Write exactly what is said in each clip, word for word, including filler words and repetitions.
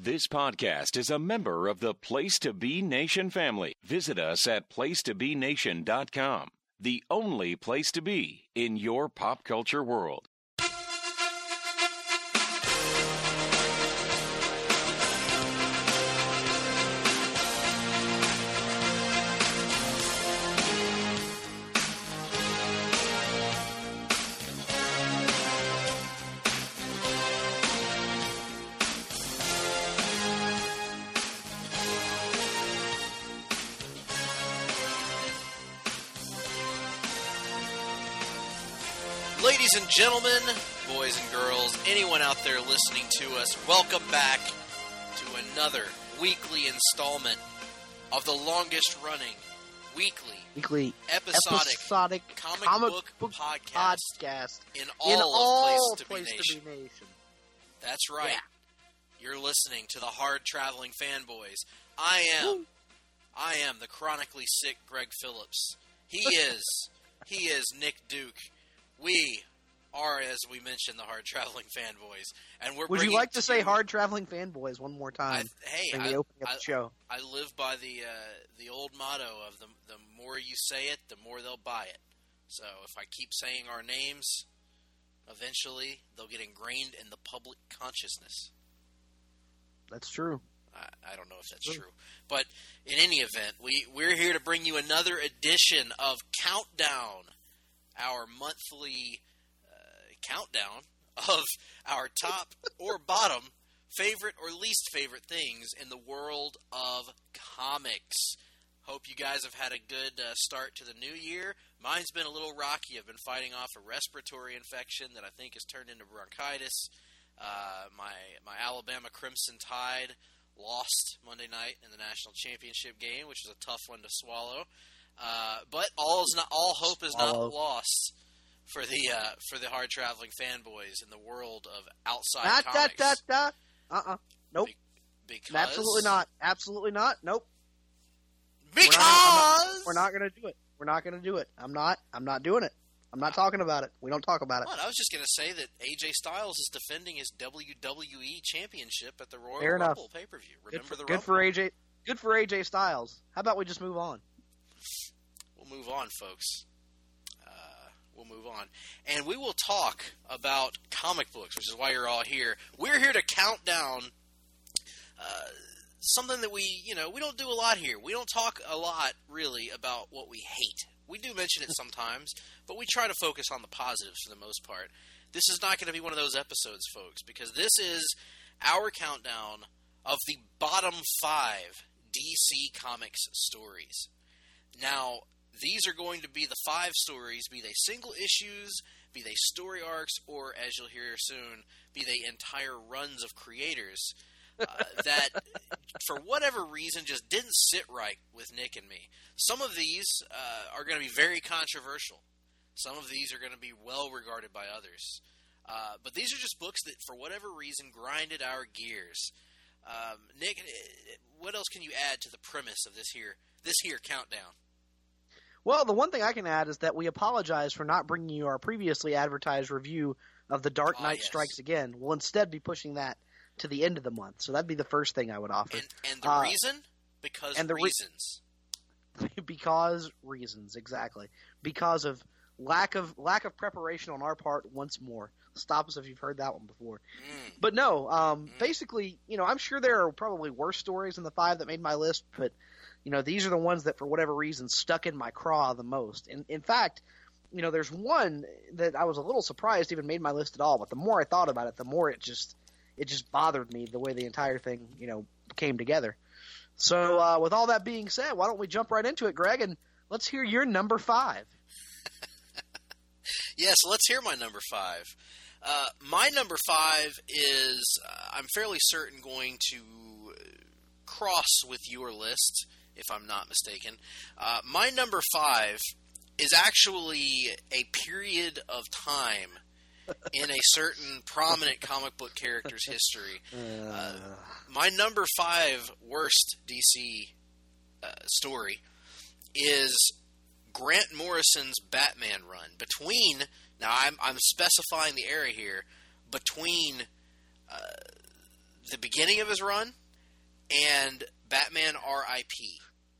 This podcast is a member of the Place to Be Nation family. Visit us at place to be nation dot com, the only place to be in your pop culture world. Ladies and gentlemen, boys and girls, anyone out there listening to us, welcome back to another weekly installment of the longest-running weekly, weekly episodic, episodic comic, comic book, book podcast, podcast in all, in of all Place, to, Place be to Nation. Be Nation. That's right. Yeah. You're listening to the hard-traveling fanboys. I am, Woo. I am the chronically sick Greg Phillips. He is, he is Nick Duke. We are, as we mentioned, the hard-traveling fanboys, and we're. Would you bringing like to to say you, "hard-traveling fanboys" one more time? I, hey, in I, the opening I, of the show. I live by the uh, the old motto of the the more you say it, the more they'll buy it. So if I keep saying our names, eventually they'll get ingrained in the public consciousness. That's true. I, I don't know if that's true, but in any event, we we're here to bring you another edition of Countdown, our monthly uh, countdown of our top or bottom favorite or least favorite things in the world of comics. Hope you guys have had a good uh, start to the new year. Mine's been a little rocky. I've been fighting off a respiratory infection that I think has turned into bronchitis. Uh, my my Alabama Crimson Tide lost Monday night in the national championship game, which was a tough one to swallow. Uh, but all is not all hope is Swallow. not lost for the uh, for the hard traveling fanboys in the world of outside Da, da, comics. da, da. Uh-uh. Nope. Be- because Absolutely not. Absolutely not. Nope. Because We're not, we're not going to do it. We're not going to do it. I'm not. I'm not doing it. I'm not talking about it. We don't talk about it. What? I was just going to say that A J Styles is defending his W W E championship at the Royal Fair enough. Rumble pay per view. Good Remember for, the good Rumble? for A J. Good for A J Styles. How about we just move on? We'll move on, folks. Uh, we'll move on. And we will talk about comic books, which is why you're all here. We're here to count down uh, something that we, you know, we don't do a lot here. We don't talk a lot, really, about what we hate. We do mention it sometimes, but we try to focus on the positives for the most part. This is not going to be one of those episodes, folks, because this is our countdown of the bottom five D C Comics stories. Now, these are going to be the five stories, be they single issues, be they story arcs, or, as you'll hear soon, be they entire runs of creators uh, that, for whatever reason, just didn't sit right with Nick and me. Some of these uh, are going to be very controversial. Some of these are going to be well regarded by others. Uh, but these are just books that, for whatever reason, grinded our gears. Um, Nick, what else can you add to the premise of this here this here countdown? Well, the one thing I can add is that we apologize for not bringing you our previously advertised review of The Dark Ah, Knight yes. Strikes Again. We'll instead be pushing that to the end of the month. So that'd be the first thing I would offer. And, and the Uh, reason? Because and the re- reasons. because reasons, exactly. Because of lack of lack of preparation on our part once more. Stop us if you've heard that one before. Mm. But no, um, Mm. basically, you know, I'm sure there are probably worse stories than the five that made my list, but, you know, these are the ones that for whatever reason stuck in my craw the most. And in fact, you know, there's one that I was a little surprised even made my list at all, but the more I thought about it, the more it just it just bothered me the way the entire thing, you know, came together. So uh, with all that being said, why don't we jump right into it, Greg, and let's hear your number five. Yes, let's hear my number five. Uh, my number five is, uh, I'm fairly certain, going to cross with your list, if I'm not mistaken. Uh, my number five is actually a period of time in a certain prominent comic book character's history. Uh, my number five worst D C uh, story is Grant Morrison's Batman run. Between, now I'm, I'm specifying the era here, between uh, the beginning of his run and Batman R I P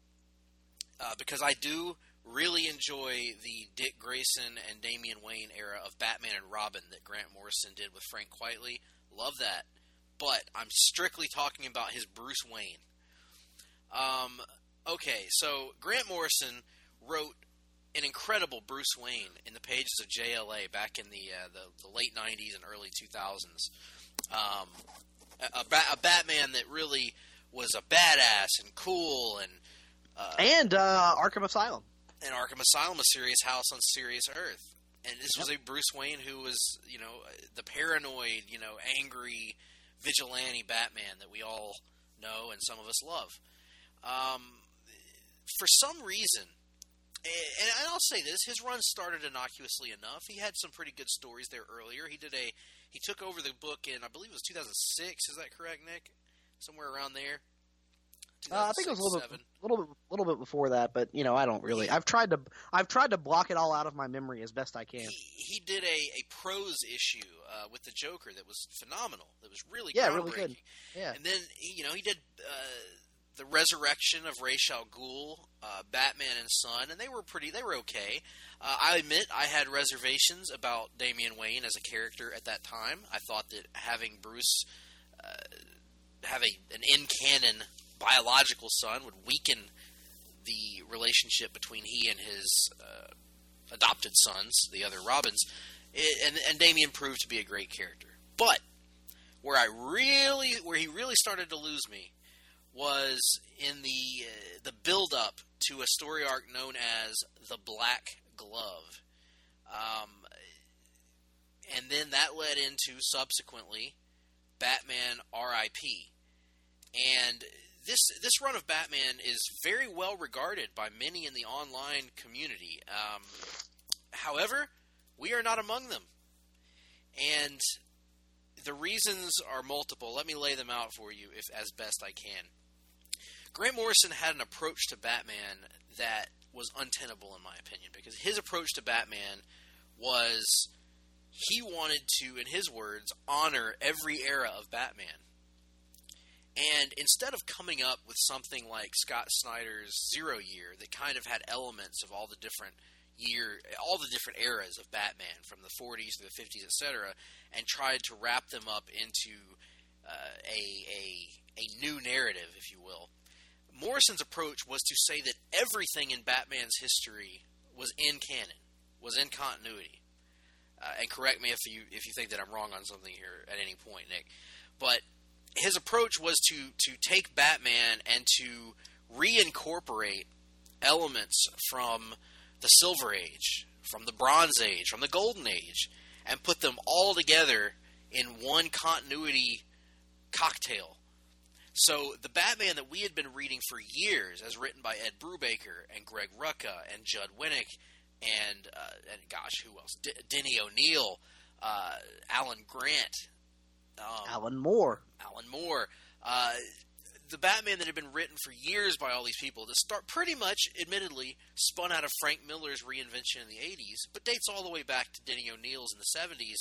Uh, because I do really enjoy the Dick Grayson and Damian Wayne era of Batman and Robin that Grant Morrison did with Frank Quitely. Love that. But I'm strictly talking about his Bruce Wayne. Um, okay, so Grant Morrison wrote an incredible Bruce Wayne in the pages of J L A back in the uh, the, the late nineties and early two thousands. Um, a, a, a Batman that really was a badass and cool and uh, and uh, Arkham Asylum. And Arkham Asylum, a serious house on serious earth. And this yep. was a Bruce Wayne who was, you know, the paranoid, you know, angry vigilante Batman that we all know and some of us love. Um, for some reason, and I'll say this, his run started innocuously enough. He had some pretty good stories there earlier. He did a, he took over the book in, I believe it was two thousand six. Is that correct, Nick? Somewhere around there. Uh, I think it was a little bit, little bit, little bit before that, but you know, I don't really. I've tried to, I've tried to block it all out of my memory as best I can. He, he did a, a prose issue uh, with the Joker that was phenomenal. That was really yeah, groundbreaking. really good. Yeah, and then you know he did uh, the resurrection of Ra's al Ghul, uh, Batman and Son, and they were pretty. They were okay. Uh, I admit I had reservations about Damian Wayne as a character at that time. I thought that having Bruce uh, have a an in canon biological son would weaken the relationship between he and his uh, adopted sons, the other Robins, it, and, and Damian proved to be a great character. But where I really, where he really started to lose me, was in the uh, the build up to a story arc known as the Black Glove, um, and then that led into subsequently Batman R I P and This this run of Batman is very well regarded by many in the online community. Um, however, we are not among them. And the reasons are multiple. Let me lay them out for you if as best I can. Grant Morrison had an approach to Batman that was untenable in my opinion, because his approach to Batman was he wanted to, in his words, honor every era of Batman. And instead of coming up with something like Scott Snyder's Zero Year that kind of had elements of all the different year, all the different eras of Batman from the forties to the fifties, et cetera, and tried to wrap them up into uh, a, a a new narrative, if you will, Morrison's approach was to say that everything in Batman's history was in canon, was in continuity. Uh, and correct me if you if you think that I'm wrong on something here at any point, Nick, but his approach was to, to take Batman and to reincorporate elements from the Silver Age, from the Bronze Age, from the Golden Age, and put them all together in one continuity cocktail. So the Batman that we had been reading for years, as written by Ed Brubaker and Greg Rucka and Judd Winnick and, uh, and gosh, who else? D- Denny O'Neil, uh, Alan Grant, Um, Alan Moore. Alan Moore. Uh, the Batman that had been written for years by all these people that start pretty much, admittedly, spun out of Frank Miller's reinvention in the eighties, but dates all the way back to Denny O'Neil's in the seventies.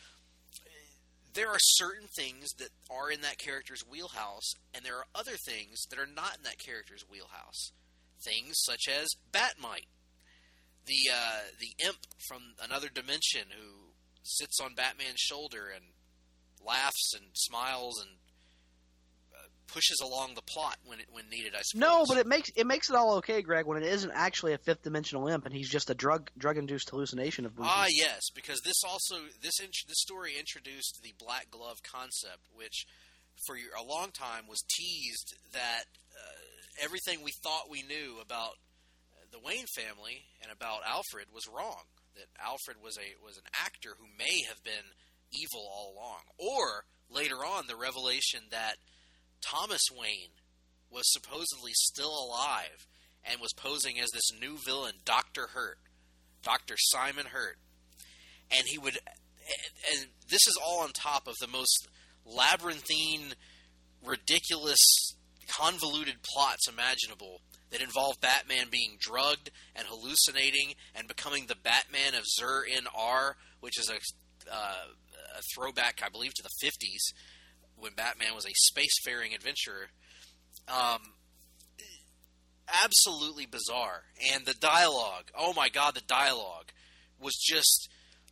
There are certain things that are in that character's wheelhouse, and there are other things that are not in that character's wheelhouse. Things such as Batmite, the uh, the imp from another dimension who sits on Batman's shoulder and laughs and smiles and uh, pushes along the plot when it, when needed, I suppose. No, but it makes it makes it all okay, Greg, when it isn't actually a fifth dimensional imp and he's just a drug drug induced hallucination of movies. Ah, yes, because this also this int- this story introduced the Black Glove concept, which for a long time was teased that uh, everything we thought we knew about the Wayne family and about Alfred was wrong. That Alfred was a was an actor who may have been evil all along. Or, later on, the revelation that Thomas Wayne was supposedly still alive and was posing as this new villain, Doctor Hurt, Doctor Simon Hurt. And he would... And this is all on top of the most labyrinthine, ridiculous, convoluted plots imaginable that involve Batman being drugged and hallucinating and becoming the Batman of Zur-En-Arrh, which is a... Uh, a throwback, I believe, to the fifties, when Batman was a spacefaring adventurer. Um, absolutely bizarre. And the dialogue, oh my god, the dialogue was just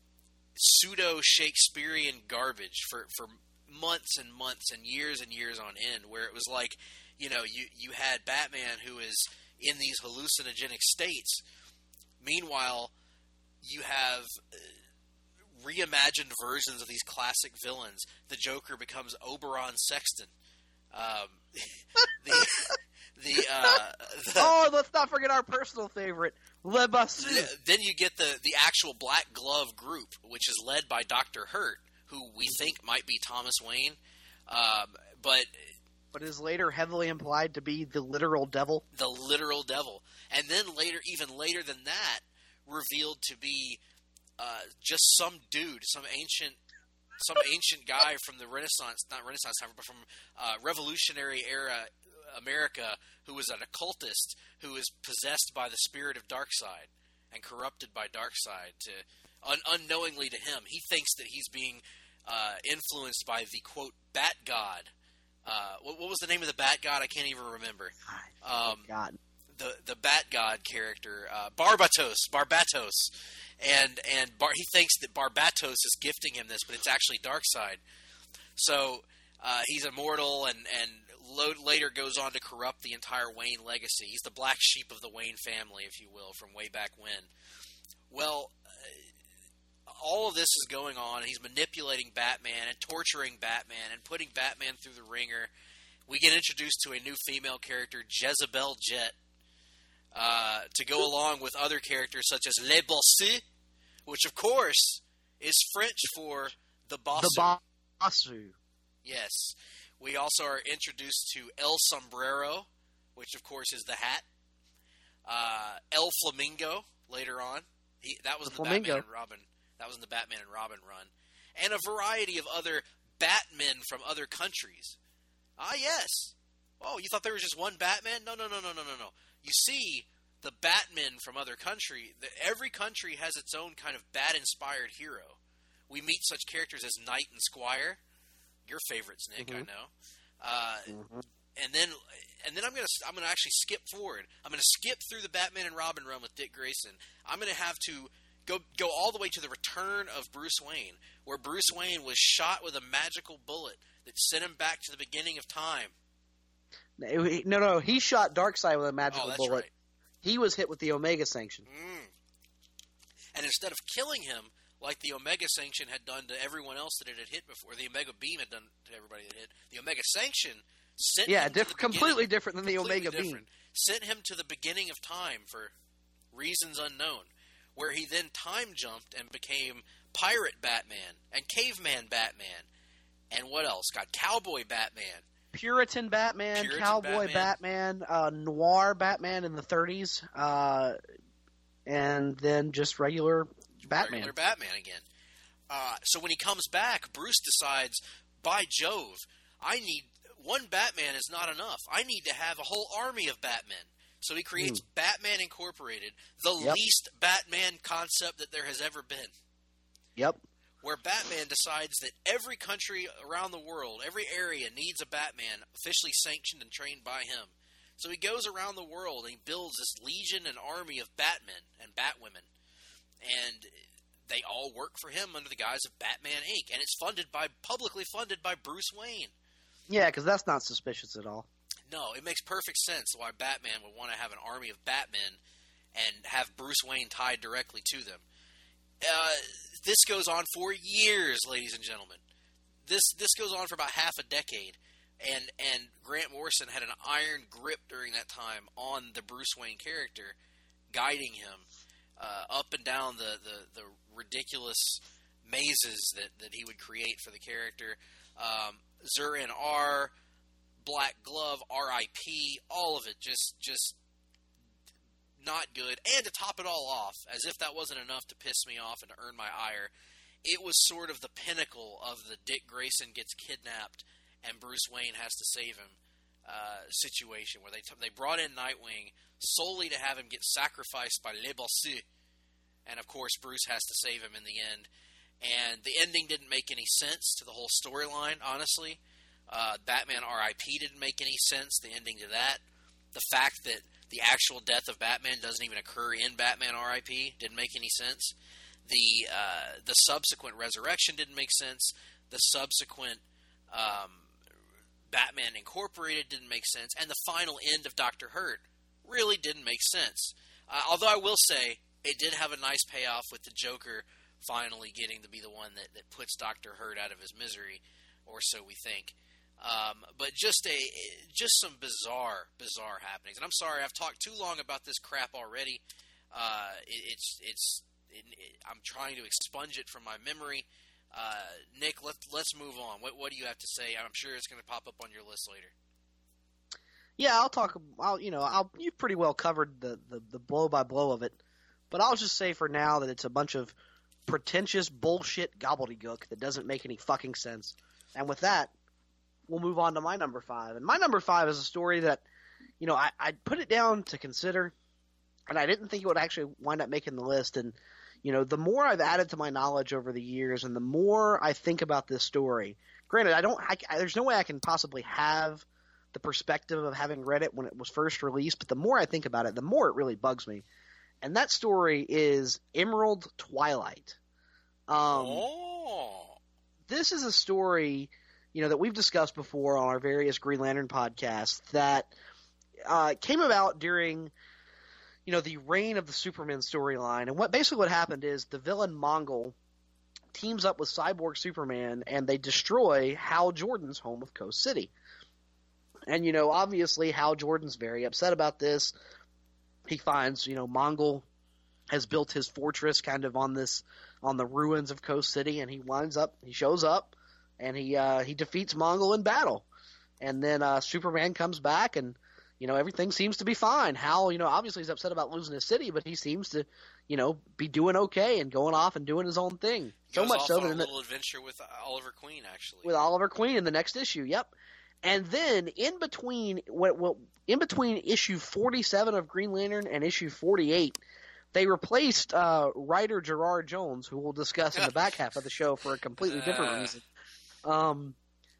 pseudo-Shakespearean garbage for, for months and months and years and years on end, where it was like, you know, you, you had Batman who is in these hallucinogenic states. Meanwhile, you have reimagined versions of these classic villains. The Joker becomes Oberon Sexton. Um, the, the, uh, the, oh, let's not forget our personal favorite, Le Bossu. the, Then you get the, the actual Black Glove group, which is led by Doctor Hurt, who we think might be Thomas Wayne, um, but but is later heavily implied to be the literal devil. The literal devil, and then later, even later than that, revealed to be uh, just some dude, some ancient, some ancient guy from the Renaissance, not Renaissance time, but from uh, Revolutionary era America, who was an occultist who is possessed by the spirit of Darkseid and corrupted by Darkseid. To un- unknowingly to him, he thinks that he's being uh, influenced by the quote Bat God. Uh, what, what was the name of the Bat God? I can't even remember. Um, God. The the Bat God character, uh, Barbatos, Barbatos, and and Bar- he thinks that Barbatos is gifting him this, but it's actually Darkseid. So uh, he's immortal, and and lo- later goes on to corrupt the entire Wayne legacy. He's the black sheep of the Wayne family, if you will, from way back when. Well, uh, all of this is going on, and he's manipulating Batman and torturing Batman and putting Batman through the ringer. We get introduced to a new female character, Jezebel Jet. Uh, to go along with other characters such as Le Bossu, which of course is French for the Bossu. The Bossu. Yes. We also are introduced to El Sombrero, which of course is the hat. Uh, El Flamingo later on. He, that was The in the Flamingo. Batman and Robin. That was in the Batman and Robin run, and a variety of other Batmen from other countries. Ah, yes. Oh, you thought there was just one Batman? No, no, no, no, no, no, no. You see, the Batmen from other country, the, every country has its own kind of Bat-inspired hero. We meet such characters as Knight and Squire, your favorites, Nick, Mm-hmm. I know. Uh, Mm-hmm. and then, and then I'm gonna, I'm gonna actually skip forward. I'm gonna skip through the Batman and Robin run with Dick Grayson. I'm gonna have to go go all the way to the return of Bruce Wayne, where Bruce Wayne was shot with a magical bullet that sent him back to the beginning of time. No, no, he shot Darkseid with a magical Oh, that's bullet. right. He was hit with the Omega Sanction. Mm. And instead of killing him, like the Omega Sanction had done to everyone else that it had hit before, the Omega Beam had done to everybody that hit, the Omega Sanction sent Yeah, him diff- to the completely beginning- different than the completely Omega different, sent him to the beginning of time for reasons unknown, where he then time jumped and became Pirate Batman and Caveman Batman. And what else? Got Cowboy Batman. Puritan Batman, Puritan Cowboy Batman. Batman, uh, Noir Batman in the thirties, uh, and then just regular Batman. Regular Batman again. Uh, so when he comes back, Bruce decides, by Jove, I need one Batman is not enough. I need to have a whole army of Batmen. So he creates Mm. Batman Incorporated, the Yep. least Batman concept that there has ever been. Yep. Where Batman decides that every country around the world, every area needs a Batman officially sanctioned and trained by him. So he goes around the world and he builds this legion and army of Batmen and Batwomen. And they all work for him under the guise of Batman Incorporated. And it's funded by, publicly funded by Bruce Wayne. Yeah, because that's not suspicious at all. No, it makes perfect sense why Batman would want to have an army of Batmen and have Bruce Wayne tied directly to them. Uh, this goes on for years, ladies and gentlemen. This this goes on for about half a decade, and and Grant Morrison had an iron grip during that time on the Bruce Wayne character, guiding him uh, up and down the, the, the ridiculous mazes that, that he would create for the character. Um, Zur-En R, Black Glove, R I P, all of it just just not good. And to top it all off, as if that wasn't enough to piss me off and to earn my ire, it was sort of the pinnacle of the Dick Grayson gets kidnapped and Bruce Wayne has to save him uh, situation, where they t- they brought in Nightwing solely to have him get sacrificed by Le Bossu. And of course, Bruce has to save him in the end. And the ending didn't make any sense to the whole storyline, honestly. Uh, Batman R I P didn't make any sense, the ending to that. The fact that the actual death of Batman doesn't even occur in Batman R I P didn't make any sense. The uh, the subsequent resurrection didn't make sense. The subsequent um, Batman Incorporated didn't make sense. And the final end of Doctor Hurt really didn't make sense. Uh, although I will say, it did have a nice payoff with the Joker finally getting to be the one that, that puts Doctor Hurt out of his misery, or so we think. Um, but just a just some bizarre, bizarre happenings. And I'm sorry, I've talked too long about this crap already. Uh, it, it's it's it, it, I'm trying to expunge it from my memory. Uh, Nick, let's let's move on. What what do you have to say? I'm sure it's going to pop up on your list later. Yeah, I'll talk. I'll you know I'll you've pretty well covered the, the, the blow by blow of it, but I'll just say for now that it's a bunch of pretentious bullshit gobbledygook that doesn't make any fucking sense. And with that, we'll move on to my number five. And my number five is a story that, you know, I, I put it down to consider, and I didn't think it would actually wind up making the list. And, you know, the more I've added to my knowledge over the years and the more I think about this story, granted, I don't, I, I, there's no way I can possibly have the perspective of having read it when it was first released, but the more I think about it, the more it really bugs me. And that story is Emerald Twilight. Um, oh. This is a story, you know, that we've discussed before on our various Green Lantern podcasts that uh, came about during, you know, the reign of the Superman storyline. And what basically what happened is the villain Mongol teams up with Cyborg Superman and they destroy Hal Jordan's home of Coast City. And, you know, obviously Hal Jordan's very upset about this. He finds, you know, Mongol has built his fortress kind of on this, on the ruins of Coast City, and he winds up, he shows up, and he uh, he defeats Mongol in battle. And then uh, Superman comes back, and, you know, everything seems to be fine. Hal, you know, obviously he's upset about losing his city, but he seems to, you know, be doing okay and going off and doing his own thing. So Goes much off so on that a in the, little adventure with Oliver Queen, actually. with Oliver Queen in the next issue, yep. And then in between what, what in between issue forty-seven of Green Lantern and issue forty-eight, they replaced uh, writer Gerard Jones, who we'll discuss in the back half of the show for a completely different Uh. reason, um,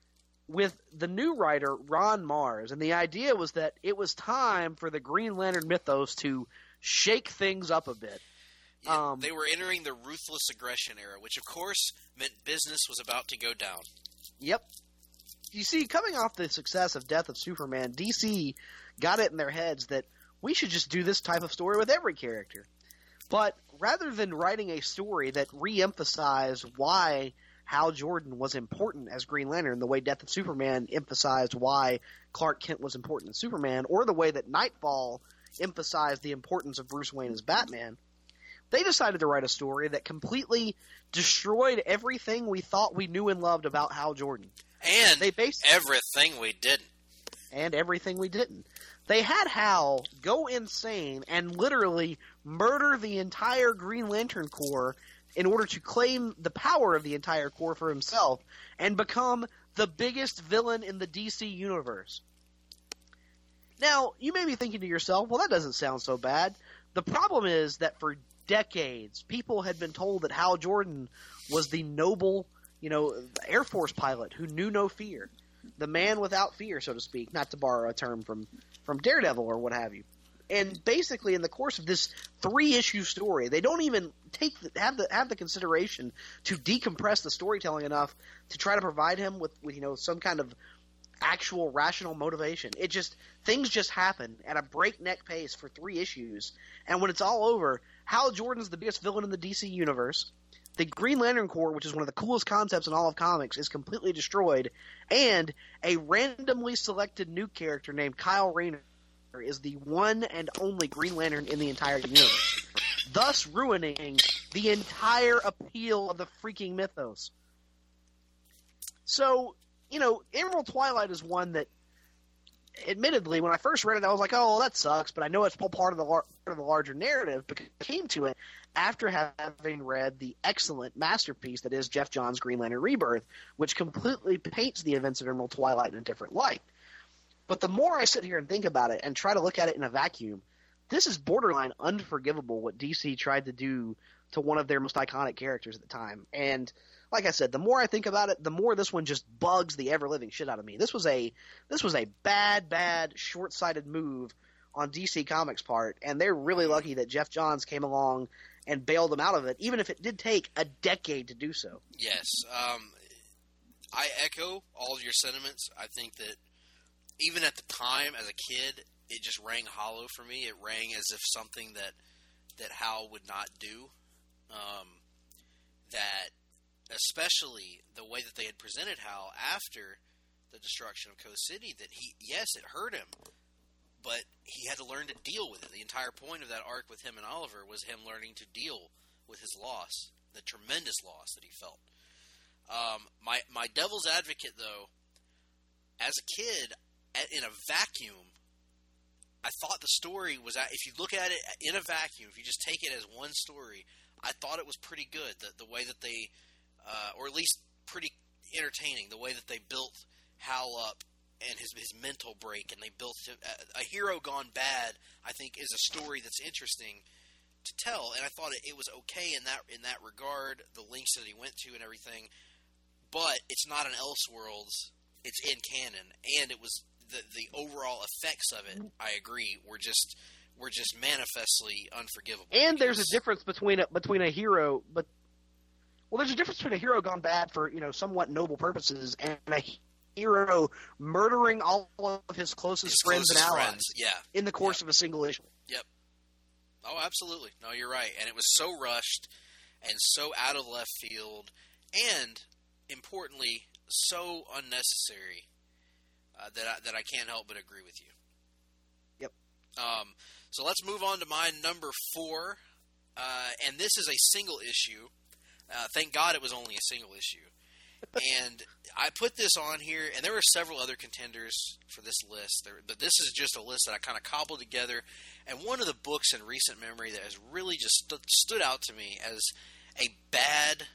with the new writer Ron Mars. And the idea was that it was time for the Green Lantern mythos to shake things up a bit. Yeah, Um, they were entering the ruthless aggression era, which of course meant business was about to go down. Yep. You see, coming off the success of Death of Superman, D C got it in their heads that we should just do this type of story with every character. But rather than writing a story that re-emphasized why Hal Jordan was important as Green Lantern, the way Death of Superman emphasized why Clark Kent was important as Superman, or the way that Nightfall emphasized the importance of Bruce Wayne as Batman, they decided to write a story that completely destroyed everything we thought we knew and loved about Hal Jordan. And They based everything we didn't. and everything we didn't. They had Hal go insane and literally murder the entire Green Lantern Corps in order to claim the power of the entire Corps for himself and become the biggest villain in the D C universe. Now, you may be thinking to yourself, well, that doesn't sound so bad. The problem is that for decades, people had been told that Hal Jordan was the noble, you know, Air Force pilot who knew no fear. The man without fear, so to speak, not to borrow a term from, from Daredevil or what have you. And basically, in the course of this three-issue story, they don't even take the, have the have the consideration to decompress the storytelling enough to try to provide him with, with you know some kind of actual rational motivation. It just things just happen at a breakneck pace for three issues, and when it's all over, Hal Jordan's the biggest villain in the D C universe. The Green Lantern Corps, which is one of the coolest concepts in all of comics, is completely destroyed, and a randomly selected new character named Kyle Rayner is the one and only Green Lantern in the entire universe, thus ruining the entire appeal of the freaking mythos. So, you know, Emerald Twilight is one that, admittedly, when I first read it, I was like, oh, well, that sucks, but I know it's part of the, lar- part of the larger narrative, because I came to it after having read the excellent masterpiece that is Jeff Johns' Green Lantern Rebirth, which completely paints the events of Emerald Twilight in a different light. But the more I sit here and think about it and try to look at it in a vacuum, this is borderline unforgivable what D C tried to do to one of their most iconic characters at the time. And like I said, the more I think about it, the more this one just bugs the ever-living shit out of me. This was a this was a bad, bad, short-sighted move on D C Comics' part, and they're really lucky that Jeff Johns came along and bailed them out of it, even if it did take a decade to do so. Yes. Um, I echo all of your sentiments. I think that even at the time, as a kid, it just rang hollow for me. It rang as if something that that Hal would not do. Um, that, especially the way that they had presented Hal after the destruction of Coast City, that he, yes, it hurt him, but he had to learn to deal with it. The entire point of that arc with him and Oliver was him learning to deal with his loss, the tremendous loss that he felt. Um, my my devil's advocate, though, as a kid, at, in a vacuum, I thought the story was, if you look at it in a vacuum, if you just take it as one story, I thought it was pretty good. The, the way that they, uh, or at least pretty entertaining, the way that they built Hal up and his his mental break, and they built him, a, a hero gone bad, I think, is a story that's interesting to tell, and I thought it, it was okay in that in that regard, the links that he went to and everything, but it's not an Elseworlds, it's in canon, and it was the the overall effects of it, I agree, were just were just manifestly unforgivable. And there's a difference between a, between a hero, but well, there's a difference between a hero gone bad for, you know, somewhat noble purposes and a hero murdering all of his closest his friends closest and allies friends. Yeah. in the course yep. of a single issue. Yep. Oh, absolutely. No, you're right. And it was so rushed and so out of left field and, importantly, so unnecessary uh, that, I, that I can't help but agree with you. Yep. Um, so let's move on to my number four. Uh, and this is a single issue. Uh, thank God it was only a single issue. And I put this on here, and there were several other contenders for this list, there, but this is just a list that I kind of cobbled together. And one of the books in recent memory that has really just st- stood out to me as a bad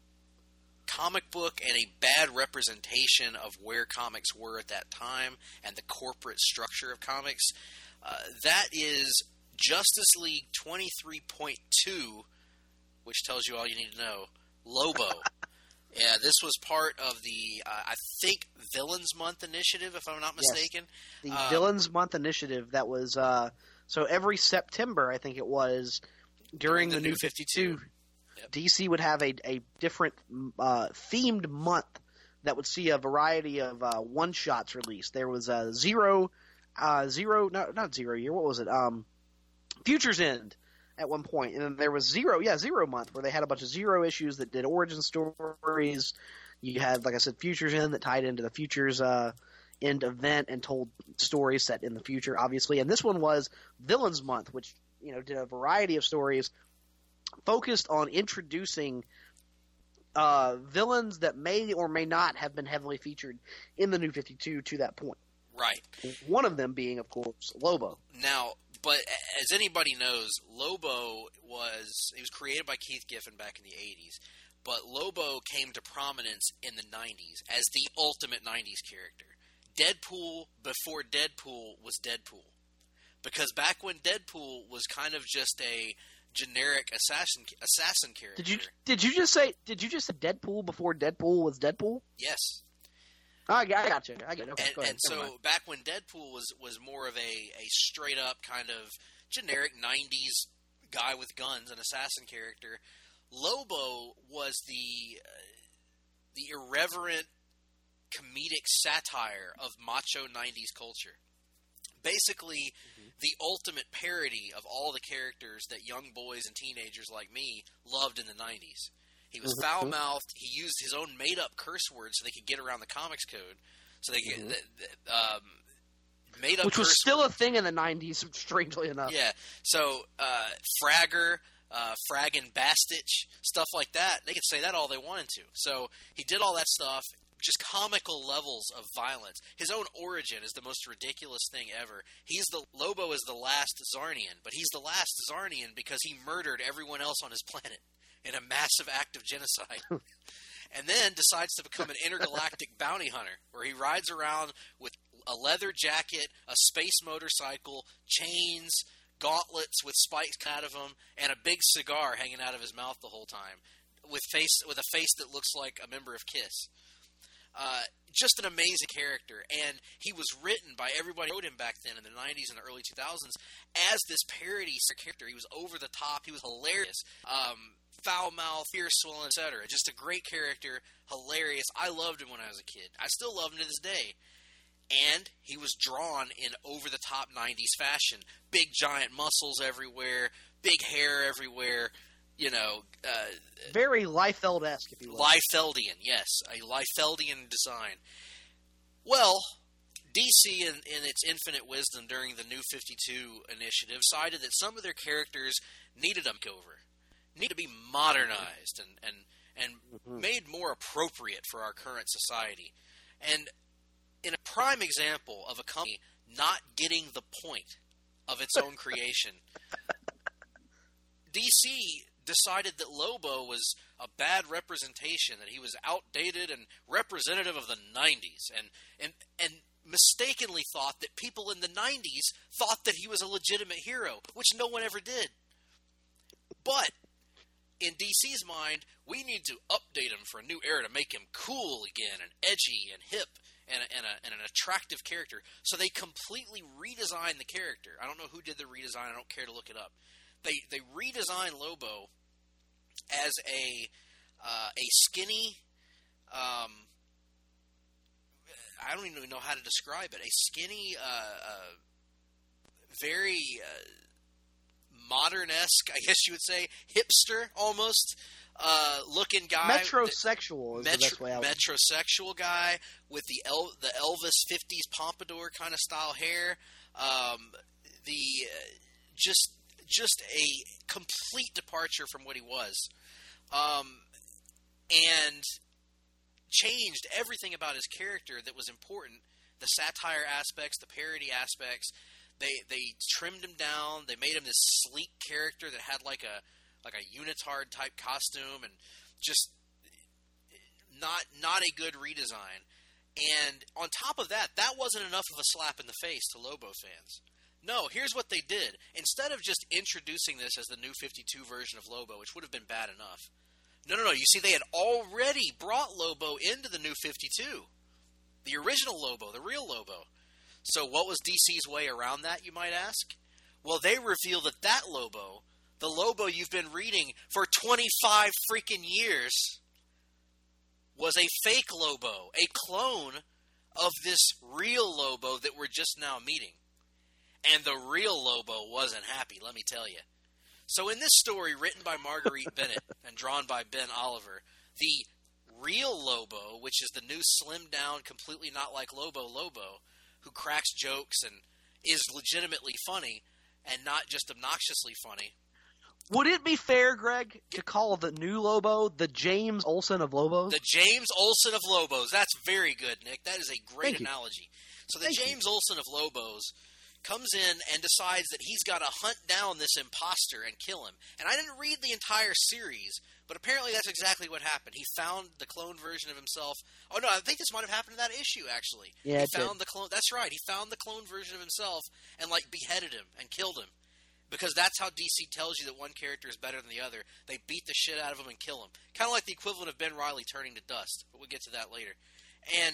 comic book and a bad representation of where comics were at that time and the corporate structure of comics, uh, that is Justice League twenty-three point two, which tells you all you need to know, Lobo. Yeah, this was part of the, uh, I think, Villains Month initiative, if I'm not mistaken. Yes, the um, Villains Month initiative that was, uh, so every September, I think it was, during, during the, the New fifty-two, yep. D C would have a, a different uh, themed month that would see a variety of uh, one-shots released. There was a Zero, uh, Zero, no, not Zero Year, what was it? Um, Future's End. At one point, and then there was Zero, yeah, Zero Month, where they had a bunch of Zero issues that did origin stories. You had, like I said, Futures End that tied into the Futures uh, End event and told stories set in the future, obviously. And this one was Villains Month, which, you know, did a variety of stories focused on introducing uh, villains that may or may not have been heavily featured in the New fifty-two to that point. Right. One of them being, of course, Lobo. Now, but as anybody knows, Lobo was it was created by Keith Giffen back in the eighties, but Lobo came to prominence in the nineties as the ultimate nineties character. Deadpool before Deadpool was Deadpool. Because back when Deadpool was kind of just a generic assassin assassin character. Did you did you just say did you just say Deadpool before Deadpool was Deadpool? Yes. I got, I got you. I get it. Okay, and, go ahead. and so back when Deadpool was, was more of a, a straight up kind of generic nineties guy with guns, an assassin character, Lobo was the uh, the irreverent comedic satire of macho nineties culture. Basically, mm-hmm. the ultimate parody of all the characters that young boys and teenagers like me loved in the nineties. He was mm-hmm. foul-mouthed. He used his own made-up curse words so they could get around the comics code. So they could, mm-hmm. the, the, um, made-up Which was curse still words. a thing in the nineties, strangely enough. Yeah. So, uh, Fragger, uh, Fraggin' Bastich, stuff like that, they could say that all they wanted to. So, he did all that stuff, just comical levels of violence. His own origin is the most ridiculous thing ever. He's the Lobo is the last Zarnian, but he's the last Zarnian because he murdered everyone else on his planet in a massive act of genocide. And then decides to become an intergalactic bounty hunter, where he rides around with a leather jacket, a space motorcycle, chains, gauntlets with spikes out of them, and a big cigar hanging out of his mouth the whole time, with face with a face that looks like a member of Kiss. Uh, just an amazing character, and he was written by everybody who wrote him back then in the nineties and the early two thousands as this parody character. He was over the top. He was hilarious. Um, foul mouth, fierce swollen, et cetera. Just a great character, hilarious. I loved him when I was a kid. I still love him to this day. And he was drawn in over-the-top nineties fashion. Big, giant muscles everywhere, big hair everywhere, you know. Uh, Very Liefeld-esque, if you will. Liefeldian, yes. A Liefeldian design. Well, D C, in, in its infinite wisdom during the New fifty-two initiative, decided that some of their characters needed a makeover, needed to be modernized and, and, and mm-hmm. made more appropriate for our current society. And in a prime example of a company not getting the point of its own creation, D C decided that Lobo was a bad representation, that he was outdated and representative of the nineties, and, and, and mistakenly thought that people in the nineties thought that he was a legitimate hero, which no one ever did. But in D C's mind, we need to update him for a new era to make him cool again and edgy and hip and, a, and, a, and an attractive character. So they completely redesigned the character. I don't know who did the redesign. I don't care to look it up. They they redesigned Lobo as a uh, a skinny, um, I don't even know how to describe it, a skinny, uh, uh, very uh, modern-esque, I guess you would say, hipster almost, uh, looking guy. Metrosexual is metro, the best way I would. Metrosexual guy with the El- the Elvis fifties pompadour kind of style hair. Um, the uh, just just a complete departure from what he was, um, and changed everything about his character that was important. The satire aspects, the parody aspects. They they trimmed him down. They made him this sleek character that had like a like a unitard type costume, and just not not a good redesign. And on top of that, that wasn't enough of a slap in the face to Lobo fans. No, here's what they did. Instead of just introducing this as the New fifty-two version of Lobo, which would have been bad enough. No, no, no. You see, they had already brought Lobo into the New fifty-two. The original Lobo, the real Lobo. So what was D C's way around that, you might ask? Well, they revealed that that Lobo, the Lobo you've been reading for twenty-five freaking years, was a fake Lobo, a clone of this real Lobo that we're just now meeting. And the real Lobo wasn't happy, let me tell you. So in this story, written by Marguerite Bennett and drawn by Ben Oliver, the real Lobo, which is the new slimmed-down, completely not like Lobo Lobo, who cracks jokes and is legitimately funny and not just obnoxiously funny. Would it be fair, Greg, to call the new Lobo the James Olsen of Lobos? The James Olsen of Lobos. That's very good, Nick. That is a great Thank analogy. You. So the Thank James you. Olsen of Lobos comes in and decides that he's got to hunt down this imposter and kill him. And I didn't read the entire series, but apparently that's exactly what happened. He found the clone version of himself. Oh, no, I think this might have happened in that issue, actually. Yeah, he found did. the clone. That's right. He found the clone version of himself and, like, beheaded him and killed him. Because that's how D C tells you that one character is better than the other. They beat the shit out of him and kill him. Kind of like the equivalent of Ben Reilly turning to dust. But we'll get to that later. And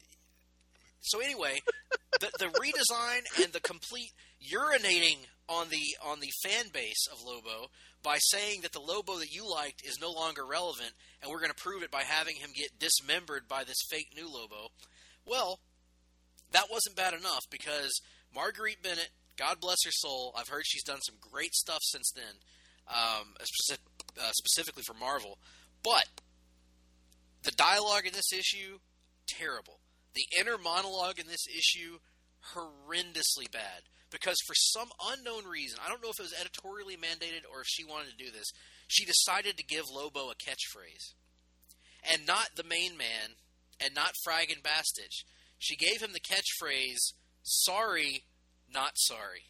so anyway, the, the redesign and the complete urinating on the on the fan base of Lobo by saying that the Lobo that you liked is no longer relevant, and we're going to prove it by having him get dismembered by this fake new Lobo. Well, that wasn't bad enough, because Marguerite Bennett, God bless her soul, I've heard she's done some great stuff since then, um, specific, uh, specifically for Marvel, but the dialogue in this issue, terrible. The inner monologue in this issue, horrendously bad. Because for some unknown reason, I don't know if it was editorially mandated or if she wanted to do this, she decided to give Lobo a catchphrase. And not the main man, and not Fraggin' Bastich. She gave him the catchphrase, sorry, not sorry.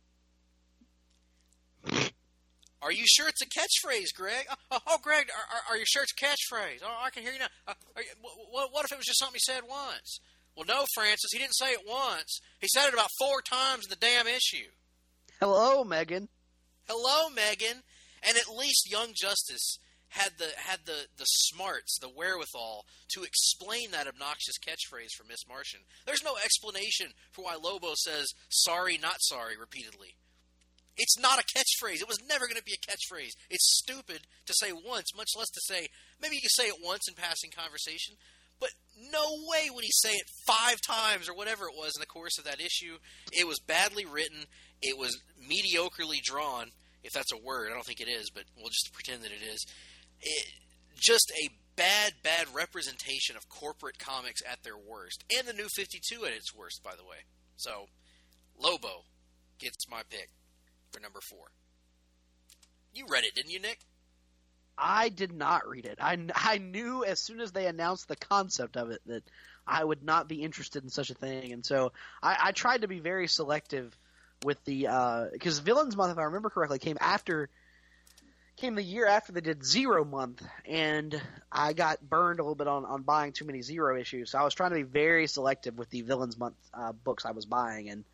Are you sure it's a catchphrase, Greg? Oh, oh Greg, are, are, are you sure it's a catchphrase? Oh, I can hear you now. Uh, are you, what, what if it was just something he said once? Well, no, Francis, he didn't say it once. He said it about four times in the damn issue. Hello, Megan. Hello, Megan. And at least Young Justice had the had the, the smarts, the wherewithal to explain that obnoxious catchphrase from Miss Martian. There's no explanation for why Lobo says sorry, not sorry repeatedly. It's not a catchphrase. It was never going to be a catchphrase. It's stupid to say once, much less to say, maybe you can say it once in passing conversation, but no way would he say it five times or whatever it was in the course of that issue. It was badly written. It was mediocrely drawn, if that's a word. I don't think it is, but we'll just pretend that it is. It, just a bad, bad representation of corporate comics at their worst. And the New fifty-two at its worst, by the way. So, Lobo gets my pick for number four. You read it, didn't you, Nick? I did not read it. I, I knew as soon as they announced the concept of it that I would not be interested in such a thing. And so I, I tried to be very selective with the uh, – because Villains Month, if I remember correctly, came after – came the year after they did Zero Month, and I got burned a little bit on, on buying too many Zero issues. So I was trying to be very selective with the Villains Month uh, books I was buying, and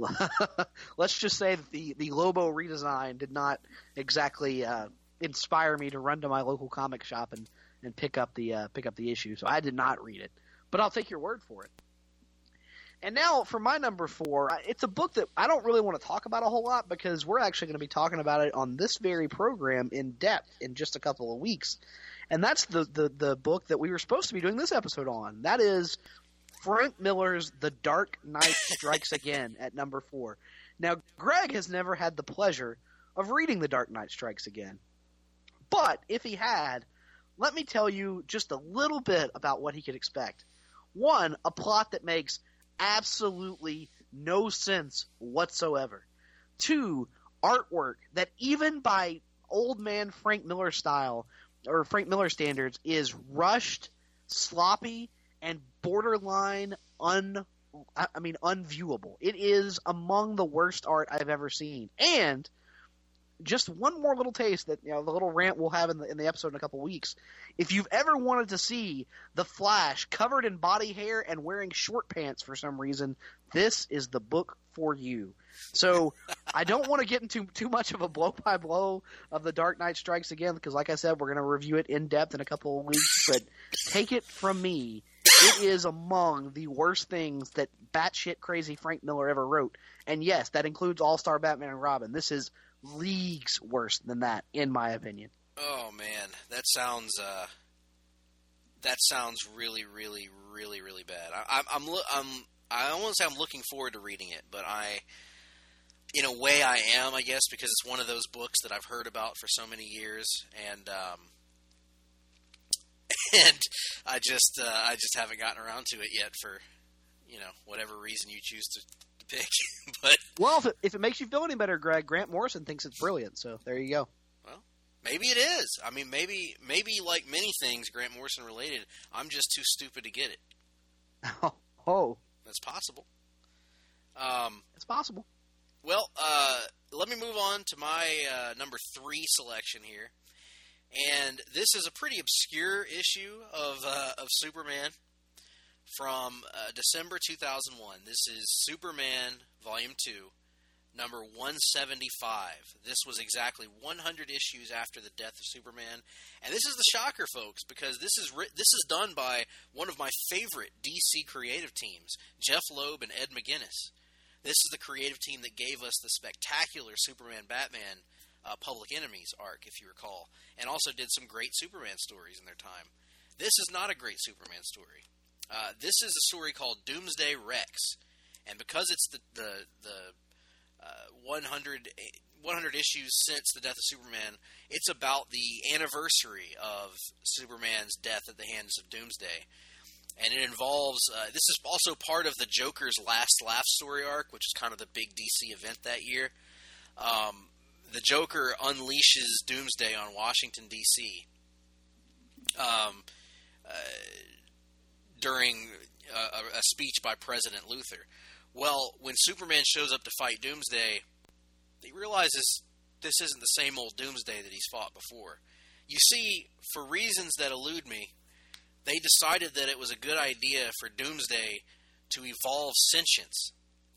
let's just say that the, the Lobo redesign did not exactly uh, inspire me to run to my local comic shop and, and pick up the uh, pick up the issue. So I did not read it, but I'll take your word for it. And now for my number four, it's a book that I don't really want to talk about a whole lot because we're actually going to be talking about it on this very program in depth in just a couple of weeks. And that's the, the, the book that we were supposed to be doing this episode on. That is Frank Miller's The Dark Knight Strikes Again at number four. Now, Greg has never had the pleasure of reading The Dark Knight Strikes Again. But if he had, let me tell you just a little bit about what he could expect. One, a plot that makes absolutely no sense whatsoever. Two, artwork that even by old man Frank Miller style or Frank Miller standards is rushed, sloppy, and borderline un I mean unviewable. It is among the worst art I've ever seen. And just one more little taste that, you know, the little rant we'll have in the in the episode in a couple weeks. If you've ever wanted to see the Flash covered in body hair and wearing short pants for some reason, this is the book for you. So I don't want to get into too much of a blow by blow of The Dark Knight Strikes Again because, like I said, we're going to review it in depth in a couple of weeks. But take it from me, it is among the worst things that batshit crazy Frank Miller ever wrote. And yes, that includes All-Star Batman and Robin. This is leagues worse than that, in my opinion. Oh man, that sounds uh, that sounds really, really, really, really bad. I, I'm, I'm, I'm, I don't want to say I'm looking forward to reading it, but I, in a way, I am, I guess, because it's one of those books that I've heard about for so many years, and um, and I just, uh, I just haven't gotten around to it yet for, you know, whatever reason you choose to. Pick. But well, if it, if it makes you feel any better, Greg, Grant Morrison thinks it's brilliant. So there you go. Well, maybe it is. I mean, maybe maybe like many things Grant Morrison related, I'm just too stupid to get it. Oh, oh. That's possible. Um, it's possible. Well, uh, let me move on to my uh, number three selection here, and this is a pretty obscure issue of uh, of Superman. From uh, December two thousand one. This is Superman Volume two, number one seventy-five. This was exactly one hundred issues after the death of Superman. And this is the shocker, folks, because this is ri- this is done by one of my favorite D C creative teams, Jeff Loeb and Ed McGuinness. This is the creative team that gave us the spectacular Superman-Batman uh, Public Enemies arc, if you recall, and also did some great Superman stories in their time. This is not a great Superman story. Uh, this is a story called Doomsday Rex, and because it's the the, the uh, one hundred, one hundred issues since the death of Superman, it's about the anniversary of Superman's death at the hands of Doomsday, and it involves. Uh, this is also part of the Joker's Last Laugh story arc, which is kind of the big D C event that year. Um, the Joker unleashes Doomsday on Washington D C. Um. Uh, during a, a speech by President Luthor. Well, when Superman shows up to fight Doomsday, he realizes this isn't the same old Doomsday that he's fought before. You see, for reasons that elude me, they decided that it was a good idea for Doomsday to evolve sentience.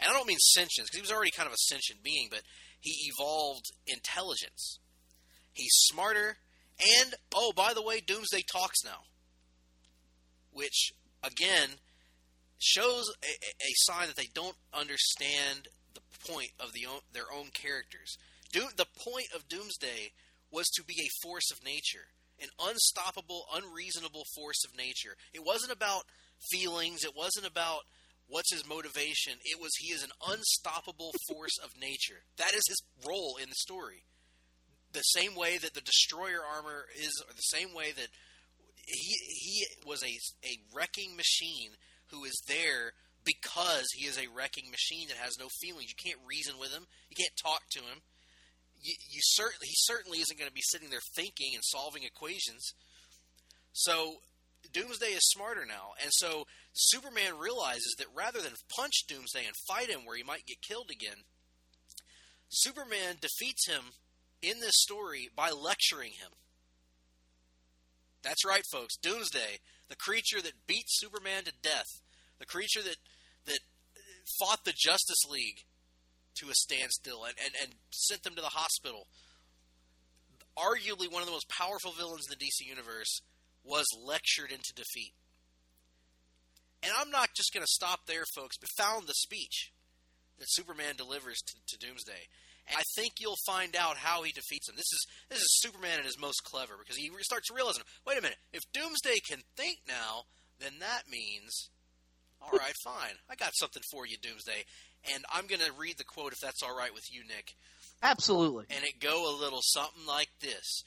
And I don't mean sentience, because he was already kind of a sentient being, but he evolved intelligence. He's smarter, and, oh, by the way, Doomsday talks now. Which, again, shows a, a sign that they don't understand the point of the own, their own characters. Doom, the point of Doomsday was to be a force of nature, an unstoppable, unreasonable force of nature. It wasn't about feelings. It wasn't about what's his motivation. It was he is an unstoppable force of nature. That is his role in the story. The same way that the Destroyer armor is, or the same way that he he was a, a wrecking machine who is there because he is a wrecking machine that has no feelings. You can't reason with him. You can't talk to him. You, you certainly he certainly isn't going to be sitting there thinking and solving equations. So Doomsday is smarter now, and so Superman realizes that rather than punch Doomsday and fight him where he might get killed again, Superman defeats him in this story by lecturing him. That's right, folks. Doomsday, the creature that beat Superman to death, the creature that that fought the Justice League to a standstill and, and, and sent them to the hospital. Arguably one of the most powerful villains in the D C Universe was lectured into defeat. And I'm not just going to stop there, folks, but found the speech that Superman delivers to, to Doomsday. And I think you'll find out how he defeats him. This is this is Superman at his most clever, because he starts realizing, wait a minute, if Doomsday can think now, then that means, all right, fine, I got something for you, Doomsday. And I'm going to read the quote, if that's all right with you, Nick. Absolutely. And it go a little something like this.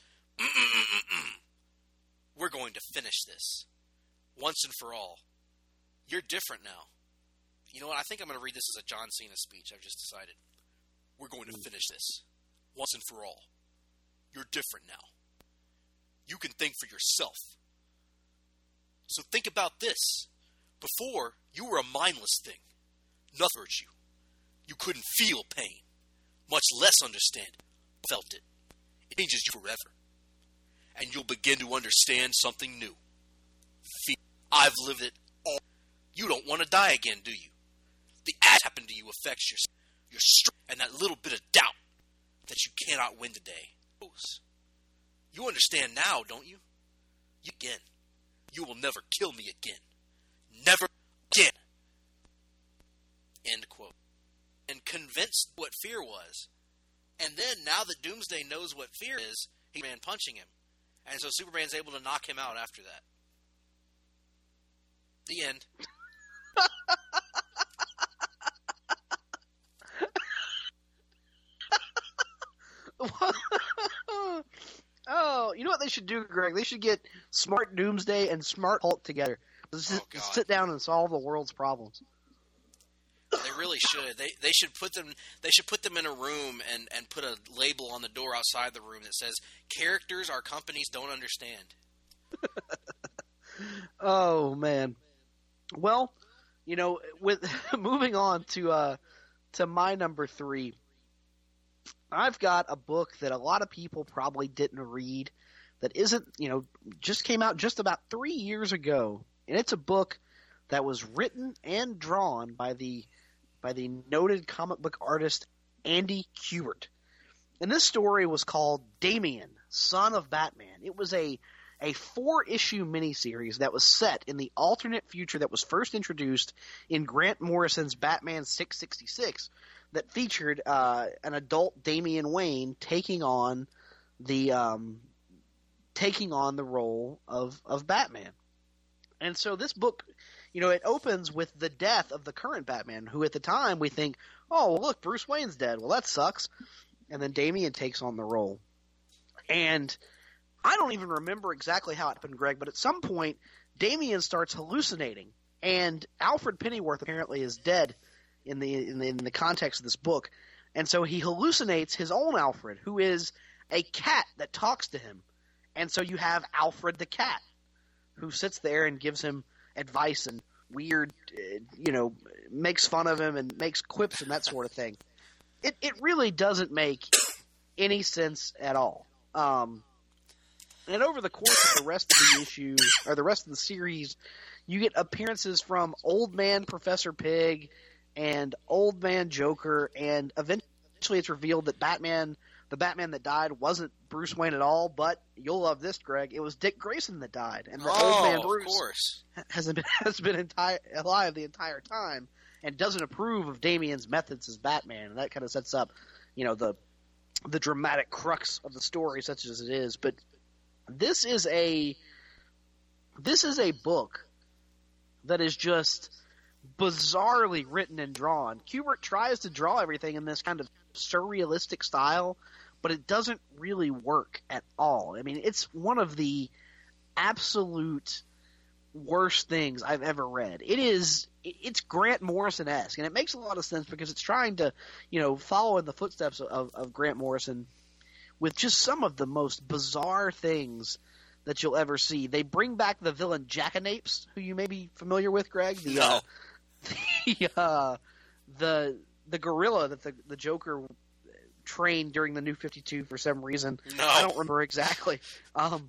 We're going to finish this once and for all. You're different now. You know what? I think I'm going to read this as a John Cena speech. I've just decided. We're going to finish this once and for all. You're different now. You can think for yourself. So think about this. Before, you were a mindless thing. Nothing hurt you. You couldn't feel pain, much less understand it. Felt it. It changes you forever. And you'll begin to understand something new. Fear. I've lived it all. You don't want to die again, do you? The act happened to you affects your, your strength and that little bit of doubt that you cannot win today. You understand now, don't you? You again. You will never kill me again. Never again. End quote. And convinced what fear was. And then, now that Doomsday knows what fear is, he's man punching him. And so Superman's able to knock him out after that. The end. Oh, you know what they should do, Greg? They should get Smart Doomsday and Smart Hulk together. Just Oh, God. sit down and solve the world's problems. They really should. They they should put them. They should put them in a room and, and put a label on the door outside the room that says, "Characters our companies don't understand." Oh man. Well, you know, with moving on to uh, to my number three, I've got a book that a lot of people probably didn't read. That isn't, you know, just came out just about three years ago, and it's a book that was written and drawn by the by the noted comic book artist Andy Kubert. And this story was called Damian, Son of Batman. It was a a four-issue miniseries that was set in the alternate future that was first introduced in Grant Morrison's Batman six sixty-six, that featured uh, an adult Damian Wayne taking on the um, taking on the role of of Batman. And so this book, you know, it opens with the death of the current Batman, who at the time we think, oh, well, look, Bruce Wayne's dead. Well, that sucks. And then Damian takes on the role. And I don't even remember exactly how it happened, Greg, but at some point, Damian starts hallucinating. And Alfred Pennyworth apparently is dead in the, in the in the context of this book. And so he hallucinates his own Alfred, who is a cat that talks to him. And so you have Alfred the cat, who sits there and gives him advice and weird, uh, you know, makes fun of him and makes quips and that sort of thing. It it really doesn't make any sense at all. Um, and over the course of the rest of the issue, or the rest of the series, you get appearances from Old Man Professor Pig and Old Man Joker, and eventually it's revealed that Batman, the Batman that died, wasn't Bruce Wayne at all, but you'll love this, Greg, it was Dick Grayson that died, and the oh, Old Man Bruce of course. hasn't been, has been entire, alive the entire time, and doesn't approve of Damian's methods as Batman, and that kind of sets up, you know, the the dramatic crux of the story, such as it is. But this is a this is a book that is just bizarrely written and drawn. Kubert tries to draw everything in this kind of surrealistic style, but it doesn't really work at all. I mean, it's one of the absolute worst things I've ever read. It is it's Grant Morrison-esque, and it makes a lot of sense because it's trying to, you know, follow in the footsteps of, of Grant Morrison with just some of the most bizarre things that you'll ever see. They bring back the villain Jackanapes, who you may be familiar with, Greg. The, no. Uh, the, uh, the the gorilla that the, the Joker trained during the New fifty-two for some reason. No. I don't remember exactly. Um,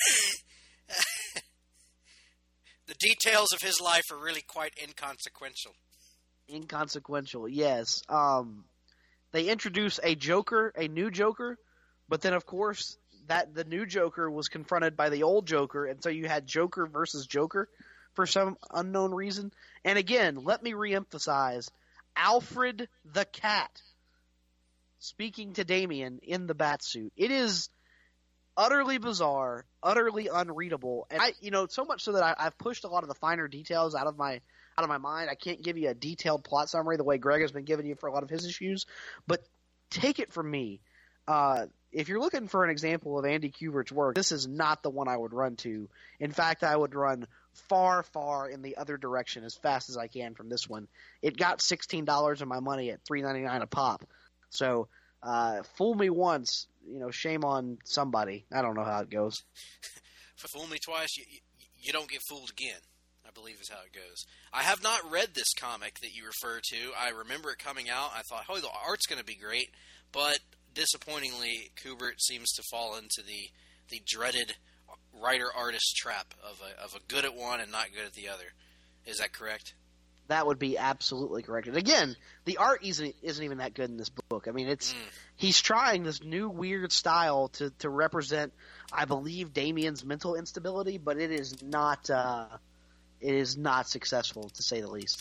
the details of his life are really quite inconsequential. Inconsequential, yes. Um, they introduce a Joker, a new Joker, but then, of course, that the new Joker was confronted by the old Joker, and so you had Joker versus Joker for some unknown reason. And again, let me reemphasize, Alfred the Cat speaking to Damian in the Batsuit. It is utterly bizarre, utterly unreadable, and I, you know, so much so that I, I've pushed a lot of the finer details out of my out of my mind. I can't give you a detailed plot summary the way Greg has been giving you for a lot of his issues, but take it from me. Uh, if you're looking for an example of Andy Kubert's work, this is not the one I would run to. In fact, I would run far, far in the other direction as fast as I can from this one. It got sixteen dollars of my money at three ninety-nine a pop. So, uh, fool me once, you know, shame on somebody. I don't know how it goes. For fool me twice, you, you, you don't get fooled again, I believe is how it goes. I have not read this comic that you refer to. I remember it coming out. I thought, oh, the art's going to be great. But disappointingly, Kubert seems to fall into the the dreaded writer-artist trap of a, of a good at one and not good at the other. Is that correct? That would be absolutely correct. And again, the art isn't, isn't even that good in this book. I mean, it's mm. he's trying this new weird style to, to represent, I believe, Damian's mental instability, but it is not uh, it is not successful, to say the least.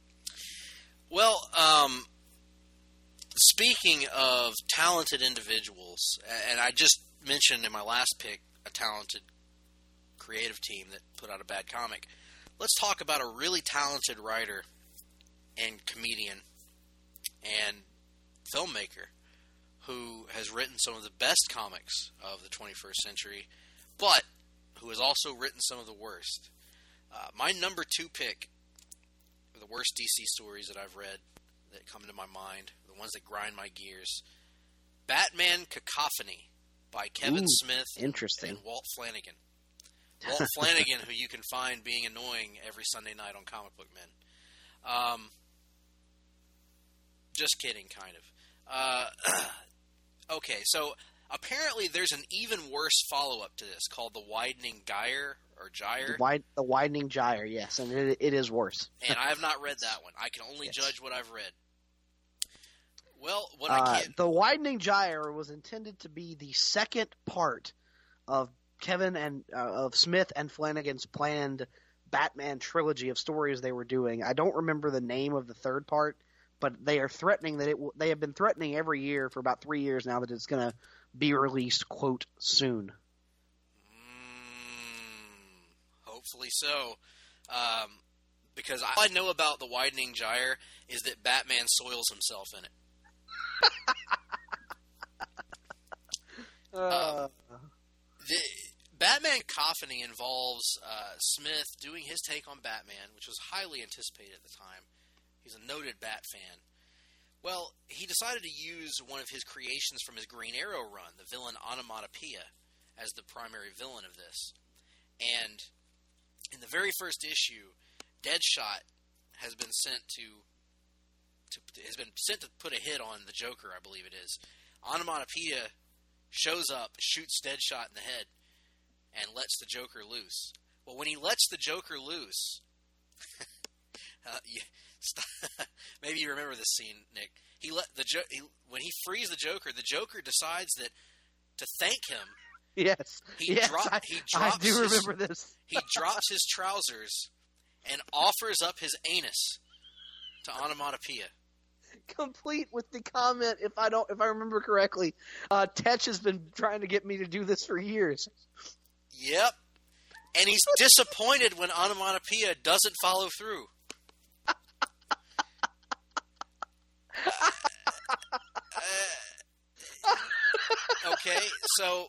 Well, um, speaking of talented individuals, and I just mentioned in my last pick a talented creative team that put out a bad comic. Let's talk about a really talented writer and comedian and filmmaker who has written some of the best comics of the twenty-first century, but who has also written some of the worst. Uh, my number two pick for the worst D C stories that I've read that come to my mind, the ones that grind my gears, Batman Cacophony by Kevin Ooh, Smith interesting. and Walt Flanagan. Walt Flanagan, who you can find being annoying every Sunday night on Comic Book Men. Um, just kidding, kind of. Uh, okay, so apparently there's an even worse follow-up to this called The Widening Gyre, or Gyre. The, wide, the Widening Gyre, yes, and it, it is worse. And I have not read that one. I can only yes. judge what I've read. Well, what uh, I can't... The Widening Gyre was intended to be the second part of Kevin and uh, of Smith and Flanagan's planned Batman trilogy of stories they were doing. I don't remember the name of the third part, but they are threatening that it. W- they have been threatening every year for about three years now that it's going to be released, quote, soon. Mm, hopefully so, um, because all I know about The Widening Gyre is that Batman soils himself in it. uh. uh, the, Batman Cacophony involves uh, Smith doing his take on Batman, which was highly anticipated at the time. He's a noted Bat fan. Well, he decided to use one of his creations from his Green Arrow run, the villain Onomatopoeia, as the primary villain of this. And in the very first issue, Deadshot has been sent to, to has been sent to put a hit on the Joker, I believe it is. Onomatopoeia shows up, shoots Deadshot in the head, and lets the Joker loose. Well, when he lets the Joker loose, uh, you, maybe you remember this scene, Nick. He let the jo- he, when he frees the Joker, the Joker decides that to thank him. Yes, he yes, dro- I, he drops I do his, remember this. He drops his trousers and offers up his anus to Onomatopoeia. Complete with the comment, if I don't, if I remember correctly, uh, Tetch has been trying to get me to do this for years. Yep, and he's disappointed when Onomatopoeia doesn't follow through. uh, okay, so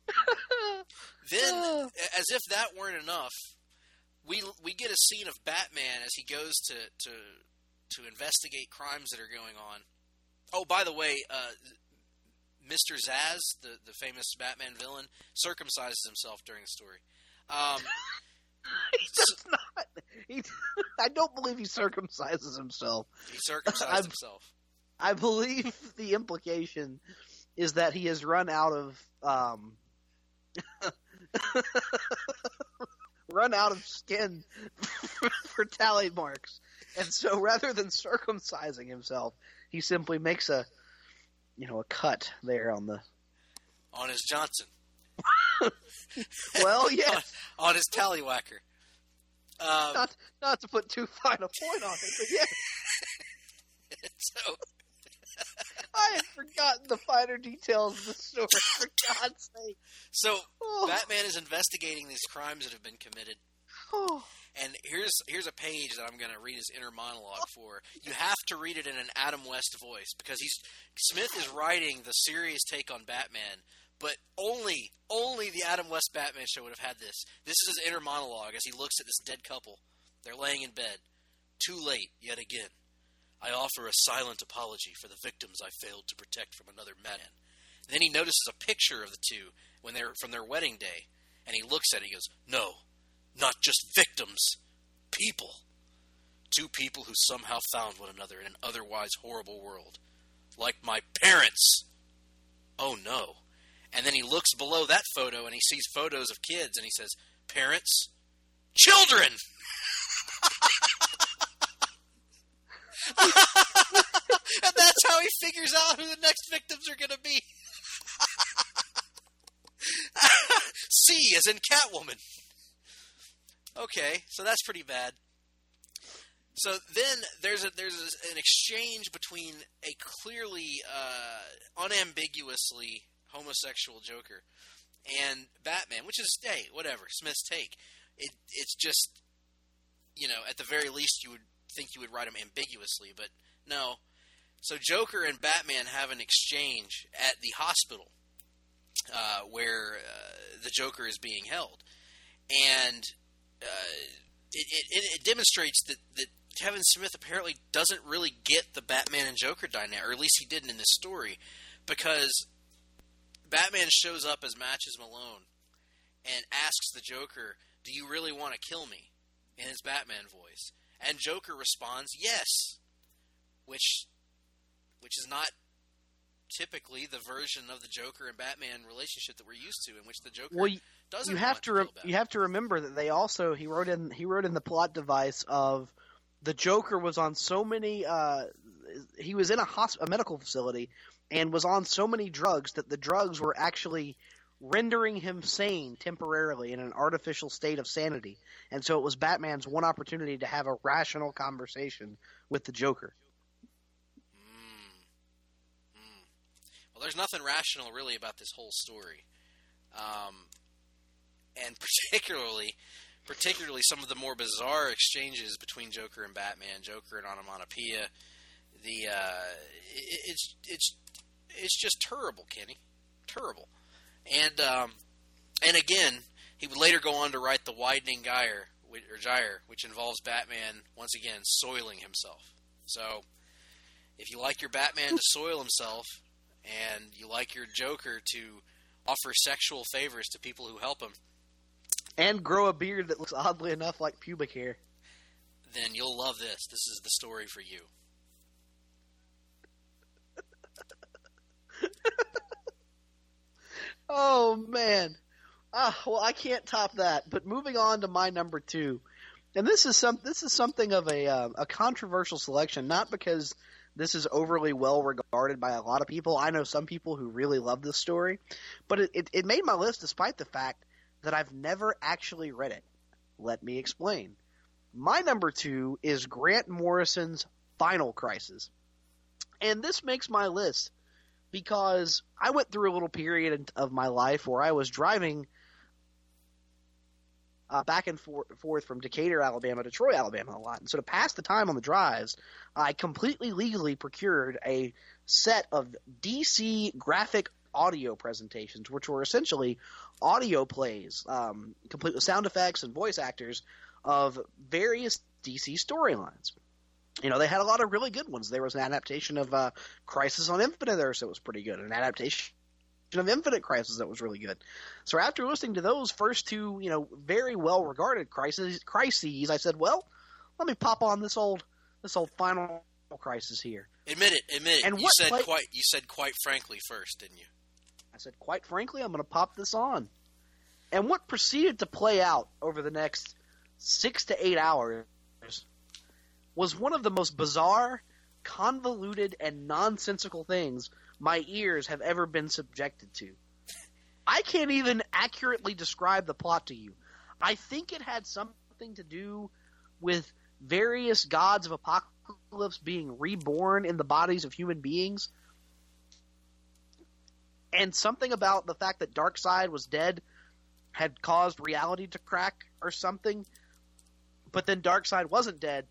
then, as if that weren't enough, we we get a scene of Batman as he goes to to. to investigate crimes that are going on. Oh, by the way, uh, Mister Zsasz, the, the famous Batman villain, circumcises himself during the story. Um, he does so, not. He, I don't believe he circumcises himself. He circumcised himself. I believe the implication is that he has run out of um, run out of skin for, for tally marks. And so rather than circumcising himself, he simply makes a, you know, a cut there on the... On his Johnson. Well, yes. on, on his tallywhacker. Um, not, not to put too fine a point on it, but yes. So... I had forgotten the finer details of the story, for God's sake. So, oh. Batman is investigating these crimes that have been committed. Oh. And here's here's a page that I'm going to read his inner monologue for. You have to read it in an Adam West voice because he's Smith is writing the serious take on Batman, but only only the Adam West Batman show would have had this. This is his inner monologue as he looks at this dead couple. They're laying in bed. Too late yet again. I offer a silent apology for the victims I failed to protect from another man. Then he notices a picture of the two when they're from their wedding day, and he looks at it. He goes, "No. Not just victims, people. Two people who somehow found one another in an otherwise horrible world. Like my parents. Oh no." And then he looks below that photo and he sees photos of kids and he says, "Parents? Children!" And that's how he figures out who the next victims are going to be. C as in Catwoman. Okay, so that's pretty bad. So then there's a there's a, an exchange between a clearly uh, unambiguously homosexual Joker and Batman, which is, hey, whatever, Smith's take. It it's just, you know, at the very least you would think you would write him ambiguously, but no. So Joker and Batman have an exchange at the hospital uh, where uh, the Joker is being held, and Uh, it, it, it demonstrates that, that Kevin Smith apparently doesn't really get the Batman and Joker dynamic, or at least he didn't in this story, because Batman shows up as Matches Malone and asks the Joker, "Do you really want to kill me?" in his Batman voice. And Joker responds, "Yes," which which is not typically the version of the Joker and Batman relationship that we're used to, in which the Joker well, doesn't you have want to, to re- kill Batman. you have to remember that they also he wrote in he wrote in the plot device of the Joker was on so many uh, he was in a, hosp- a medical facility and was on so many drugs that the drugs were actually rendering him sane temporarily in an artificial state of sanity, and so it was Batman's one opportunity to have a rational conversation with the Joker. Well, there's nothing rational really about this whole story, um, and particularly, particularly some of the more bizarre exchanges between Joker and Batman, Joker and Onomatopoeia. The uh, it, it's it's it's just terrible, Kenny, terrible, and um, and again, he would later go on to write the Widening Gyre or Gyre, which involves Batman once again soiling himself. So, if you like your Batman to soil himself, and you like your Joker to offer sexual favors to people who help him, and grow a beard that looks oddly enough like pubic hair, then you'll love this. This is the story for you. Oh, man. Ah, well, I can't top that. But moving on to my number two. And this is some this is something of a uh, a controversial selection, not because this is overly well regarded by a lot of people. I know some people who really love this story, but it, it, it made my list despite the fact that I've never actually read it. Let me explain. My number two is Grant Morrison's Final Crisis. And this makes my list because I went through a little period of my life where I was driving Uh, back and for- forth from Decatur, Alabama to Troy, Alabama a lot. And so to pass the time on the drives, I completely legally procured a set of D C graphic audio presentations, which were essentially audio plays, um, complete with sound effects and voice actors of various D C storylines. You know, they had a lot of really good ones. There was an adaptation of uh, Crisis on Infinite Earths that was pretty good, an adaptation of Infinite Crisis that was really good. So after listening to those first two, you know, very well regarded crises, crises, I said, well, let me pop on this old, this old Final Crisis here. Admit it, admit it. And you what said play- quite, you said quite frankly first, didn't you? I said, quite frankly, I'm going to pop this on. And what proceeded to play out over the next six to eight hours was one of the most bizarre, convoluted, and nonsensical things my ears have ever been subjected to. I can't even accurately describe the plot to you. I think it had something to do with various gods of apocalypse being reborn in the bodies of human beings, and something about the fact that Darkseid was dead had caused reality to crack or something, but then Darkseid wasn't dead,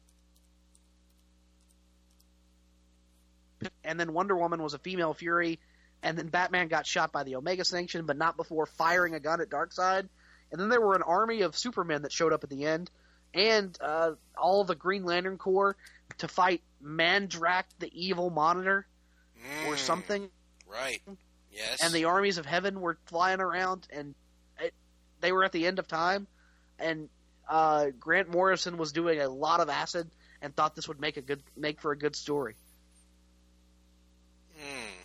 and then Wonder Woman was a female Fury, and then Batman got shot by the Omega Sanction, but not before firing a gun at Darkseid. And then there were an army of Supermen that showed up at the end, and uh, all the Green Lantern Corps to fight Mandrak, the evil Monitor, Mm, or something. Right. Yes. And the armies of heaven were flying around, and it, they were at the end of time. And uh, Grant Morrison was doing a lot of acid and thought this would make a good make for a good story. Mm.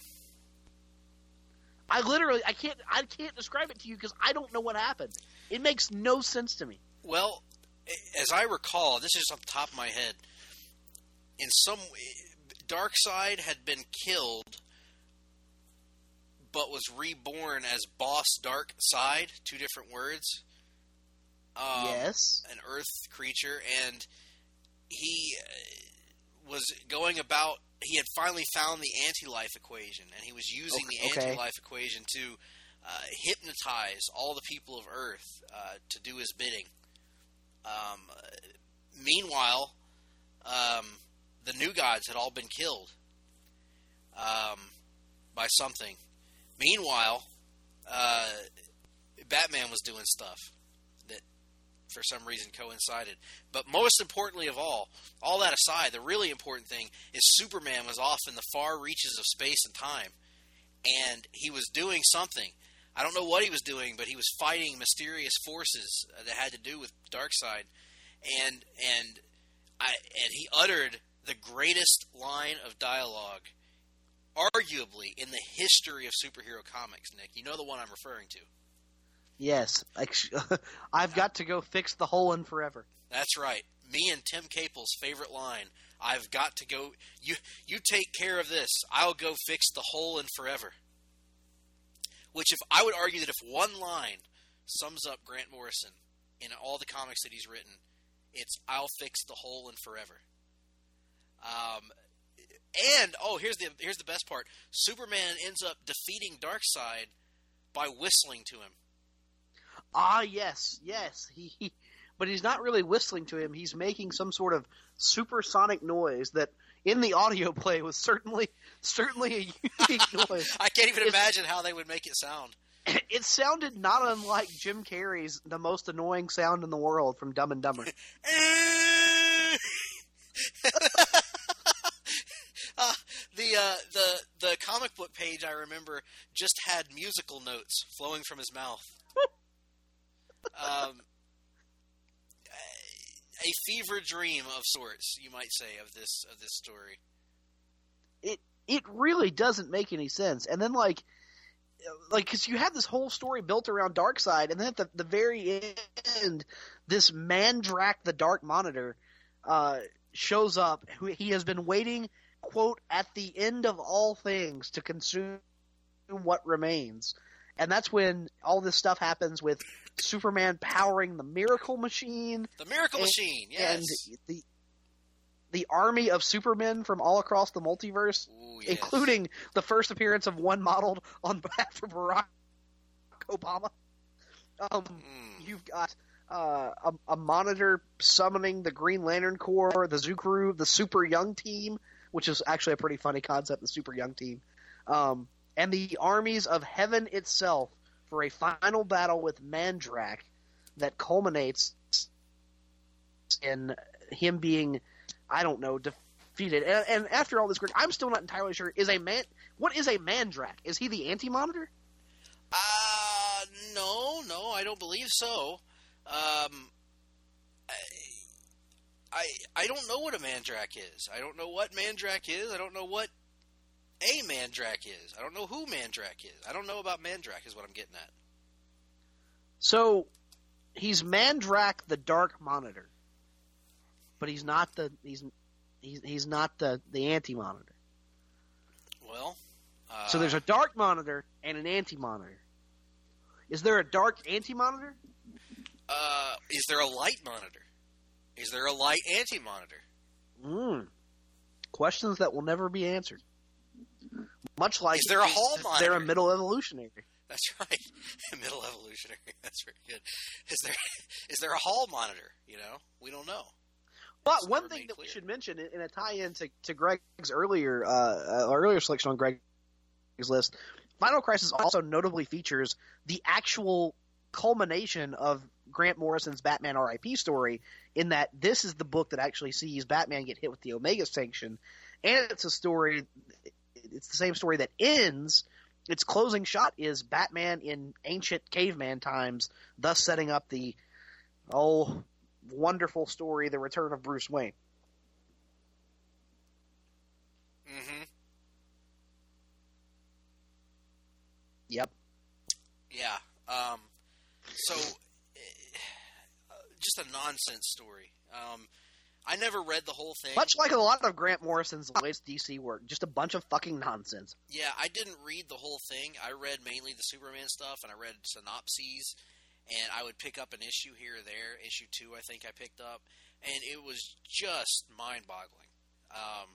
I literally, I can't, I can't describe it to you because I don't know what happened. It makes no sense to me. Well, as I recall, this is off the top of my head. In some, Darkseid had been killed, but was reborn as Boss Darkseid. Two different words. Um, Yes. An Earth creature, and he uh, was going about. He had finally found the anti-life equation, and he was using Okay, the okay. anti-life equation to uh, hypnotize all the people of Earth uh, to do his bidding. Um, meanwhile, um, the New Gods had all been killed um, by something. Meanwhile, uh, Batman was doing stuff that, for some reason, coincided. But most importantly of all, all that aside, the really important thing is Superman was off in the far reaches of space and time, and he was doing something. I don't know what he was doing, but he was fighting mysterious forces that had to do with Darkseid, and and I and he uttered the greatest line of dialogue, arguably in the history of superhero comics. Nick, you know the one I'm referring to. Yes. I've got to go fix the hole in forever. That's right. Me and Tim Capel's favorite line. I've got to go. You you take care of this. I'll go fix the hole in forever. Which, if I would argue that if one line sums up Grant Morrison in all the comics that he's written, it's I'll fix the hole in forever. Um, and oh, here's the here's the best part. Superman ends up defeating Darkseid by whistling to him. Ah, yes, yes. He, he, but he's not really whistling to him. He's making some sort of supersonic noise that, in the audio play, was certainly certainly a unique noise. I can't even It's- imagine how they would make it sound. It sounded not unlike Jim Carrey's "The Most Annoying Sound in the World" from Dumb and Dumber. uh, the uh, the the comic book page I remember just had musical notes flowing from his mouth. um, a fever dream of sorts, you might say, of this of this story. It it really doesn't make any sense. And then, like, like, because you had this whole story built around Darkseid, and then at the, the very end, this Mandrak the Dark Monitor uh, shows up. Who he has been waiting, quote, at the end of all things to consume what remains. And that's when all this stuff happens with Superman powering the Miracle Machine. The Miracle and, Machine, yes. And the, the army of Supermen from all across the multiverse, Ooh, yes. including the first appearance of one modeled on behalf of Barack Obama. Um, Mm. You've got uh, a, a Monitor summoning the Green Lantern Corps, the Zukru, the Super Young Team, which is actually a pretty funny concept, the Super Young Team, um, and the armies of heaven itself for a final battle with Mandrak that culminates in him being, I don't know, defeated. And, and after all this, I'm still not entirely sure. Is a man? What is a Mandrak? Is he the Anti-Monitor? Uh, no, no, I don't believe so. Um, I, I, I don't know what a Mandrak is. I don't know what Mandrak is. I don't know what a Mandrak is. I don't know who Mandrak is. I don't know about Mandrak is what I'm getting at. So, he's Mandrak the Dark Monitor, but he's not the he's he's he's not the the Anti-Monitor. Well, uh, So there's a Dark Monitor and an Anti-Monitor. Is there a Dark Anti-Monitor? uh, is there a light monitor? Is there a light anti-monitor? Hmm. Questions that will never be answered. Much like Is there a hall monitor? They're a middle evolutionary. That's right, middle evolutionary. That's very good. Is there is there a hall monitor? You know, we don't know. But It's one never thing made that we clear. should mention in a tie-in to, to Greg's earlier uh, uh, earlier selection on Greg's list, Final Crisis also notably features the actual culmination of Grant Morrison's Batman R I P story, in that this is the book that actually sees Batman get hit with the Omega Sanction, and it's a story. It's the same story that ends. Its closing shot is Batman in ancient caveman times, thus setting up the oh wonderful story, The Return of Bruce Wayne. Mm-hmm. Yep. Yeah. Um, so, uh, just a nonsense story. Um, I never read the whole thing. Much like a lot of Grant Morrison's latest D C work, just a bunch of fucking nonsense. Yeah, I didn't read the whole thing. I read mainly the Superman stuff, and I read synopses, and I would pick up an issue here or there. Issue two, I think I picked up, and it was just mind-boggling. Um,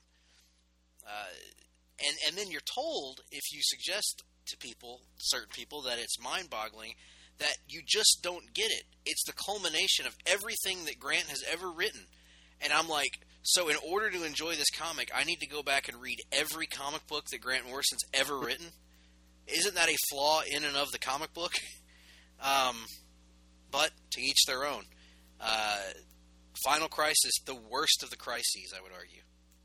uh, and and then you're told, if you suggest to people, certain people, that it's mind-boggling, that you just don't get it. It's the culmination of everything that Grant has ever written. And I'm like, so in order to enjoy this comic, I need to go back and read every comic book that Grant Morrison's ever written? Isn't that a flaw in and of the comic book? Um, but to each their own. Uh, Final Crisis, the worst of the crises, I would argue.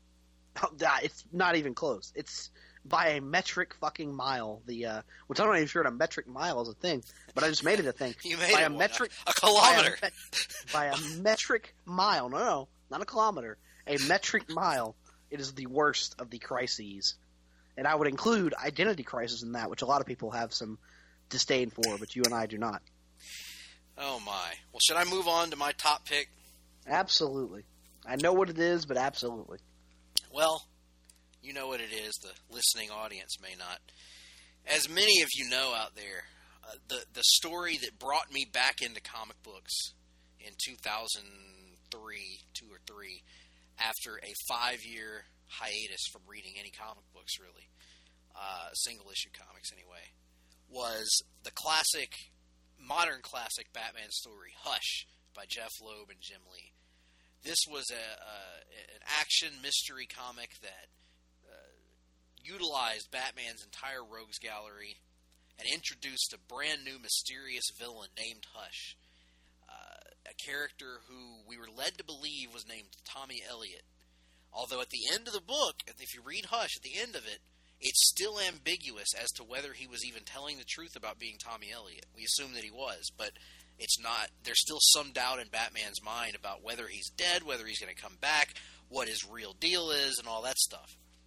Oh, it's not even close. It's by a metric fucking mile. The uh, which I'm not even sure a metric mile is a thing, but I just made it a thing. You made by it a one. metric A kilometer. By a, me- by a metric mile. No, no, not a kilometer. A metric mile. It is the worst of the crises, and I would include Identity Crisis in that, which a lot of people have some disdain for, but you and I do not. Oh my. Well, should I move on to my top pick? Absolutely. I know what it is, but absolutely. Well, you know what it is. The listening audience may not. As many of you know out there, uh, the the story that brought me back into comic books in two thousand three, two or three, after a five-year hiatus from reading any comic books, really, uh, single-issue comics anyway, was the classic, modern classic Batman story, Hush, by Jeff Loeb and Jim Lee. This was a, a an action mystery comic that uh, utilized Batman's entire rogues gallery and introduced a brand new mysterious villain named Hush, uh, a character who we were led to believe was named Tommy Elliot. Although at the end of the book, if you read Hush, at the end of it, it's still ambiguous as to whether he was even telling the truth about being Tommy Elliot. We assume that he was, but it's not. There's still some doubt in Batman's mind about whether he's dead, whether he's going to come back, what his real deal is, and all that stuff.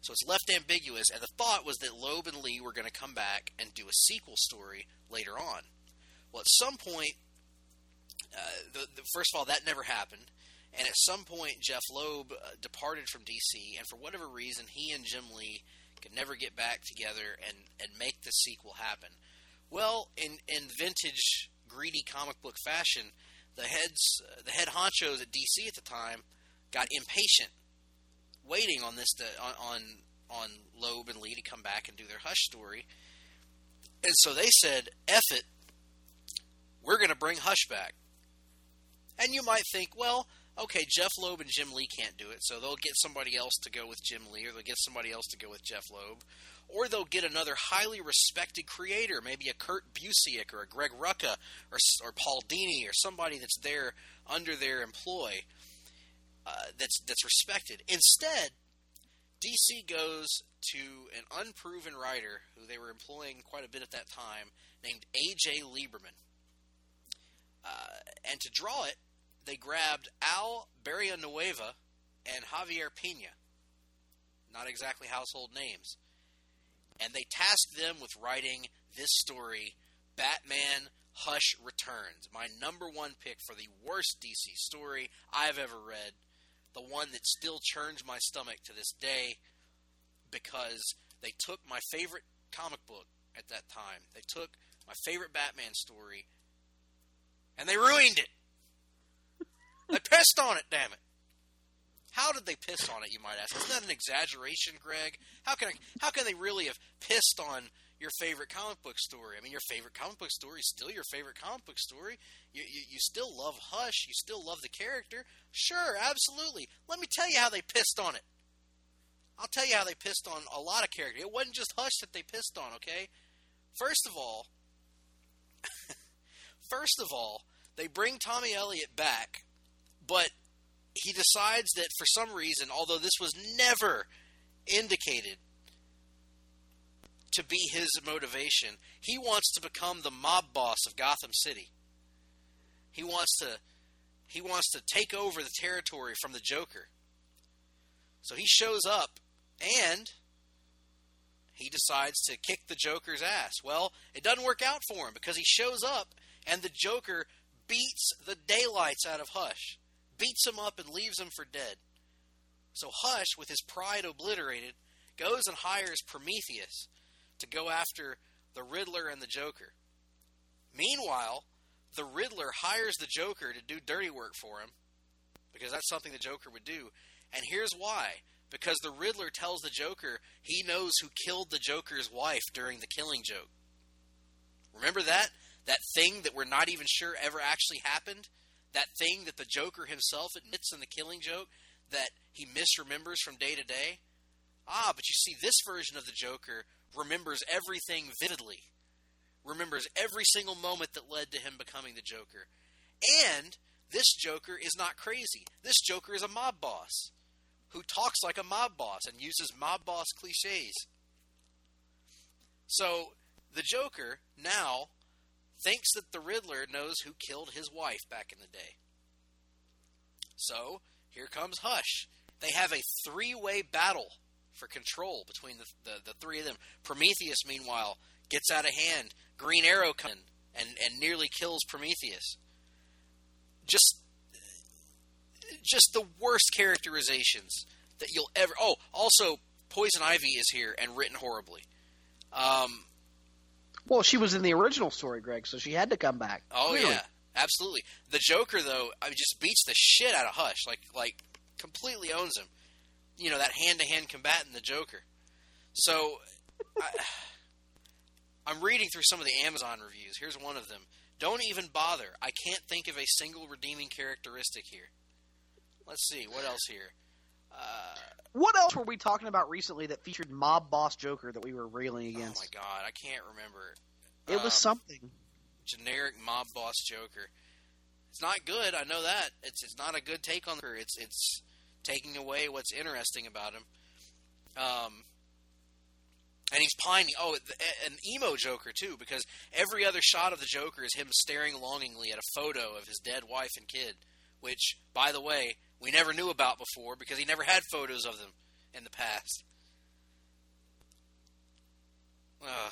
So it's left ambiguous, and the thought was that Loeb and Lee were going to come back and do a sequel story later on. Well, at some point, uh, the, the, first of all, that never happened, and at some point, Jeff Loeb uh, departed from D C, and for whatever reason, he and Jim Lee could never get back together and, and make the sequel happen. Well, in, in vintage greedy comic book fashion, the heads, uh, the head honchos at D C at the time got impatient, waiting on this to, on, on on Loeb and Lee to come back and do their Hush story. And so they said, F it, we're going to bring Hush back. And you might think, well, okay, Jeff Loeb and Jim Lee can't do it, so they'll get somebody else to go with Jim Lee, or they'll get somebody else to go with Jeff Loeb, or they'll get another highly respected creator, maybe a Kurt Busiek or a Greg Rucka or, or Paul Dini or somebody that's there under their employ uh, that's that's respected. Instead, D C goes to an unproven writer who they were employing quite a bit at that time, named A J Lieberman. Uh, and to draw it, they grabbed Al Barrionueva and Javier Pina. Not exactly household names. And they tasked them with writing this story, Batman Hush Returns. My number one pick for the worst D C story I've ever read. The one that still churns my stomach to this day, because they took my favorite comic book at that time. They took my favorite Batman story, and they ruined it. They pissed on it, damn it. How did they piss on it, you might ask? Isn't that an exaggeration, Greg? How can I, how can they really have pissed on your favorite comic book story? I mean, your favorite comic book story is still your favorite comic book story. You, you, you still love Hush. You still love the character. Sure, absolutely. Let me tell you how they pissed on it. I'll tell you how they pissed on a lot of characters. It wasn't just Hush that they pissed on, okay? First of all, first of all, they bring Tommy Elliott back, but he decides that for some reason, although this was never indicated to be his motivation, he wants to become the mob boss of Gotham City. He wants to he wants to take over the territory from the Joker. So he shows up and he decides to kick the Joker's ass. Well, it doesn't work out for him because he shows up and the Joker beats the daylights out of Hush. Beats him up and leaves him for dead. So Hush, with his pride obliterated, goes and hires Prometheus to go after the Riddler and the Joker. Meanwhile, the Riddler hires the Joker to do dirty work for him, because that's something the Joker would do. And here's why. Because the Riddler tells the Joker he knows who killed the Joker's wife during the Killing Joke. Remember that? That thing that we're not even sure ever actually happened? That thing that the Joker himself admits in the Killing Joke that he misremembers from day to day? Ah, but you see, this version of the Joker remembers everything vividly. Remembers every single moment that led to him becoming the Joker. And this Joker is not crazy. This Joker is a mob boss who talks like a mob boss and uses mob boss cliches. So the Joker now thinks that the Riddler knows who killed his wife back in the day. So, here comes Hush. They have a three-way battle for control between the, the, the three of them. Prometheus, meanwhile, gets out of hand. Green Arrow comes in and, and nearly kills Prometheus. Just, just the worst characterizations that you'll ever... Oh, also, Poison Ivy is here and written horribly. Um... Well, she was in the original story, Greg, so she had to come back. Oh, Clearly. yeah. Absolutely. The Joker, though, I mean, just beats the shit out of Hush. Like, like completely owns him. You know, that hand-to-hand combatant, the Joker. So, I, I'm reading through some of the Amazon reviews. Here's one of them. Don't even bother. I can't think of a single redeeming characteristic here. Let's see. What else here? Uh... What else were we talking about recently that featured mob boss Joker that we were railing against? Oh my god, I can't remember. It was um, something. Generic mob boss Joker. It's not good, I know that. It's it's not a good take on her. It's it's taking away what's interesting about him. Um, and he's pining. Oh, an emo Joker too, because every other shot of the Joker is him staring longingly at a photo of his dead wife and kid. Which, by the way, we never knew about before because he never had photos of them in the past.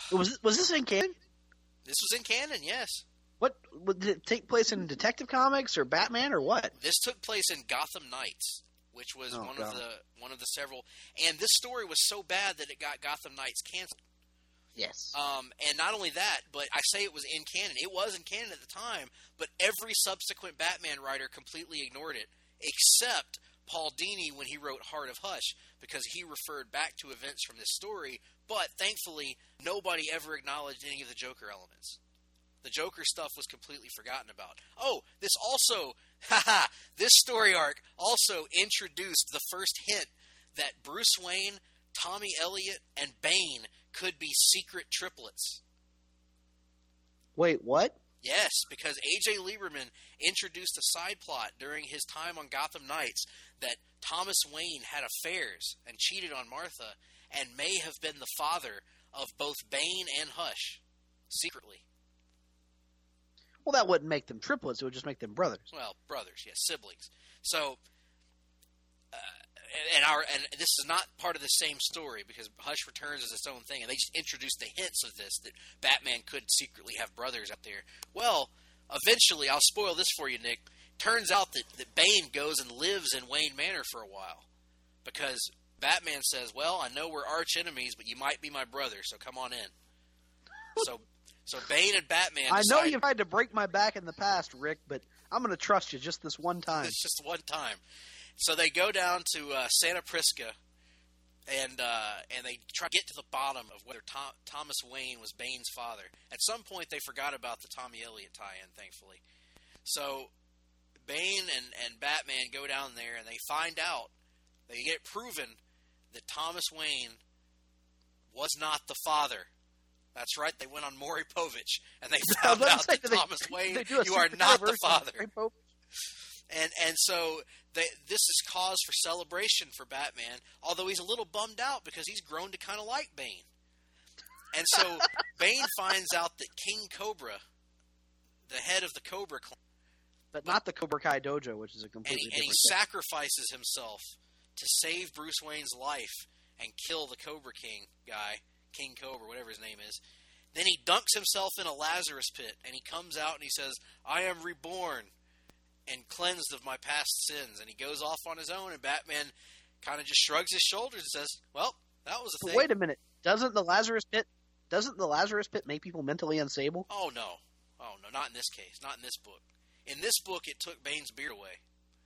Was was this in canon? This was in canon, yes. What, what did it take place in Detective Comics or Batman or what? This took place in Gotham Knights, which was Oh, one God. of the one of the several. And this story was so bad that it got Gotham Knights canceled. Yes. Um, and not only that, but I say it was in canon. It was in canon at the time, but every subsequent Batman writer completely ignored it, except Paul Dini when he wrote Heart of Hush, because he referred back to events from this story. But thankfully, nobody ever acknowledged any of the Joker elements. The Joker stuff was completely forgotten about. Oh, this also, haha, this story arc also introduced the first hint that Bruce Wayne, Tommy Elliott, and Bane could be secret triplets. Wait, what? Yes, because A J Lieberman introduced a side plot during his time on Gotham Knights that Thomas Wayne had affairs and cheated on Martha and may have been the father of both Bane and Hush, secretly. Well, that wouldn't make them triplets. It would just make them brothers. Well, brothers, yes, siblings. So, uh, and our and this is not part of the same story because Hush Returns is its own thing, and they just introduced the hints of this that Batman could secretly have brothers out there. Well, eventually, I'll spoil this for you, Nick. Turns out that, that Bane goes and lives in Wayne Manor for a while because Batman says, "Well, I know we're arch enemies, but you might be my brother, so come on in." So. So Bane and Batman I decide, know you've tried to break my back in the past, Rick, but I'm going to trust you just this one time. It's just one time. So they go down to uh, Santa Prisca, and uh, and they try to get to the bottom of whether Tom, Thomas Wayne was Bane's father. At some point, they forgot about the Tommy Elliott tie-in, thankfully. So Bane and, and Batman go down there, and they find out, they get proven that Thomas Wayne was not the father. That's right, they went on Maury Povich, and they found out that they, Thomas Wayne, they do a you are superhero not the version of father. Maury Povich? And and so they, this is cause for celebration for Batman, although he's a little bummed out because he's grown to kind of like Bane. And so Bane finds out that King Cobra, the head of the Cobra clan, But not the Cobra Kai Dojo, which is a and completely he, and he different thing. sacrifices himself to save Bruce Wayne's life and kill the Cobra King guy, King Cobra, whatever his name is. Then he dunks himself in a Lazarus pit, and he comes out and he says, "I am reborn and cleansed of my past sins." And he goes off on his own, and Batman kind of just shrugs his shoulders and says, "Well, that was a But thing." wait a minute. Doesn't the Lazarus Pit doesn't the Lazarus Pit make people mentally unstable? Oh, no. Oh, no, not in this case. Not in this book. In this book, it took Bane's beard away.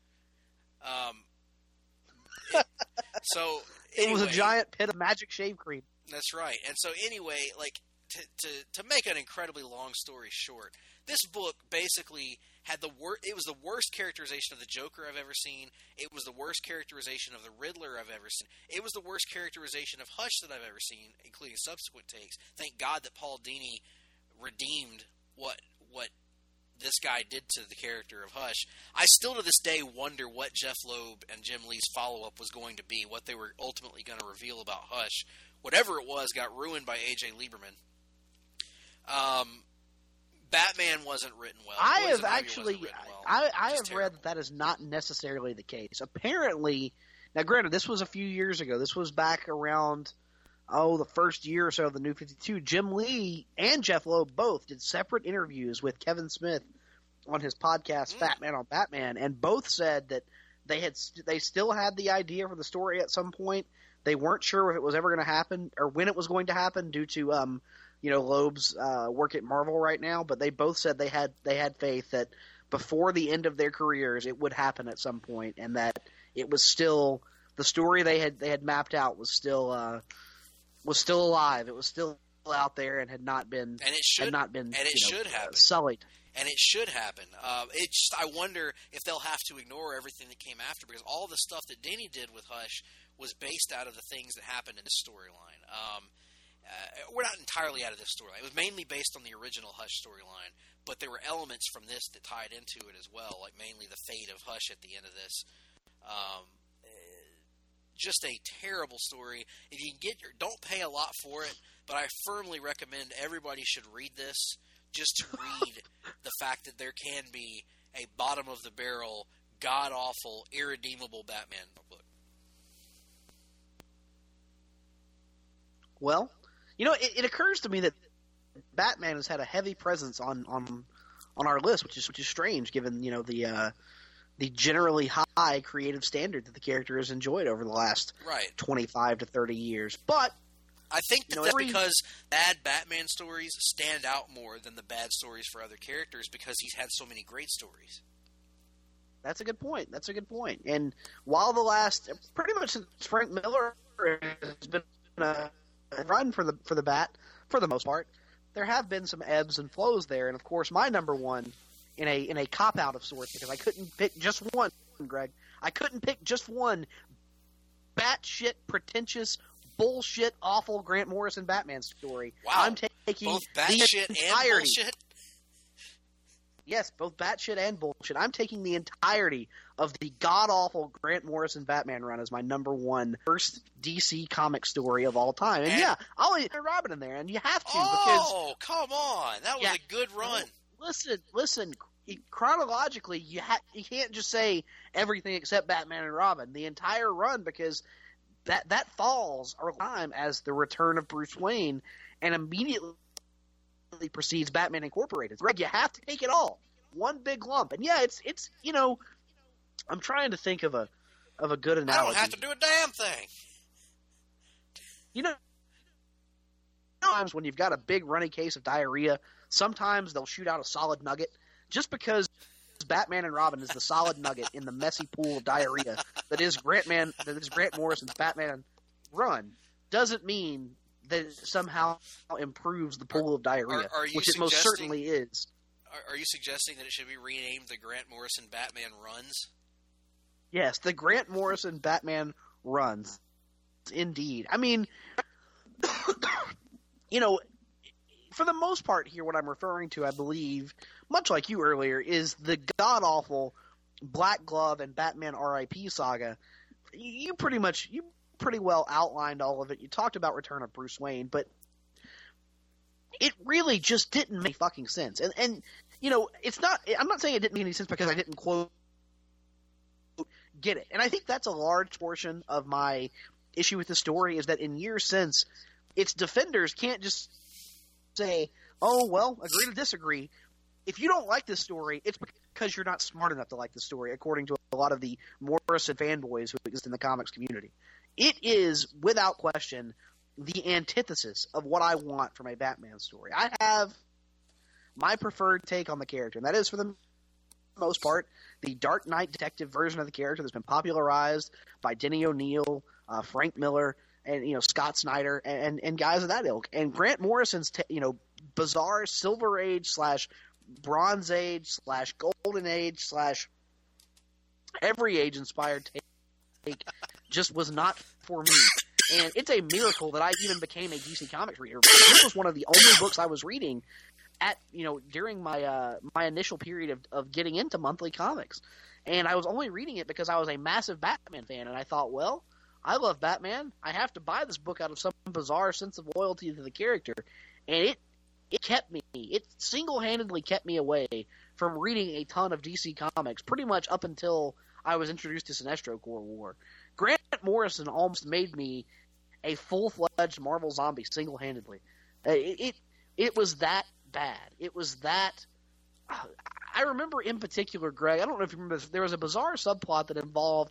Um, it, so, It was a anyway, giant pit of magic shave cream. That's right. And so anyway, like to to to make an incredibly long story short, this book basically had the wor- it was the worst characterization of the Joker I've ever seen. It was the worst characterization of the Riddler I've ever seen. It was the worst characterization of Hush that I've ever seen, including subsequent takes. Thank God that Paul Dini redeemed what what this guy did to the character of Hush. I still to this day wonder what Jeff Loeb and Jim Lee's follow-up was going to be, what they were ultimately going to reveal about Hush. Whatever it was got ruined by A J Lieberman. Um, Batman wasn't written well. I Poison have Ivy actually, wasn't written well, I, I which have is read terrible. that that is not necessarily the case. Apparently, now granted, this was a few years ago. This was back around, oh, the first year or so of the New fifty-two. Jim Lee and Jeff Loeb both did separate interviews with Kevin Smith on his podcast, Mm. Fat Man on Batman, and both said that they had st- they still had the idea for the story at some point. They weren't sure if it was ever going to happen or when it was going to happen due to, um, you know, Loeb's uh, work at Marvel right now. But they both said they had they had faith that before the end of their careers, it would happen at some point, and that it was still the story they had they had mapped out was still uh, was still alive. It was still out there and had not been And it should had not been and it you know, should happen. sullied. And it should happen. Uh, it just, I wonder if they'll have to ignore everything that came after, because all the stuff that Denny did with Hush was based out of the things that happened in this storyline. Um, uh, we're not entirely out of this storyline. It was mainly based on the original Hush storyline, but there were elements from this that tied into it as well, like mainly the fate of Hush at the end of this. Um, just a terrible story. If you can get your, don't pay a lot for it, but I firmly recommend everybody should read this just to read the fact that there can be a bottom of the barrel, god awful, irredeemable Batman book. Well, You know, it, it occurs to me that Batman has had a heavy presence on, on on our list, which is which is strange given, you know, the uh, the generally high creative standard that the character has enjoyed over the last right. twenty-five to thirty years. But I think that you know, that's every... because bad Batman stories stand out more than the bad stories for other characters because he's had so many great stories. That's a good point. That's a good point. And while the last, pretty much since Frank Miller has been a run for the for the Bat, for the most part, there have been some ebbs and flows there. And of course, my number one in a in a cop out of sorts, because I couldn't pick just one, Greg. I couldn't pick just one batshit pretentious bullshit awful Grant Morrison Batman story. Wow. I'm taking both the batshit and entirety. bullshit. Yes, both batshit and bullshit. I'm taking the entirety of the god-awful Grant Morrison Batman run as my number one first D C comic story of all time. And, and yeah, I'll leave Robin in there, and you have to oh, because... come on. That was yeah, a good run. Listen, listen. Chronologically, you, ha- you can't just say everything except Batman and Robin. The entire run, because that, that falls around time as the return of Bruce Wayne, and immediately precedes Batman Incorporated. Greg, you have to take it all, one big lump. And yeah, it's it's you know, I'm trying to think of a of a good analogy. I don't have to do a damn thing. You know, sometimes when you've got a big running case of diarrhea, sometimes they'll shoot out a solid nugget. Just because Batman and Robin is the solid nugget in the messy pool of diarrhea that is Grant Man that is Grant Morrison's Batman run doesn't mean that it somehow improves the pool of diarrhea, are, are which it most certainly is. Are, are you suggesting that it should be renamed the Grant Morrison Batman Runs? Yes, the Grant Morrison Batman Runs. Indeed. I mean, you know, for the most part here, what I'm referring to, I believe, much like you earlier, is the god-awful Black Glove and Batman R I P saga. You pretty much... you. pretty well outlined all of it. You talked about Return of Bruce Wayne, but it really just didn't make fucking sense. And, and you know, it's not – I'm not saying it didn't make any sense because I didn't quote get it. And I think that's a large portion of my issue with the story is that in years since, its defenders can't just say, oh, well, agree to disagree. If you don't like this story, it's because you're not smart enough to like the story, according to a lot of the Morrison fanboys who exist in the comics community. It is, without question, the antithesis of what I want from a Batman story. I have my preferred take on the character, and that is, for the most part, the Dark Knight detective version of the character that's been popularized by Denny O'Neil, uh, Frank Miller, and you know Scott Snyder, and, and guys of that ilk. And Grant Morrison's, t- you know, bizarre Silver Age slash Bronze Age slash Golden Age slash every age inspired take just was not for me. And it's a miracle that I even became a D C Comics reader. This was one of the only books I was reading at, you know, during my uh, my initial period of, of getting into monthly comics. And I was only reading it because I was a massive Batman fan. And I thought, well, I love Batman. I have to buy this book out of some bizarre sense of loyalty to the character. And it, it kept me, it single-handedly kept me away from reading a ton of D C Comics pretty much up until I was introduced to Sinestro Corps War. Grant Morrison almost made me a full-fledged Marvel zombie single-handedly. Uh, it, it it was that bad. It was that. Uh, I remember in particular, Greg. I don't know if you remember this. There was a bizarre subplot that involved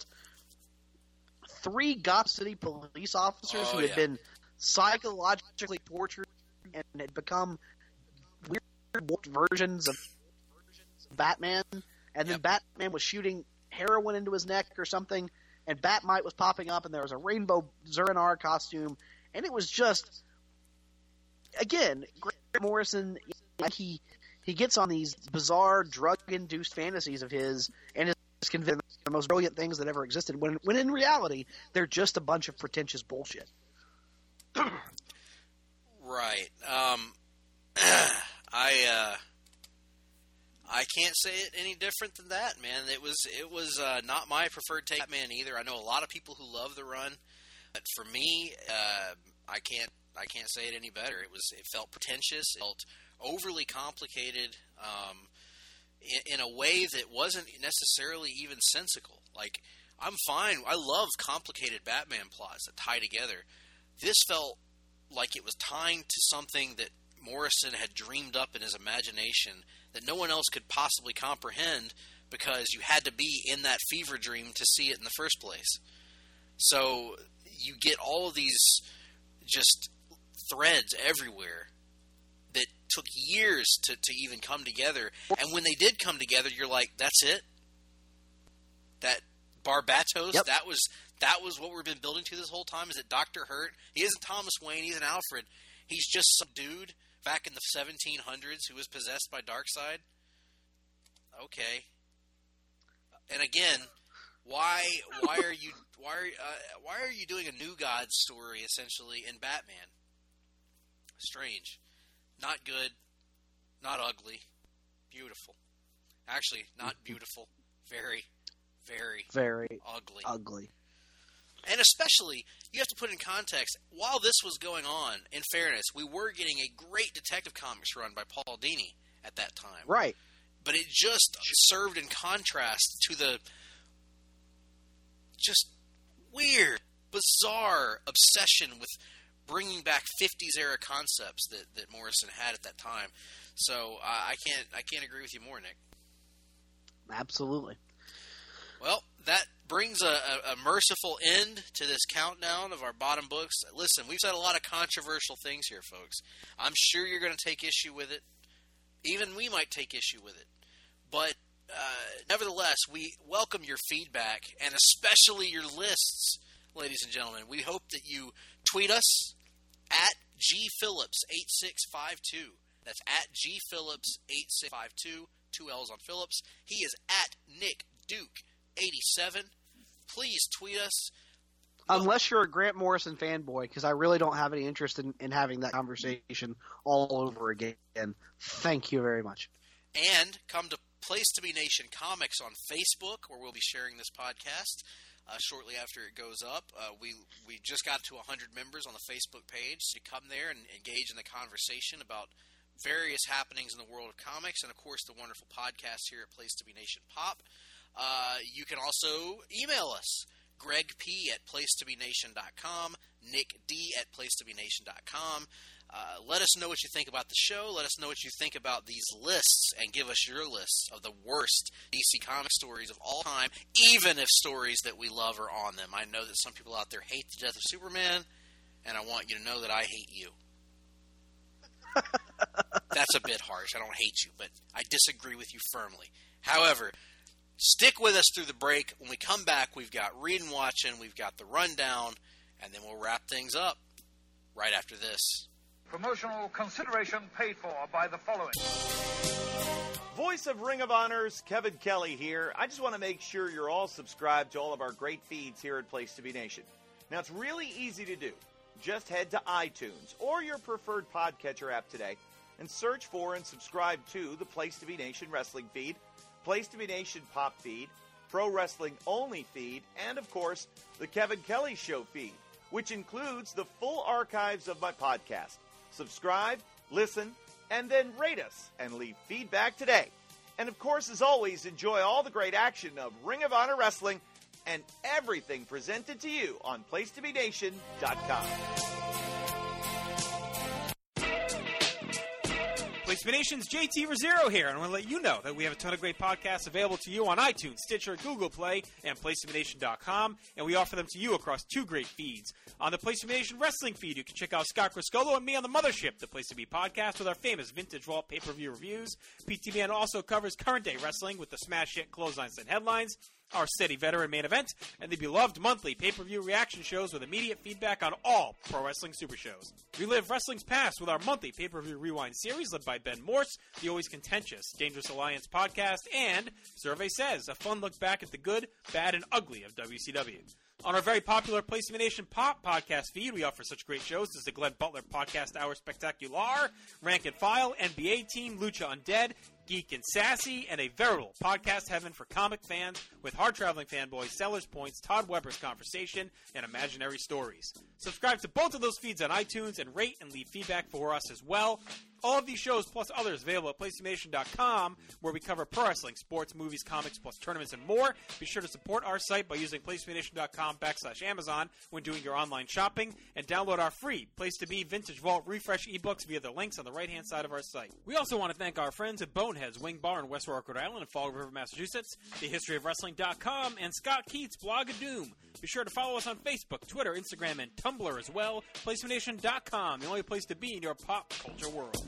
three Gotham City police officers oh, who had yeah. been psychologically tortured and had become weird versions of Batman. And then Yep. Batman was shooting heroin into his neck or something. And Batmite was popping up, and there was a rainbow Zur-En-Arrh costume, and it was just, again, Grant Morrison, he he gets on these bizarre drug-induced fantasies of his, and is convinced the most brilliant things that ever existed, when when in reality, they're just a bunch of pretentious bullshit. Right. Um, I uh, I can't say it any different than that, man. It was it was uh, not my preferred take, man, either. I know a lot of people who love the run, but for me, uh, I can't I can't say it any better. It was it felt pretentious, it felt overly complicated, um, in, in a way that wasn't necessarily even sensical. Like, I'm fine. I love complicated Batman plots that tie together. This felt like it was tying to something that Morrison had dreamed up in his imagination that no one else could possibly comprehend, because you had to be in that fever dream to see it in the first place. So you get all of these just threads everywhere that took years to, to even come together. And when they did come together, you're like, that's it? That Barbatos, yep. that was that was what we've been building to this whole time? Is it Doctor Hurt? He isn't Thomas Wayne, he's an Alfred. He's just some dude back in the seventeen hundreds who was possessed by Darkseid? Okay. And again, why why are you why are, uh, why are you doing a New Gods story essentially in Batman? Strange. Not good, not ugly, beautiful. Actually, not beautiful, very very very ugly. Ugly. And especially, you have to put in context, while this was going on, in fairness, we were getting a great Detective Comics run by Paul Dini at that time. Right. But it just served in contrast to the just weird, bizarre obsession with bringing back fifties-era concepts that, that Morrison had at that time. So uh, I can't I can't agree with you more, Nick. Absolutely. Well, that brings a, a, a merciful end to this countdown of our bottom books. Listen, we've said a lot of controversial things here, folks. I'm sure you're going to take issue with it. Even we might take issue with it. But uh, nevertheless, we welcome your feedback, and especially your lists, ladies and gentlemen. We hope that you tweet us at G Phillips eight six five two. That's at G Phillips eight six five two, two L's on Phillips. He is at Nick Duke eighty-seven. Please tweet us. Unless you're a Grant Morrison fanboy, because I really don't have any interest in, in having that conversation all over again. Thank you very much. And come to Place to Be Nation Comics on Facebook, where we'll be sharing this podcast uh, shortly after it goes up. Uh, we we just got to one hundred members on the Facebook page, so you come there and engage in the conversation about various happenings in the world of comics, and of course the wonderful podcast here at Place to Be Nation Pop. Uh, you can also email us, Greg P at place to be nation dot com, Nick D at place to be nation dot com. Uh, let us know what you think about the show. Let us know what you think about these lists, and give us your lists of the worst D C comic stories of all time, even if stories that we love are on them. I know that some people out there hate the death of Superman, and I want you to know that I hate you. That's a bit harsh. I don't hate you, but I disagree with you firmly. However, stick with us through the break. When we come back, we've got Reading Watching, we've got the rundown, and then we'll wrap things up right after this. Promotional consideration paid for by the following. Voice of Ring of Honor's Kevin Kelly here. I just want to make sure you're all subscribed to all of our great feeds here at Place to Be Nation. Now, it's really easy to do. Just head to iTunes or your preferred podcatcher app today and search for and subscribe to the Place to Be Nation Wrestling feed, Place to Be Nation Pop feed, Pro Wrestling Only feed, and, of course, the Kevin Kelly Show feed, which includes the full archives of my podcast. Subscribe, listen, and then rate us and leave feedback today. And, of course, as always, enjoy all the great action of Ring of Honor Wrestling and everything presented to you on place to be nation dot com. Place to Be Nation's J T Rozzero here, and I want to let you know that we have a ton of great podcasts available to you on iTunes, Stitcher, Google Play, and place to be nation dot com, and we offer them to you across two great feeds. On the Place to Be Nation Wrestling feed, you can check out Scott Criscolo and me on the Mothership, the Place to Be podcast, with our famous Vintage Raw pay-per-view reviews. P T B N also covers current-day wrestling with the smash hit Clotheslines and Headlines, our steady veteran main event, and the beloved monthly pay-per-view reaction shows with immediate feedback on all pro wrestling super shows. Relive wrestling's past with our monthly pay-per-view rewind series led by Ben Morse, the always contentious Dangerous Alliance podcast, and Survey Says, a fun look back at the good, bad, and ugly of W C W. On our very popular Place to Be Nation Pop podcast feed, we offer such great shows as the Glenn Butler Podcast Hour Spectacular, Rank and File, N B A Team, Lucha Undead, Geek and Sassy, and a veritable podcast heaven for comic fans with hard-traveling fanboys, Sellers Points, Todd Weber's Conversation, and Imaginary Stories. Subscribe to both of those feeds on iTunes and rate and leave feedback for us as well. All of these shows, plus others, available at PlayStation dot com, where we cover pro wrestling, sports, movies, comics, plus tournaments and more. Be sure to support our site by using PlayStation dot com backslash Amazon when doing your online shopping, and download our free Place to Be Vintage Vault Refresh ebooks via the links on the right-hand side of our site. We also want to thank our friends at Boneheads Wing Bar in West Warwick, Rhode Island, and Fall River, Massachusetts, the history of wrestling dot com, and Scott Keats, Blog of Doom. Be sure to follow us on Facebook, Twitter, Instagram, and Tumblr as well. PlayStation dot com, the only place to be in your pop culture world.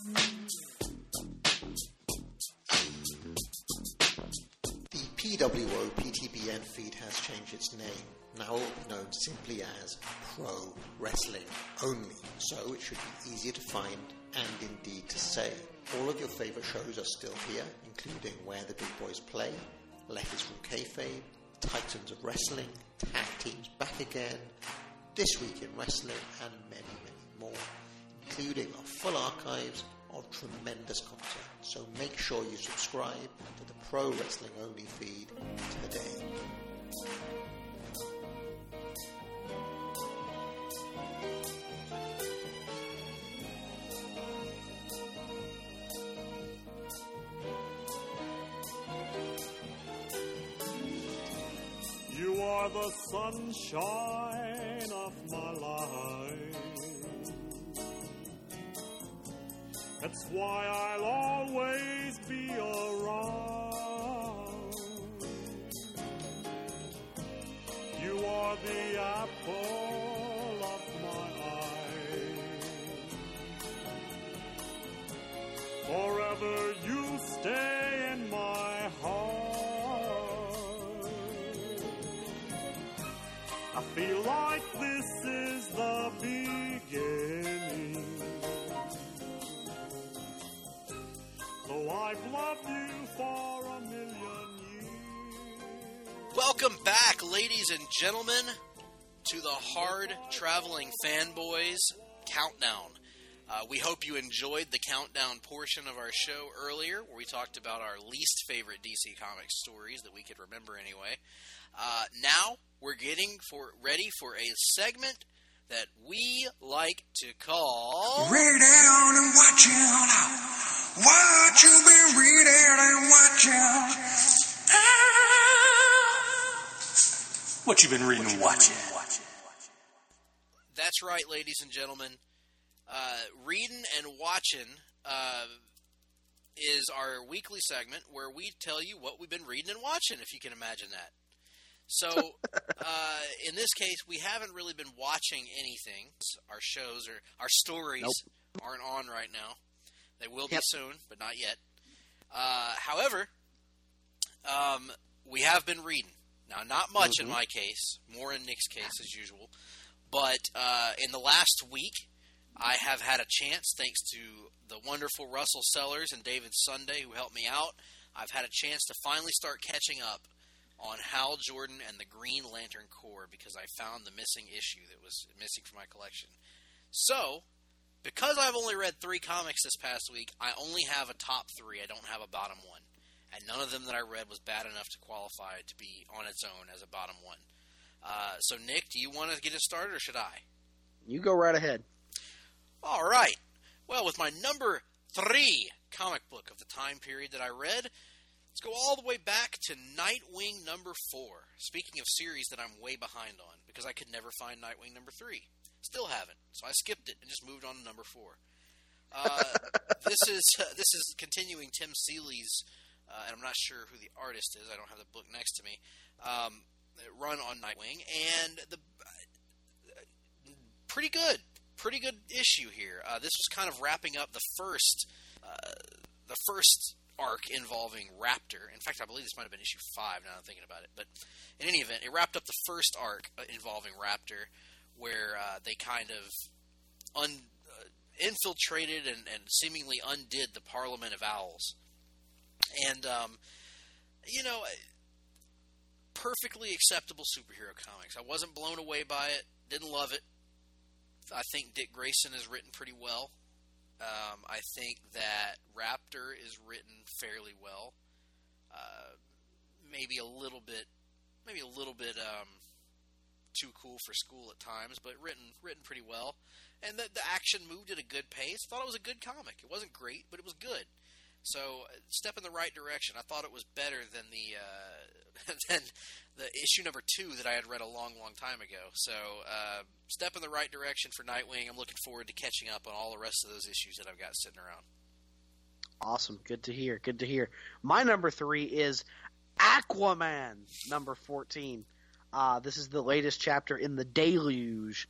The P W O P T B N feed has changed its name, now known simply as Pro Wrestling Only, so it should be easier to find and indeed to say. All of your favourite shows are still here, including Where the Big Boys Play, Letters from Kayfabe, Titans of Wrestling, Tag Teams Back Again, This Week in Wrestling, and many, many more, including our full archives of tremendous content. So make sure you subscribe to the Pro Wrestling Only feed today. You are the sunshine of my life. That's why I'll always be around. You are the apple of my eye. Forever you stay in my heart. I feel like this is the beginning. Though I've loved you for a million years. Welcome back, ladies and gentlemen, to the Hard Traveling Fanboys Countdown. Uh, we hope you enjoyed the countdown portion of our show earlier, where we talked about our least favorite D C Comics stories that we could remember anyway. Uh, now we're getting for ready for a segment that we like to call Read on and watch out. What you been reading and watching? What you been reading and watching? That's right, ladies and gentlemen. Uh, reading and watching uh, is our weekly segment where we tell you what we've been reading and watching, if you can imagine that. So, uh, in this case, we haven't really been watching anything. Our shows or our stories nope. aren't on right now. They will be yep. soon, but not yet. Uh, however, um, we have been reading. Now, not much mm-hmm. in my case, more in Nick's case as usual. But uh, in the last week, I have had a chance, thanks to the wonderful Russell Sellers and David Sunday who helped me out, I've had a chance to finally start catching up on Hal Jordan and the Green Lantern Corps, because I found the missing issue that was missing from my collection. So, because I've only read three comics this past week, I only have a top three. I don't have a bottom one. And none of them that I read was bad enough to qualify to be on its own as a bottom one. Uh, so, Nick, do you want to get us started, or should I? You go right ahead. All right. Well, with my number three comic book of the time period that I read, let's go all the way back to Nightwing number four. Speaking of series that I'm way behind on, because I could never find Nightwing number three. Still haven't. So I skipped it and just moved on to number four. Uh, this is uh, this is continuing Tim Seeley's, uh, and I'm not sure who the artist is. I don't have the book next to me. Um, run on Nightwing, and the uh, pretty good, pretty good issue here. Uh, this was kind of wrapping up the first, uh, the first. arc involving Raptor. In fact, I believe this might have been issue five now I'm thinking about it. But in any event, it wrapped up the first arc involving Raptor, where uh, they kind of un, uh, infiltrated and, and seemingly undid the Parliament of Owls. And, um, you know, perfectly acceptable superhero comics. I wasn't blown away by it. Didn't love it. I think Dick Grayson is written pretty well. Um, I think that Raptor is written fairly well. Uh, maybe a little bit, maybe a little bit um, too cool for school at times, but written written pretty well. And the, the action moved at a good pace. I thought it was a good comic. It wasn't great, but it was good. So, uh, step in the right direction. I thought it was better than the uh, than the issue number two that I had read a long, long time ago. So, uh, step in the right direction for Nightwing. I'm looking forward to catching up on all the rest of those issues that I've got sitting around. Awesome. Good to hear. Good to hear. My number three is Aquaman, number fourteen. Uh, this is the latest chapter in the Deluge.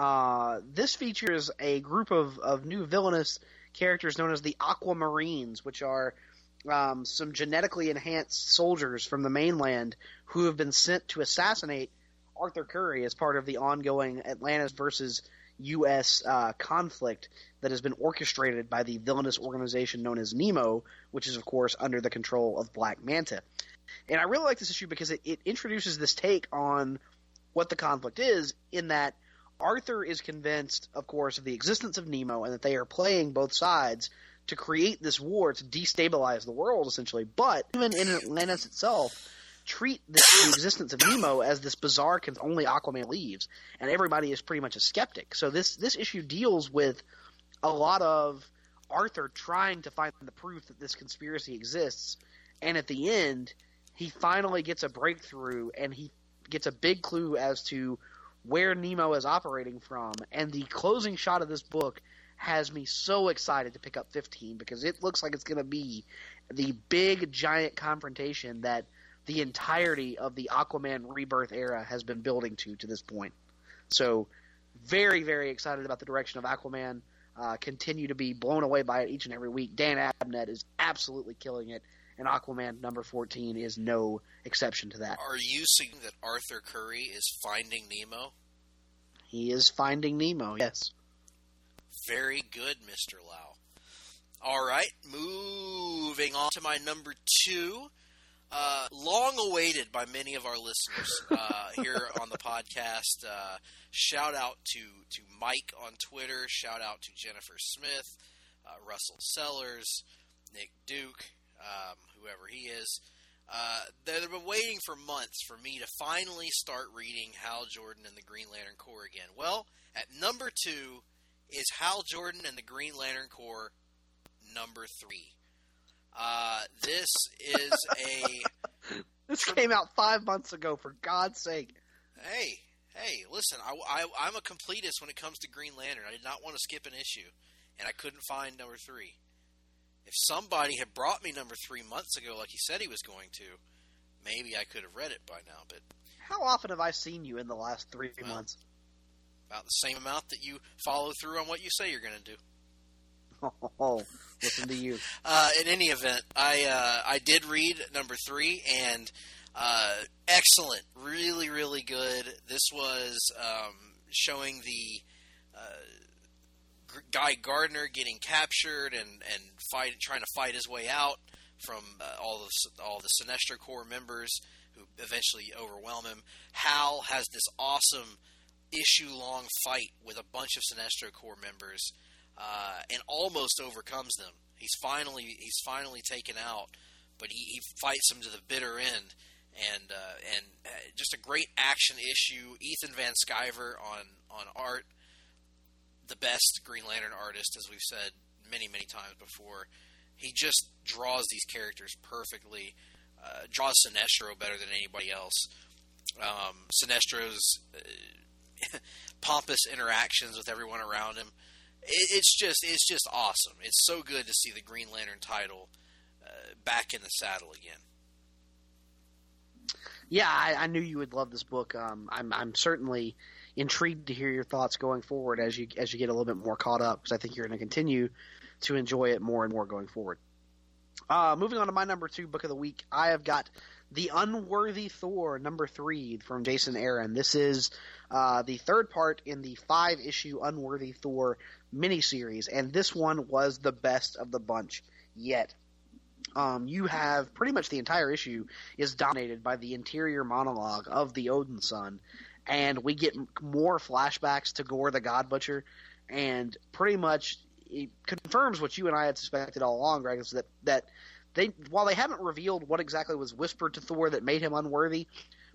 Uh, this features a group of, of new villainous characters known as the Aquamarines, which are um, some genetically enhanced soldiers from the mainland who have been sent to assassinate Arthur Curry as part of the ongoing Atlantis versus U S uh, conflict that has been orchestrated by the villainous organization known as Nemo, which is, of course, under the control of Black Manta. And I really like this issue because it, it introduces this take on what the conflict is, in that Arthur is convinced, of course, of the existence of Nemo and that they are playing both sides to create this war to destabilize the world, essentially. But even in Atlantis itself, treat this, the existence of Nemo as this bizarre can only Aquaman believes, and everybody is pretty much a skeptic. So this this issue deals with a lot of Arthur trying to find the proof that this conspiracy exists, and at the end, he finally gets a breakthrough, and he gets a big clue as to where Nemo is operating from. And the closing shot of this book has me so excited to pick up fifteen, because it looks like it's going to be the big, giant confrontation that the entirety of the Aquaman Rebirth era has been building to to this point. So very, very excited about the direction of Aquaman. Uh, continue to be blown away by it each and every week. Dan Abnett is absolutely killing it, and Aquaman number fourteen is no exception to that. Are you seeing that Arthur Curry is finding Nemo? He is finding Nemo, yes. Very good, Mister Lau. All right, moving on to my number two. Uh, long awaited by many of our listeners uh, here on the podcast. Uh, shout out to, to Mike on Twitter. Shout out to Jennifer Smith, uh, Russell Sellers, Nick Duke, um, whoever he is. Uh, they've been waiting for months for me to finally start reading Hal Jordan and the Green Lantern Corps again. Well, at number two is Hal Jordan and the Green Lantern Corps number three. Uh, this is a... This came out five months ago, for God's sake. Hey, hey, listen, I, I, I'm a completist when it comes to Green Lantern. I did not want to skip an issue, and I couldn't find number three. If somebody had brought me number three months ago like he said he was going to, maybe I could have read it by now, but... How often have I seen you in the last three well, months? About the same amount that you follow through on what you say you're going to do. Oh, listen to you. Uh, in any event, I uh, I did read number three, and uh, excellent, really, really good. This was um, showing the uh, Guy Gardner getting captured and and fight, trying to fight his way out from uh, all the all the Sinestro Corps members who eventually overwhelm him. Hal has this awesome issue-long fight with a bunch of Sinestro Corps members. Uh, and almost overcomes them. He's finally he's finally taken out, but he, he fights them to the bitter end, and uh, and uh, just a great action issue. Ethan Van Sciver on on art, the best Green Lantern artist, as we've said many many times before. He just draws these characters perfectly. Uh, draws Sinestro better than anybody else. Um, Sinestro's uh, pompous interactions with everyone around him. It's just it's just awesome. It's so good to see the Green Lantern title uh, back in the saddle again. Yeah, I, I knew you would love this book. Um, I'm I'm certainly intrigued to hear your thoughts going forward as you as you get a little bit more caught up, because I think you're going to continue to enjoy it more and more going forward. Uh, moving on to my number two book of the week, I have got The Unworthy Thor, number three, from Jason Aaron. This is uh, the third part in the five-issue Unworthy Thor miniseries, and this one was the best of the bunch yet. Um, you have pretty much the entire issue is dominated by the interior monologue of the Odin Son, and we get more flashbacks to Gore the God Butcher, and pretty much it confirms what you and I had suspected all along, Greg, is that, that they, while they haven't revealed what exactly was whispered to Thor that made him unworthy,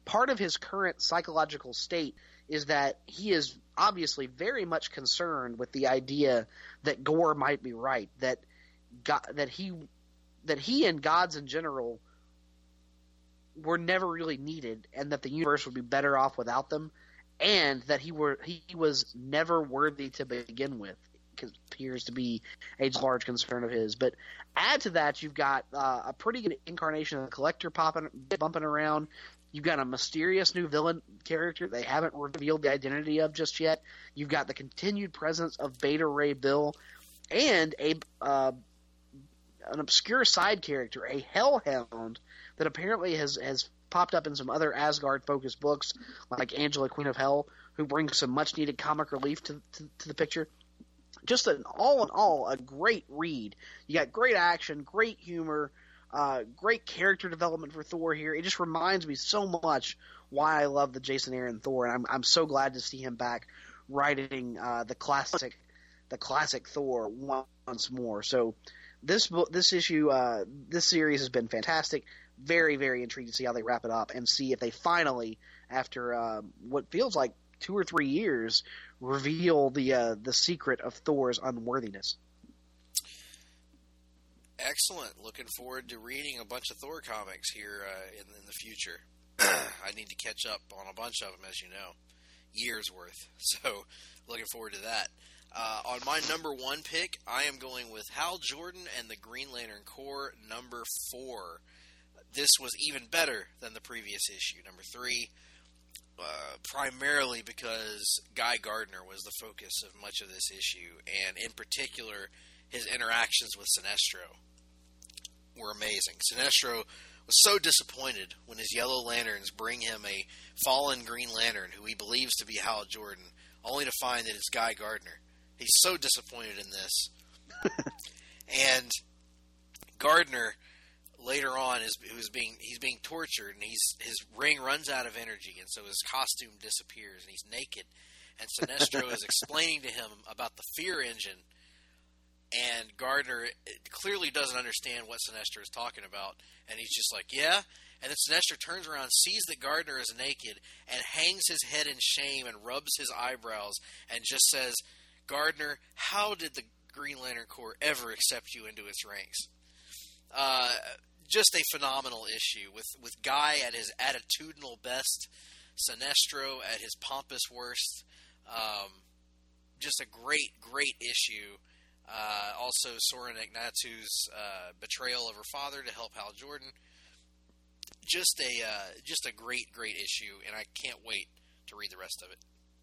part of his current psychological state is that he is obviously very much concerned with the idea that Gorr might be right, that God, that he that he and gods in general were never really needed, and that the universe would be better off without them, and that he were he was never worthy to begin with. Appears to be a large concern of his. But add to that, you've got uh, a pretty good incarnation of the Collector popping, bumping around. You've got a mysterious new villain character they haven't revealed the identity of just yet. You've got the continued presence of Beta Ray Bill, and a uh, an obscure side character, a Hellhound, that apparently has has popped up in some other Asgard-focused books, like Angela, Queen of Hell, who brings some much-needed comic relief to, to, to the picture. Just an all in all, a great read. You got great action, great humor, uh, great character development for Thor here. It just reminds me so much why I love the Jason Aaron Thor, and I'm I'm so glad to see him back writing uh, the classic, the classic Thor once more. So this book, this issue, uh, this series has been fantastic. Very very intrigued to see how they wrap it up and see if they finally, after uh, what feels like two or three years, reveal the uh, the secret of Thor's unworthiness. Excellent. Looking forward to reading a bunch of Thor comics here uh, in, in the future. I need to catch up on a bunch of them, as you know. Years worth. So, looking forward to that. Uh, on my number one pick, I am going with Hal Jordan and the Green Lantern Corps, number four. This was even better than the previous issue, number three. Uh, primarily because Guy Gardner was the focus of much of this issue, and in particular, his interactions with Sinestro were amazing. Sinestro was so disappointed when his Yellow Lanterns bring him a fallen Green Lantern who he believes to be Hal Jordan, only to find that it's Guy Gardner. He's so disappointed in this. And Gardner, later on, is who's being he's being tortured, and he's his ring runs out of energy, and so his costume disappears, and he's naked. And Sinestro is explaining to him about the Fear Engine, and Gardner clearly doesn't understand what Sinestro is talking about, and he's just like, yeah. And then Sinestro turns around, sees that Gardner is naked, and hangs his head in shame and rubs his eyebrows, and just says, Gardner, how did the Green Lantern Corps ever accept you into its ranks? Uh, just a phenomenal issue with, with Guy at his attitudinal best, Sinestro at his pompous worst. Um, just a great, great issue. Uh, also, Soren Ignatu's uh, betrayal of her father to help Hal Jordan. Just a uh, just a great, great issue, and I can't wait to read the rest of it.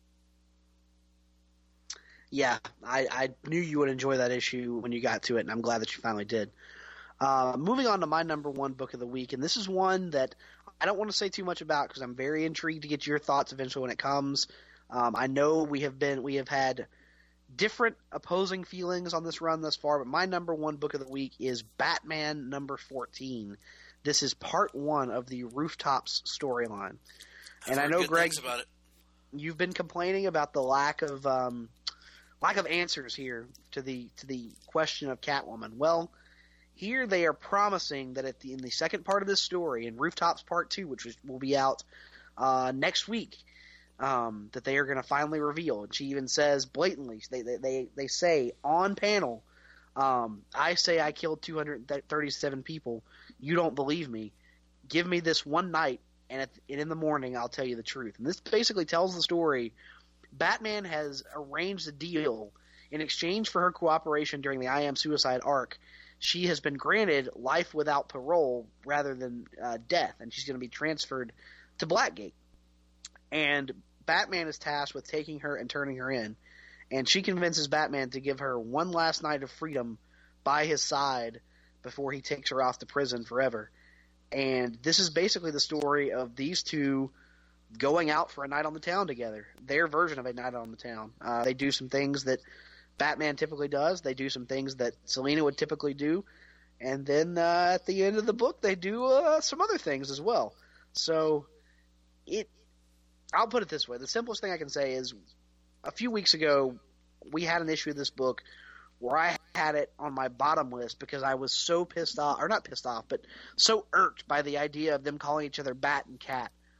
Yeah, I, I knew you would enjoy that issue when you got to it, and I'm glad that you finally did. Uh, moving on to my number one book of the week, and this is one that I don't want to say too much about because I'm very intrigued to get your thoughts eventually when it comes. Um, I know we have been we have had different opposing feelings on this run thus far, but my number one book of the week is Batman number fourteen. This is part one of the Rooftops storyline, and I know, Greg, about it. You've been complaining about the lack of um, lack of answers here to the to the question of Catwoman. Well, here they are promising that at the, in the second part of this story, in Rooftops Part two, which is, will be out uh, next week, um, that they are going to finally reveal. And she even says blatantly, they they, they, they say on panel, um, I say I killed two hundred thirty-seven people. You don't believe me. Give me this one night, and, at, and in the morning I'll tell you the truth. And this basically tells the story. Batman has arranged a deal in exchange for her cooperation during the I Am Suicide arc. She has been granted life without parole rather than uh, death, and she's going to be transferred to Blackgate. And Batman is tasked with taking her and turning her in, and she convinces Batman to give her one last night of freedom by his side before he takes her off to prison forever. And this is basically the story of these two going out for a night on the town together, their version of a night on the town. Uh, they do some things that Batman typically does. They do some things that Selina would typically do. And then uh, at the end of the book, they do uh, some other things as well. So it, I'll put it this way. The simplest thing I can say is a few weeks ago, we had an issue of this book where I had it on my bottom list because I was so pissed off, or not pissed off, but so irked by the idea of them calling each other Bat and Cat.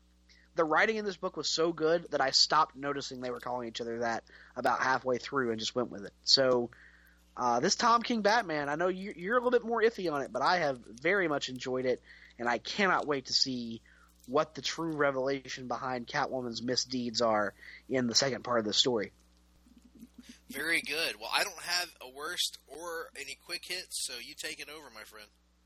the writing in this book was so good that I stopped noticing they were calling each other that about halfway through and just went with it. So uh, this Tom King Batman, I know you, you're a little bit more iffy on it, but I have very much enjoyed it, and I cannot wait to see what the true revelation behind Catwoman's misdeeds are in the second part of the story. Very good. Well, I don't have a worst or any quick hits, so you take it over, my friend.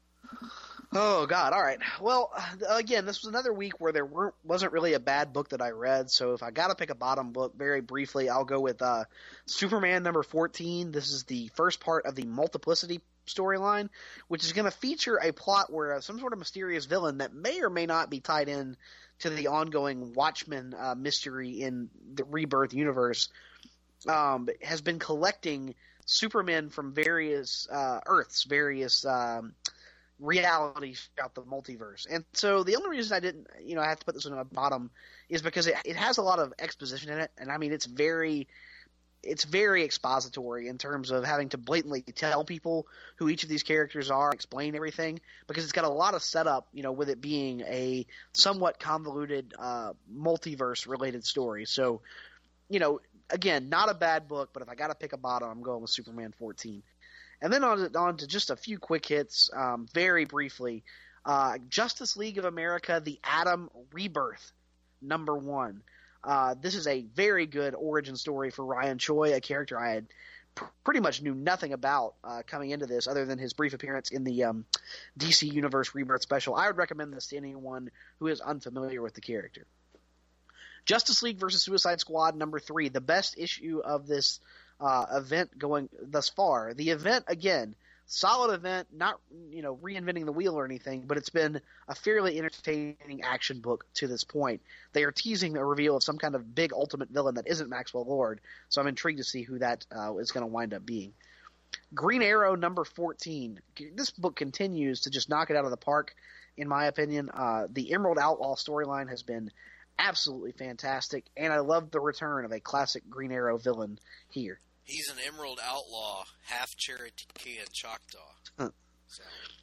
Oh, God. All right. Well, again, this was another week where there weren't, wasn't really a bad book that I read, so if I got to pick a bottom book very briefly, I'll go with uh, Superman number fourteen. This is the first part of the Multiplicity storyline, which is going to feature a plot where some sort of mysterious villain that may or may not be tied in to the ongoing Watchmen uh, mystery in the Rebirth universe um, has been collecting Supermen from various uh, Earths, various um, realities throughout the multiverse. And so the only reason I didn't, you know, I have to put this on the bottom is because it, it has a lot of exposition in it. And I mean, it's very, it's very expository in terms of having to blatantly tell people who each of these characters are, explain everything, because it's got a lot of setup, you know, with it being a somewhat convoluted uh, multiverse related story. So, you know, again, not a bad book, but if I got to pick a bottom, I'm going with Superman fourteen. And then on to, on to just a few quick hits, um, very briefly. Uh, Justice League of America, The Atom Rebirth, number one. Uh, this is a very good origin story for Ryan Choi, a character I had pr- pretty much knew nothing about uh, coming into this other than his brief appearance in the um, D C Universe Rebirth special. I would recommend this to anyone who is unfamiliar with the character. Justice League versus Suicide Squad, number three, the best issue of this Uh, event going thus far. The event, again, solid event, not, you know, reinventing the wheel or anything, but it's been a fairly entertaining action book to this point. They are teasing a reveal of some kind of big ultimate villain that isn't Maxwell Lord, so I'm intrigued to see who that uh, is going to wind up being. Green Arrow number fourteen. This book continues to just knock it out of the park, in my opinion. Uh, the Emerald Outlaw storyline has been absolutely fantastic, and I love the return of a classic Green Arrow villain here. He's an Emerald Outlaw, half Cherokee and Choctaw. Huh. So.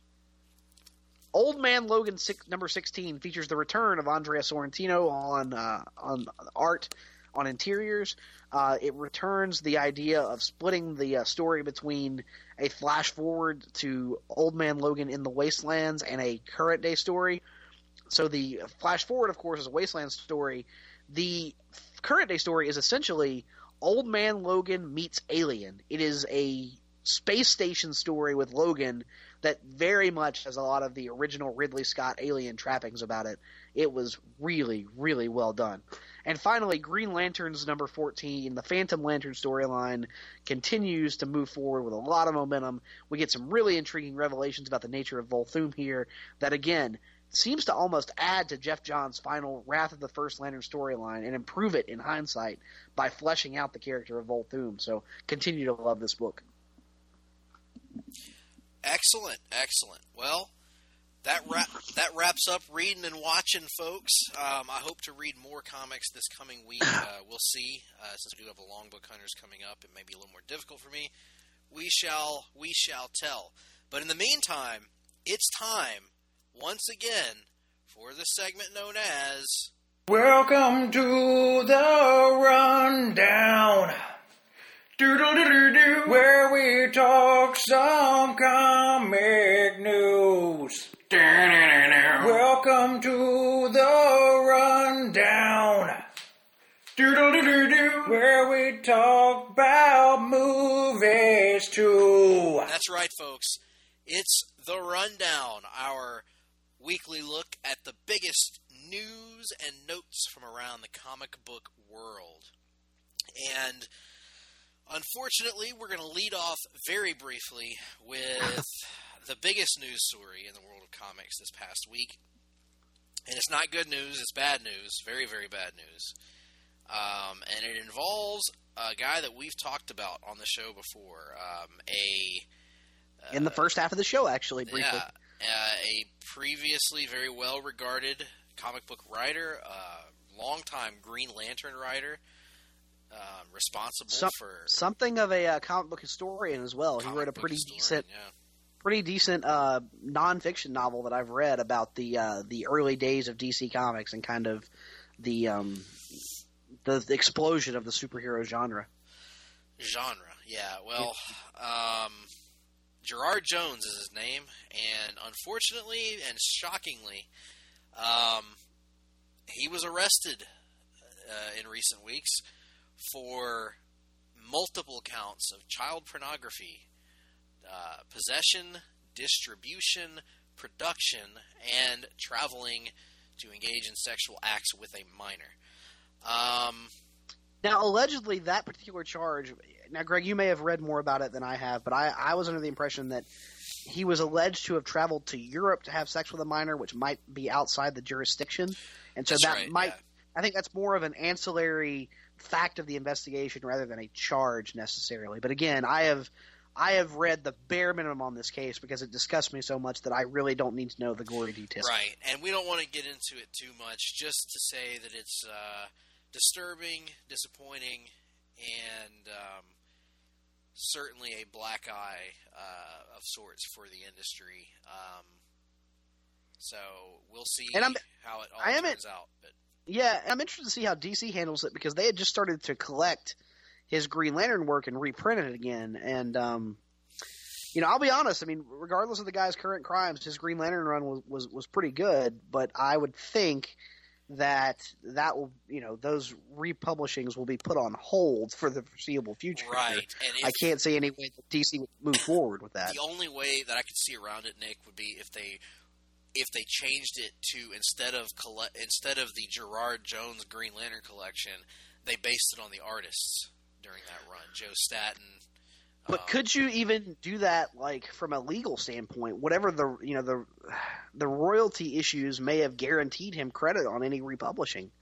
Old Man Logan six, number sixteen features the return of Andrea Sorrentino on uh, on art, on interiors. Uh, it returns the idea of splitting the uh, story between a flash forward to Old Man Logan in the Wastelands and a current day story. So the flash forward, of course, is a Wasteland story. The current day story is essentially Old Man Logan meets Alien. It is a space station story with Logan that very much has a lot of the original Ridley Scott Alien trappings about it. It was really, really well done. And finally, Green Lanterns number fourteen, the Phantom Lantern storyline, continues to move forward with a lot of momentum. We get some really intriguing revelations about the nature of Volthoom here that, again, seems to almost add to Jeff Johns' final Wrath of the First Lantern storyline and improve it in hindsight by fleshing out the character of Volthoom. So continue to love this book. Excellent, excellent. Well, that wrap, that wraps up reading and watching, folks. Um, I hope to read more comics this coming week. Uh, we'll see. Uh, since we do have a Long Book Hunters coming up, it may be a little more difficult for me. We shall, we shall tell. But in the meantime, it's time, once again, for the segment known as... Welcome to the Rundown, Doodle-doo-doo-doo, where we talk some comic news. Welcome to the Rundown, Doodle-doo-doo-doo, where we talk about movies too. That's right, folks. It's the Rundown, our weekly look at the biggest news and notes from around the comic book world. And unfortunately, we're going to lead off very briefly with the biggest news story in the world of comics this past week. And it's not good news, it's bad news, very, very bad news. Um, and it involves a guy that we've talked about on the show before, um, a... Uh, in the first half of the show, actually, briefly. Yeah, uh, a previously very well-regarded comic book writer, uh, longtime Green Lantern writer, uh, responsible Some, for... Something of a uh, comic book historian as well. He wrote a pretty decent... Yeah. Pretty decent uh, nonfiction novel that I've read about the uh, the early days of D C Comics and kind of the um, the, the explosion of the superhero genre. Genre, yeah. Well, um, Gerard Jones is his name, and unfortunately and shockingly, um, he was arrested uh, in recent weeks for multiple counts of child pornography, uh, possession, distribution, production, and traveling to engage in sexual acts with a minor. Um, now, allegedly, that particular charge – now, Greg, you may have read more about it than I have, but I, I was under the impression that he was alleged to have traveled to Europe to have sex with a minor, which might be outside the jurisdiction. And so That's that right, might yeah. – I think that's more of an ancillary fact of the investigation rather than a charge necessarily. But again, I have – I have read the bare minimum on this case because it disgusts me so much that I really don't need to know the gory details. Right, and we don't want to get into it too much, just to say that it's uh, disturbing, disappointing, and um, certainly a black eye uh, of sorts for the industry. Um, so we'll see And I'm- how it all I am turns it- out. But Yeah, I'm interested to see how D C handles it because they had just started to collect his Green Lantern work and reprint it again. And, um, you know, I'll be honest. I mean, regardless of the guy's current crimes, his Green Lantern run was, was, was pretty good. But I would think that that will, you know, those republishings will be put on hold for the foreseeable future. right, and if, I can't see any way that D C would move forward with that. the only way that I could see around it, Nick, would be if they if they changed it to instead of colle- instead of the Gerard Jones Green Lantern collection, they based it on the artists during that run, Joe Staton. But um, could you even do that, like from a legal standpoint? Whatever the you know the the royalty issues may have guaranteed him credit on any republishing.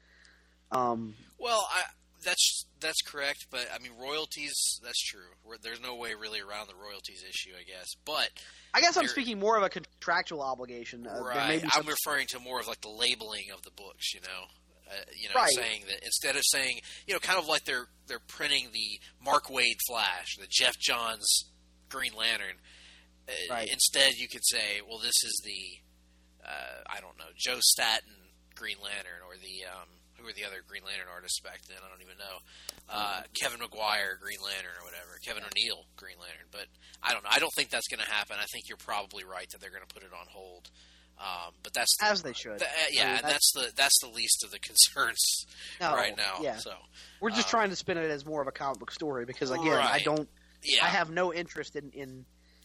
Um, Well, I, that's that's correct, but I mean royalties. That's true. We're, there's no way really around the royalties issue, I guess. But I guess I'm there- speaking more of a contractual obligation. Uh, there may right, be I'm some- referring to more of like the labeling of the books. You know, uh, you know, Right. saying that instead of saying, you know, kind of like they're they're printing the Mark Waid Flash, the Jeff Johns Green Lantern. Uh, Right. Instead, you could say, well, this is the uh, I don't know, Joe Staton Green Lantern, or the um, who were the other Green Lantern artists back then? I don't even know. Uh, Kevin McGuire Green Lantern or whatever. Kevin O'Neill Green Lantern. But I don't know. I don't think that's going to happen. I think you're probably right that they're going to put it on hold. Um, but that's the, as they should. the, uh, yeah, I mean, and that's the that's the least of the concerns No, right now. yeah. So We're just um, trying to spin it as more of a comic book story because again, I Right. don't. yeah, I have no interest in, in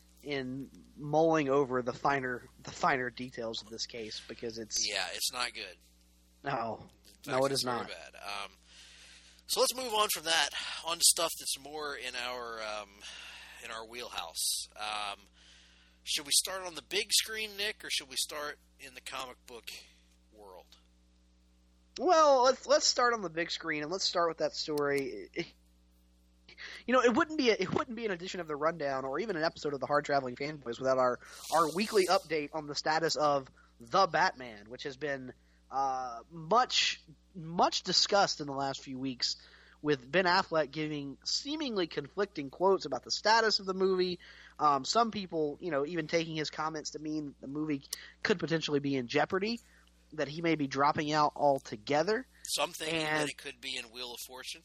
in mulling over the finer the finer details of this case because it's yeah, it's not good. no In no fact, it is it's very not. bad. Um, so let's move on from that on to stuff that's more in our um, in our wheelhouse. Um, should we start on the big screen, Nick, or should we start in the comic book world? Well, let's let's start on the big screen and let's start with that story. It- you know, it wouldn't be a, it wouldn't be an edition of the Rundown or even an episode of the Hard Traveling Fanboys without our our weekly update on the status of the Batman, which has been uh, much much discussed in the last few weeks, with Ben Affleck giving seemingly conflicting quotes about the status of the movie. Um, some people, you know, even taking his comments to mean the movie could potentially be in jeopardy, that he may be dropping out altogether. Some thinking And- that it could be in Wheel of Fortune.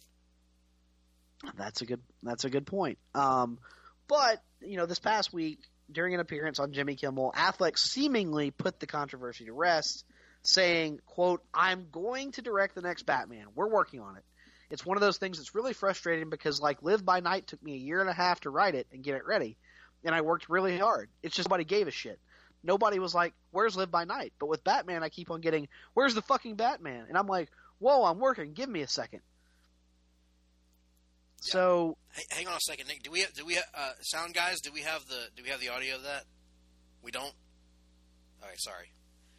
That's a good. That's a good point. Um, but you know, this past week during an appearance on Jimmy Kimmel, Affleck seemingly put the controversy to rest, saying, "quote I'm going to direct the next Batman. We're working on it. It's one of those things that's really frustrating because, like, Live by Night took me a year and a half to write it and get it ready, and I worked really hard. It's just nobody gave a shit. Nobody was like, "Where's Live by Night?" But with Batman, I keep on getting, "Where's the fucking Batman?" And I'm like, "Whoa, I'm working. Give me a second." Yeah. So. Hey, hang on a second, Nick. Do we do we uh, sound guys? Do we have the do we have the audio of that? We don't. All right, sorry.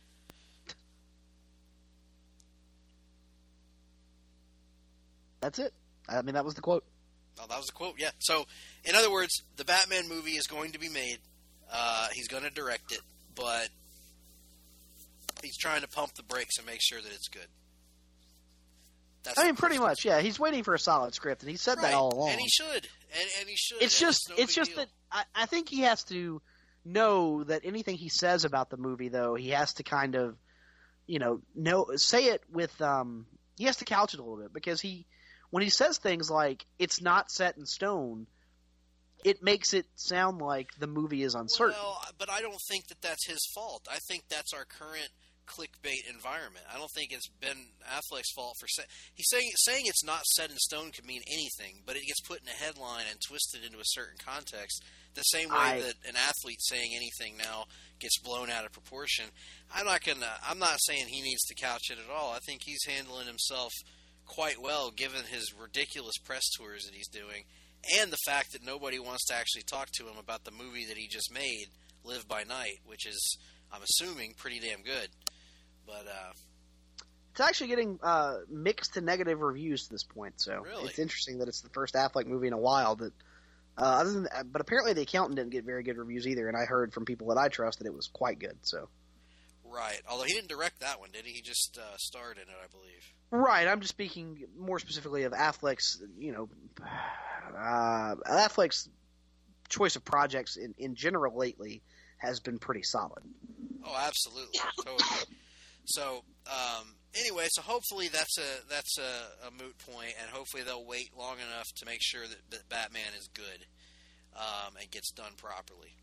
That's it. I mean, that was the quote. Oh, that was the quote. Yeah. So, in other words, the Batman movie is going to be made. Uh, he's going to direct it, but he's trying to pump the brakes and make sure that it's good. That's I mean, pretty much, yeah. He's waiting for a solid script, and he said right. that all along. And he should. And, and he should. it's and just, no it's big just deal. that I, I think he has to know that anything he says about the movie, though, he has to kind of, you know, know say it with um he has to couch it a little bit, because he, when he says things like "it's not set in stone," it makes it sound like the movie is uncertain. Well, but I don't think that that's his fault. I think that's our current clickbait environment. I don't think it's Ben Affleck's fault for saying he's saying saying it's not set in stone could mean anything, but it gets put in a headline and twisted into a certain context. The same way I, that an athlete saying anything now gets blown out of proportion. I'm not gonna. I'm not saying he needs to couch it at all. I think he's handling himself quite well, given his ridiculous press tours that he's doing, and the fact that nobody wants to actually talk to him about the movie that he just made, Live by Night, which is, I'm assuming, pretty damn good. But uh, it's actually getting uh, mixed to negative reviews to this point. So really? It's interesting that it's the first Affleck movie in a while that. Uh, other than, but apparently the Accountant didn't get very good reviews either, and I heard from people that I trust that it was quite good. So, right. Although he didn't direct that one, did he? He just uh, starred in it, I believe. Right. I'm just speaking more specifically of Affleck's, you know, uh, Affleck's choice of projects in, in general lately has been pretty solid. Oh, absolutely, totally. So, um, anyway, so hopefully that's a that's a, a moot point, and hopefully they'll wait long enough to make sure that, that Batman is good um, and gets done properly.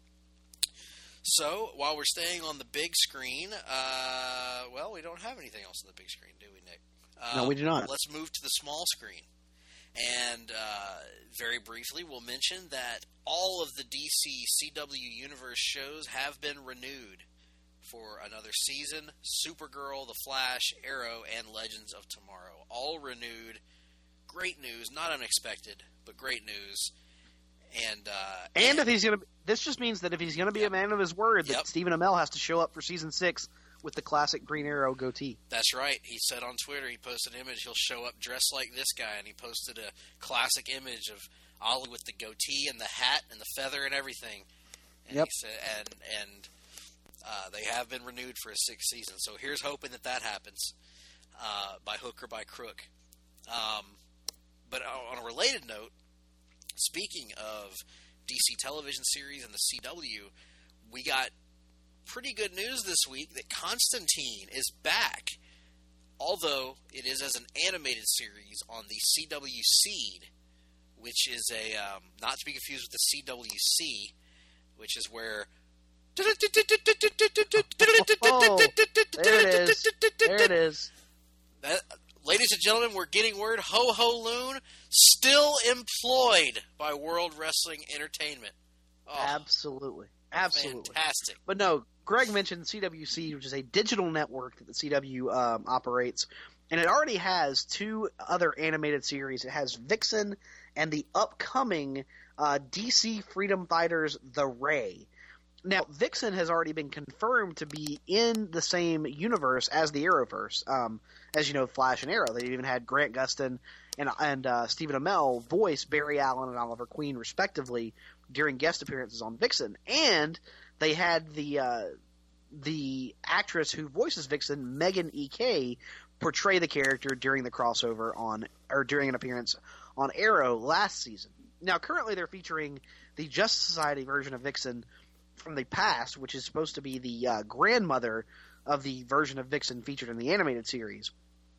So, while we're staying on the big screen, uh, well, we don't have anything else on the big screen, do we, Nick? Um, no, we do not. Let's move to the small screen. And uh, very briefly, we'll mention that all of the D C C W Universe shows have been renewed for another season. Supergirl, The Flash, Arrow, and Legends of Tomorrow. All renewed. Great news. Not unexpected, but great news. And uh, and, and if he's going to... This just means that if he's going to be yep. a man of his word, that yep. Stephen Amell has to show up for season six with the classic Green Arrow goatee. That's right. He said on Twitter, he posted an image, he'll show up dressed like this guy, and he posted a classic image of Ollie with the goatee and the hat and the feather and everything. And yep. He said, and... and Uh, they have been renewed for a sixth season, so here's hoping that that happens uh, by hook or by crook. Um, but on a related note, speaking of D C television series and the C W, we got pretty good news this week that Constantine is back, although it is as an animated series on the C W Seed, which is a um, not to be confused with the C W C, which is where Oh, there it is. There it is. That, ladies and gentlemen, we're getting word. Ho Ho Loon still employed by World Wrestling Entertainment. Oh, Absolutely. Absolutely. Fantastic. But no, Greg mentioned C W C, which is a digital network that the C W um, operates, and it already has two other animated series. It has Vixen and the upcoming uh, D C Freedom Fighters The Ray. Now, Vixen has already been confirmed to be in the same universe as the Arrowverse. Um, as you know, Flash and Arrow. They even had Grant Gustin and, and uh, Stephen Amell voice Barry Allen and Oliver Queen, respectively, during guest appearances on Vixen. And they had the uh, the actress who voices Vixen, Megan E K, portray the character during the crossover on or during an appearance on Arrow last season. Now, currently, they're featuring the Justice Society version of Vixen from the past, which is supposed to be the uh, grandmother of the version of Vixen featured in the animated series.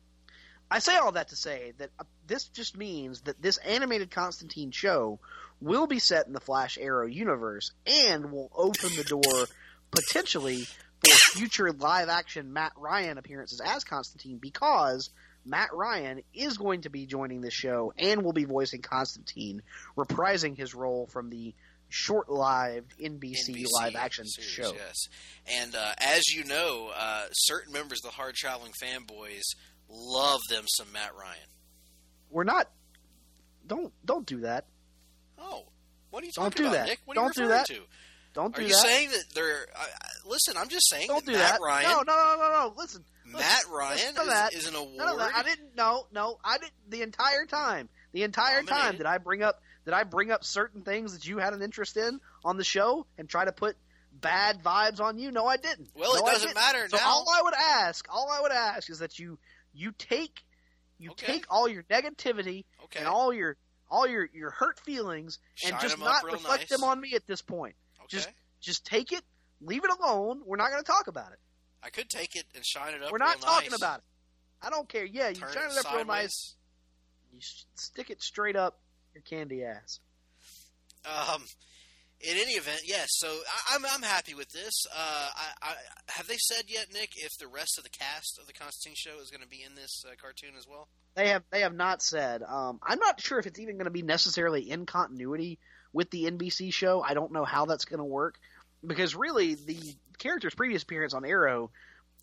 I say all that to say that uh, this just means that this animated Constantine show will be set in the Flash Arrow universe and will open the door potentially for future live-action Matt Ryan appearances as Constantine, because Matt Ryan is going to be joining the show and will be voicing Constantine, reprising his role from the short-lived N B C, N B C live-action show. Yes. And uh, as you know, uh, certain members of the Hard Traveling Fanboys love them some Matt Ryan. We're not... Don't don't do that. Oh. What are you don't talking do about, that. Nick? What don't are you do referring that. to? Don't do are that. you saying that they're... Uh, listen, I'm just saying don't that do Matt that. Ryan... No, no, no, no, no. Listen. Matt listen, Ryan listen is, that. is an award... No, no, I didn't... No, no. I didn't... The entire time. The entire Nominated. time did I bring up... Did I bring up certain things that you had an interest in on the show and try to put bad vibes on you? No, I didn't. Well, no, it doesn't matter so now. all I would ask, all I would ask is that you you take you okay. take all your negativity okay. and all your all your, your hurt feelings Shine and just them not real reflect nice. them on me at this point. Okay. Just just take it, leave it alone. We're not going to talk about it. I could take it and shine it up We're not real talking nice. about it. I don't care. Yeah, you turn shine it it up real sideways. nice. You sh- stick it straight up your candy ass. Um, in any event, yes. So I, I'm I'm happy with this. Uh, I, I have they said yet, Nick, if the rest of the cast of the Constantine show is going to be in this uh, cartoon as well? They have they have not said. Um, I'm not sure if it's even going to be necessarily in continuity with the N B C show. I don't know how that's going to work because really the character's previous appearance on Arrow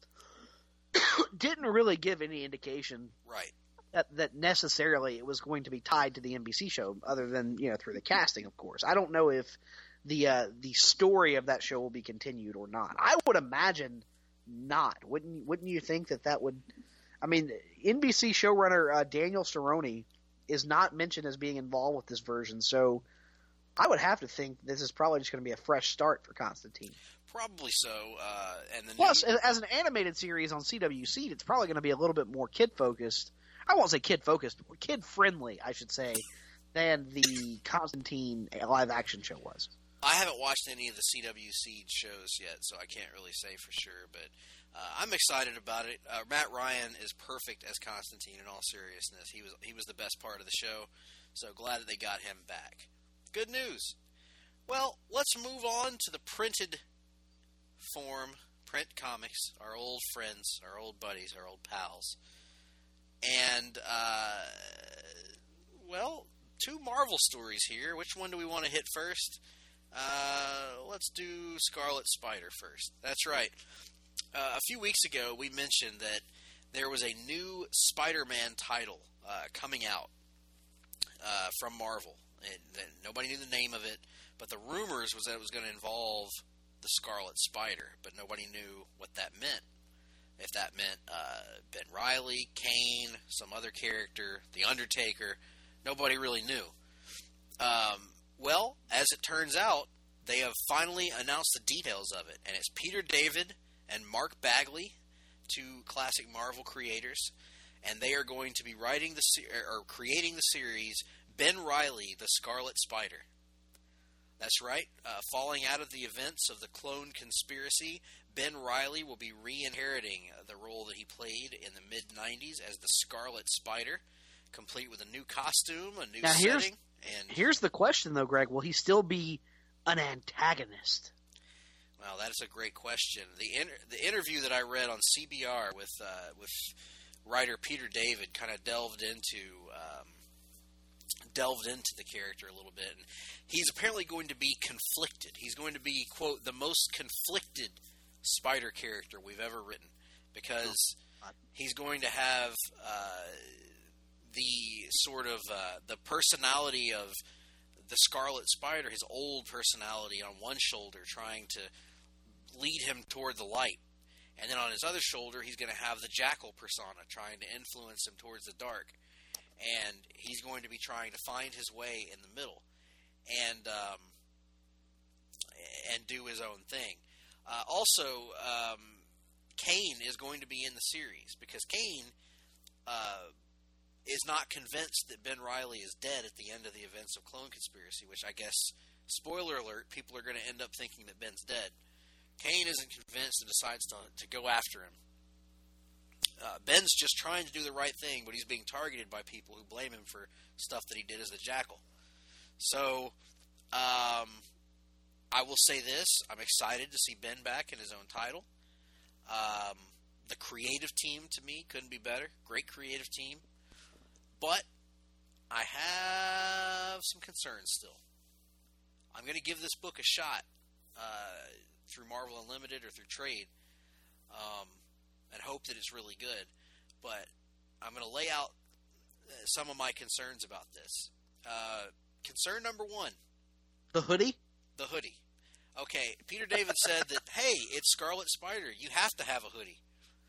didn't really give any indication Right. that, that necessarily it was going to be tied to the N B C show, other than you know through the casting, of course. I don't know if the uh, the story of that show will be continued or not. I would imagine not. Wouldn't wouldn't you think that that would? I mean, N B C showrunner uh, Daniel Cerrone is not mentioned as being involved with this version, so I would have to think this is probably just going to be a fresh start for Constantine. Probably so. Uh, and the Plus, new... as an animated series on C W C, it's probably going to be a little bit more kid-focused. I won't say kid-focused, kid-friendly, I should say, than the Constantine live-action show was. I haven't watched any of the C W C shows yet, so I can't really say for sure, but uh, I'm excited about it. Uh, Matt Ryan is perfect as Constantine in all seriousness. He was he was the best part of the show, so glad that they got him back. Good news. Well, let's move on to the printed form, print comics, our old friends, our old buddies, our old pals. And, uh, well, two Marvel stories here. Which one do we want to hit first? Uh, let's do Scarlet Spider first. That's right. Uh, a few weeks ago, we mentioned that there was a new Spider-Man title uh, coming out uh, from Marvel. And, and nobody knew the name of it, but the rumors was that it was going to involve the Scarlet Spider, but nobody knew what that meant. If that meant uh, Ben Reilly, Kane, some other character, The Undertaker, nobody really knew. Um, well, as it turns out, they have finally announced the details of it, and it's Peter David and Mark Bagley, two classic Marvel creators, and they are going to be writing the se- or creating the series Ben Reilly, the Scarlet Spider. That's right. Uh, falling out of the events of the Clone Conspiracy, Ben Reilly will be re-inheriting the role that he played in the mid nineties as the Scarlet Spider, complete with a new costume, a new now, here's, setting. And here's the question, though, Greg. Will he still be an antagonist? Well, that is a great question. The inter- the interview that I read on C B R with uh, with writer Peter David kind of delved into um, delved into the character a little bit. And he's apparently going to be conflicted. He's going to be, quote, the most conflicted Spider character we've ever written, because he's going to have uh, the sort of uh, the personality of the Scarlet Spider, his old personality on one shoulder, trying to lead him toward the light. And then on his other shoulder, he's going to have the Jackal persona, trying to influence him towards the dark. And he's going to be trying to find his way in the middle, and um, and do his own thing. Uh, also, um, Kane is going to be in the series, because Kane uh, is not convinced that Ben Reilly is dead at the end of the events of Clone Conspiracy, which I guess, spoiler alert, people are going to end up thinking that Ben's dead. Kane isn't convinced and decides to, to go after him. Uh, Ben's just trying to do the right thing, but he's being targeted by people who blame him for stuff that he did as the Jackal. So, um, I will say this. I'm excited to see Ben back in his own title. Um, the creative team, to me, couldn't be better. Great creative team. But I have some concerns still. I'm going to give this book a shot uh, through Marvel Unlimited or through trade. Um... and hope that it's really good. But I'm going to lay out some of my concerns about this. Uh, concern number one. The hoodie? The hoodie. Okay, Peter David said that, hey, it's Scarlet Spider. You have to have a hoodie.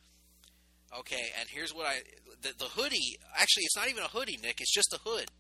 Okay, and here's what I... The, the hoodie... Actually, it's not even a hoodie, Nick. It's just a hood.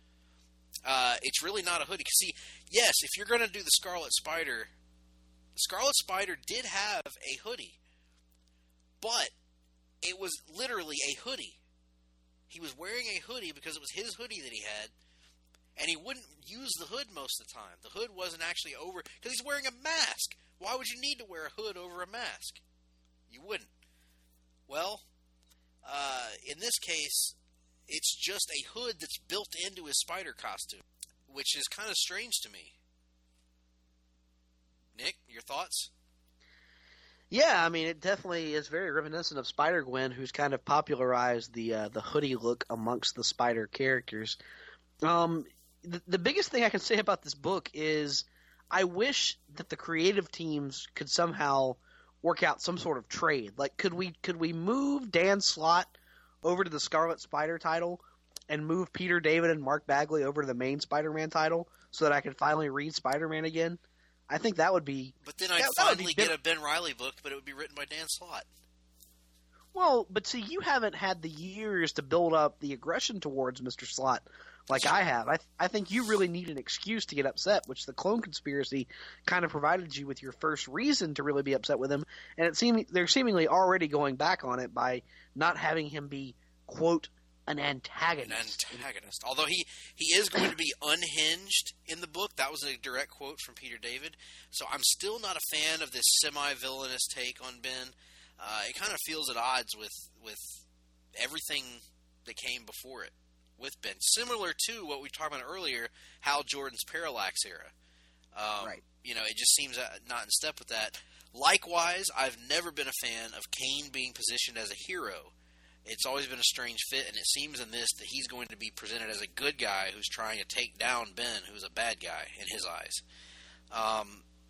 Uh, it's really not a hoodie. See, yes, if you're going to do the Scarlet Spider... Scarlet Spider did have a hoodie. But it was literally a hoodie. He was wearing a hoodie because it was his hoodie that he had, and he wouldn't use the hood most of the time. The hood wasn't actually over, because he's wearing a mask. Why would you need to wear a hood over a mask? You wouldn't. Well, Uh, in this case, it's just a hood that's built into his spider costume, which is kind of strange to me. Nick, your thoughts? Yeah, I mean, it definitely is very reminiscent of Spider-Gwen, who's kind of popularized the uh, the hoodie look amongst the Spider characters. Um, the, the biggest thing I can say about this book is I wish that the creative teams could somehow work out some sort of trade. Like, could we could we move Dan Slott over to the Scarlet Spider title and move Peter David and Mark Bagley over to the main Spider-Man title so that I could finally read Spider-Man again? I think that would be... But then I'd that, that finally get a Ben Reilly book, but it would be written by Dan Slott. Well, but see, you haven't had the years to build up the aggression towards Mister Slott like I have. I, th- I think you really need an excuse to get upset, which the Clone Conspiracy kind of provided you with your first reason to really be upset with him, and it seem they're seemingly already going back on it by not having him be, quote, an antagonist. An antagonist. Although he, he is going to be unhinged in the book. That was a direct quote from Peter David. So I'm still not a fan of this semi-villainous take on Ben. Uh, it kind of feels at odds with, with everything that came before it with Ben. Similar to what we talked about earlier, Hal Jordan's Parallax era. Um, right. You know, it just seems not in step with that. Likewise, I've never been a fan of Kane being positioned as a hero. It's always been a strange fit, and it seems in this that he's going to be presented as a good guy who's trying to take down Ben, who's a bad guy in his eyes. Um,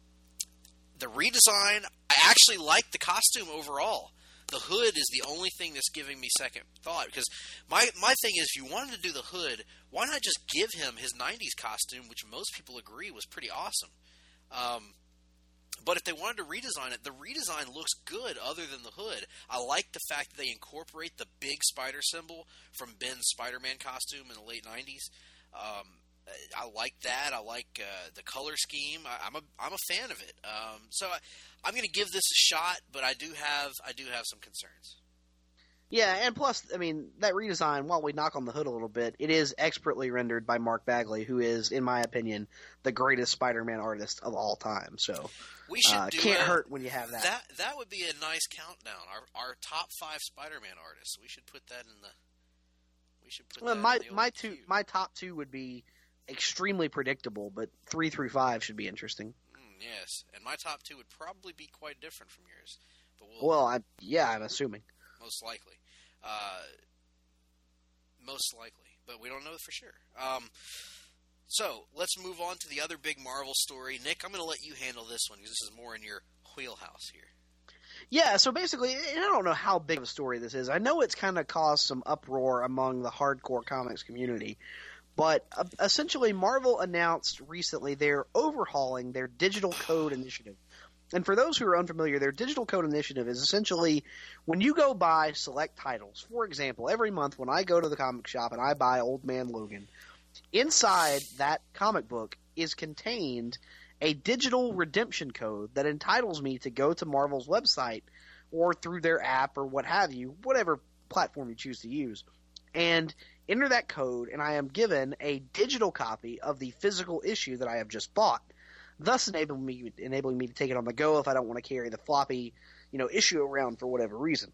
the redesign, I actually like the costume overall. The hood is the only thing that's giving me second thought, because my, my thing is, if you wanted to do the hood, why not just give him his nineties costume, which most people agree was pretty awesome. Um, But if they wanted to redesign it, the redesign looks good other than the hood. I like the fact that they incorporate the big spider symbol from Ben's Spider-Man costume in the late nineties. Um, I like that. I like uh, the color scheme. I, I'm a I'm a fan of it. Um, so I, I'm going to give this a shot, but I do have I do have some concerns. Yeah, and plus, I mean, that redesign, while we knock on the hood a little bit, it is expertly rendered by Mark Bagley, who is, in my opinion, the greatest Spider-Man artist of all time. So we should uh, do can't a, hurt when you have that. That that would be a nice countdown. Our our top five Spider-Man artists. We should put that in the. We should put well, that my in the my old two queue. my top two would be extremely predictable, but three through five should be interesting. Mm, yes, and my top two would probably be quite different from yours. But we'll, Well, I, yeah, I'm assuming. most likely. Uh, most likely, but we don't know for sure. Um, so let's move on to the other big Marvel story. Nick, I'm going to let you handle this one because this is more in your wheelhouse here. Yeah, so basically, and I don't know how big of a story this is. I know it's kind of caused some uproar among the hardcore comics community, but uh, essentially Marvel announced recently they're overhauling their digital code initiative. And for those who are unfamiliar, their digital code initiative is essentially when you go buy select titles. For example, every month when I go to the comic shop and I buy Old Man Logan, inside that comic book is contained a digital redemption code that entitles me to go to Marvel's website or through their app or what have you, whatever platform you choose to use, and enter that code, and I am given a digital copy of the physical issue that I have just bought, thus enabling me enabling me to take it on the go if I don't want to carry the floppy, you know, issue around for whatever reason.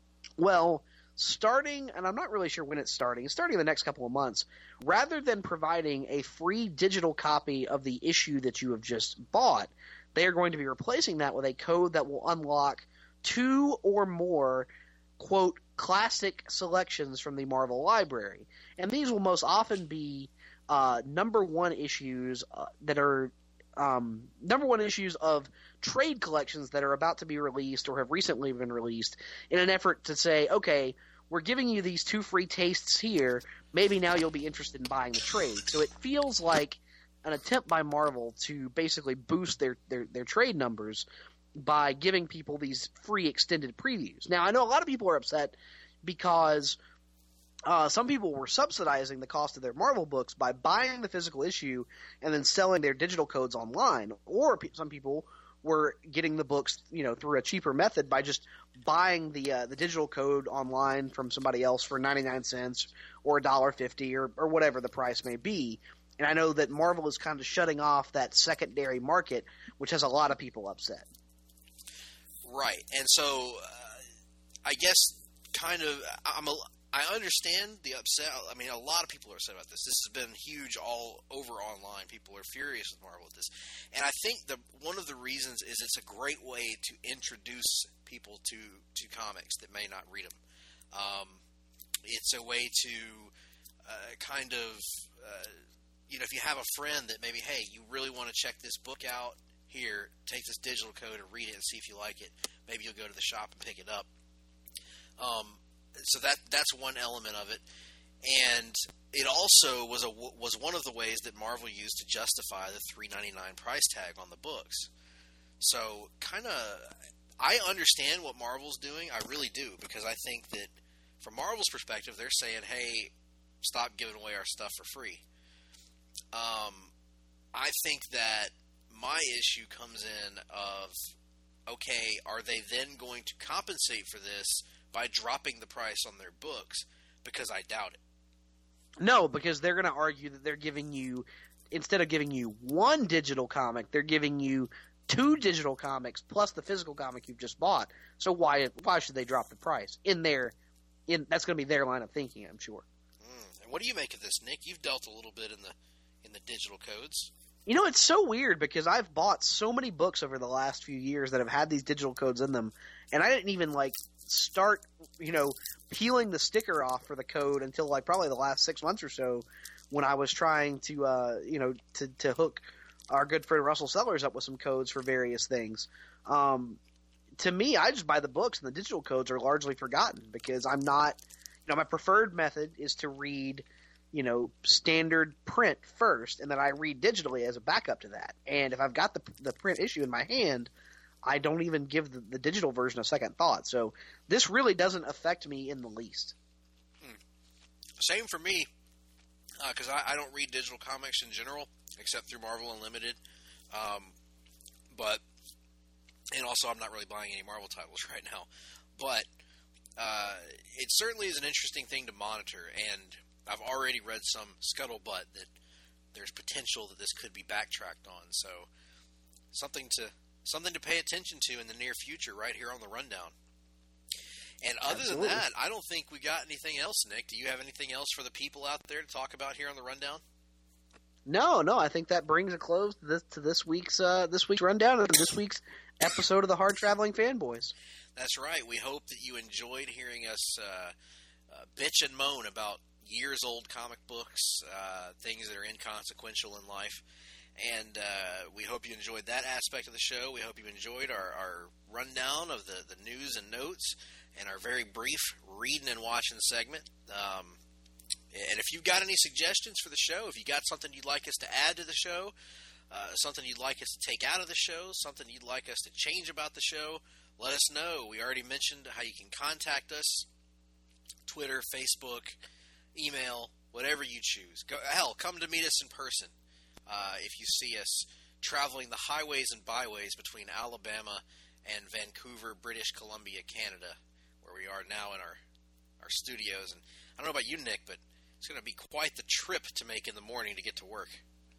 Well, starting, and I'm not really sure when it's starting, it's starting in the next couple of months, rather than providing a free digital copy of the issue that you have just bought, they are going to be replacing that with a code that will unlock two or more, quote, classic selections from the Marvel library. And these will most often be uh, number one issues uh, that are um, number one issues of trade collections that are about to be released or have recently been released in an effort to say, okay, we're giving you these two free tastes here. Maybe now you'll be interested in buying the trade. So it feels like an attempt by Marvel to basically boost their, their, their trade numbers by giving people these free extended previews. Now, I know a lot of people are upset because uh, some people were subsidizing the cost of their Marvel books by buying the physical issue and then selling their digital codes online. Or pe- some people were getting the books, you know, through a cheaper method by just buying the uh, the digital code online from somebody else for ninety-nine cents or one dollar fifty or, or whatever the price may be. And I know that Marvel is kind of shutting off that secondary market, which has a lot of people upset. Right, and so uh, I guess kind of I'm a, I understand the upset. I mean, a lot of people are upset about this. This has been huge all over online. People are furious with Marvel with this, and I think the one of the reasons is it's a great way to introduce people to to comics that may not read them. Um, it's a way to uh, kind of uh, you know, if you have a friend that maybe, hey, you really want to check this book out, here, take this digital code and read it and see if you like it. Maybe you'll go to the shop and pick it up. Um, so that that's one element of it, and it also was a was one of the ways that Marvel used to justify the three ninety-nine price tag on the books. So, kind of, I understand what Marvel's doing. I really do, because I think that from Marvel's perspective, they're saying, hey, stop giving away our stuff for free. Um, I think that my issue comes in of, okay, are they then going to compensate for this by dropping the price on their books? Because I doubt it. No, because they're going to argue that they're giving you, instead of giving you one digital comic, they're giving you two digital comics plus the physical comic you've just bought. So why why should they drop the price? In their, in that's going to be their line of thinking, I'm sure. Mm. And what do you make of this, Nick? You've dealt a little bit in the in the digital codes. You know, it's so weird because I've bought so many books over the last few years that have had these digital codes in them, and I didn't even, like, start, you know, peeling the sticker off for the code until, like, probably the last six months or so when I was trying to, uh, you know, to, to hook our good friend Russell Sellers up with some codes for various things. Um, to me, I just buy the books, and the digital codes are largely forgotten because I'm not, you know, my preferred method is to read – you know, standard print first, and then I read digitally as a backup to that. And if I've got the the print issue in my hand, I don't even give the, the digital version a second thought. So this really doesn't affect me in the least. Hmm. Same for me, because uh, I, I don't read digital comics in general, except through Marvel Unlimited. Um, but, and also I'm not really buying any Marvel titles right now. But uh, it certainly is an interesting thing to monitor, and I've already read some scuttlebutt that there's potential that this could be backtracked on. So something to something to pay attention to in the near future right here on the Rundown. And other Absolutely. than that, I don't think we got anything else, Nick. Do you have anything else for the people out there to talk about here on the Rundown? No, no. I think that brings a close to this, to this week's uh, this week's Rundown and this week's episode of the Hard Traveling Fanboys. That's right. We hope that you enjoyed hearing us uh, uh, bitch and moan about years-old comic books, uh, things that are inconsequential in life. And uh, we hope you enjoyed that aspect of the show. We hope you enjoyed our, our rundown of the, the news and notes and our very brief reading and watching segment. Um, and if you've got any suggestions for the show, if you got something you'd like us to add to the show, uh, something you'd like us to take out of the show, something you'd like us to change about the show, let us know. We already mentioned how you can contact us, Twitter, Facebook, email, whatever you choose. Go, hell, come to meet us in person uh, if you see us traveling the highways and byways between Alabama and Vancouver, British Columbia, Canada, where we are now in our, our studios. And I don't know about you, Nick, but it's going to be quite the trip to make in the morning to get to work.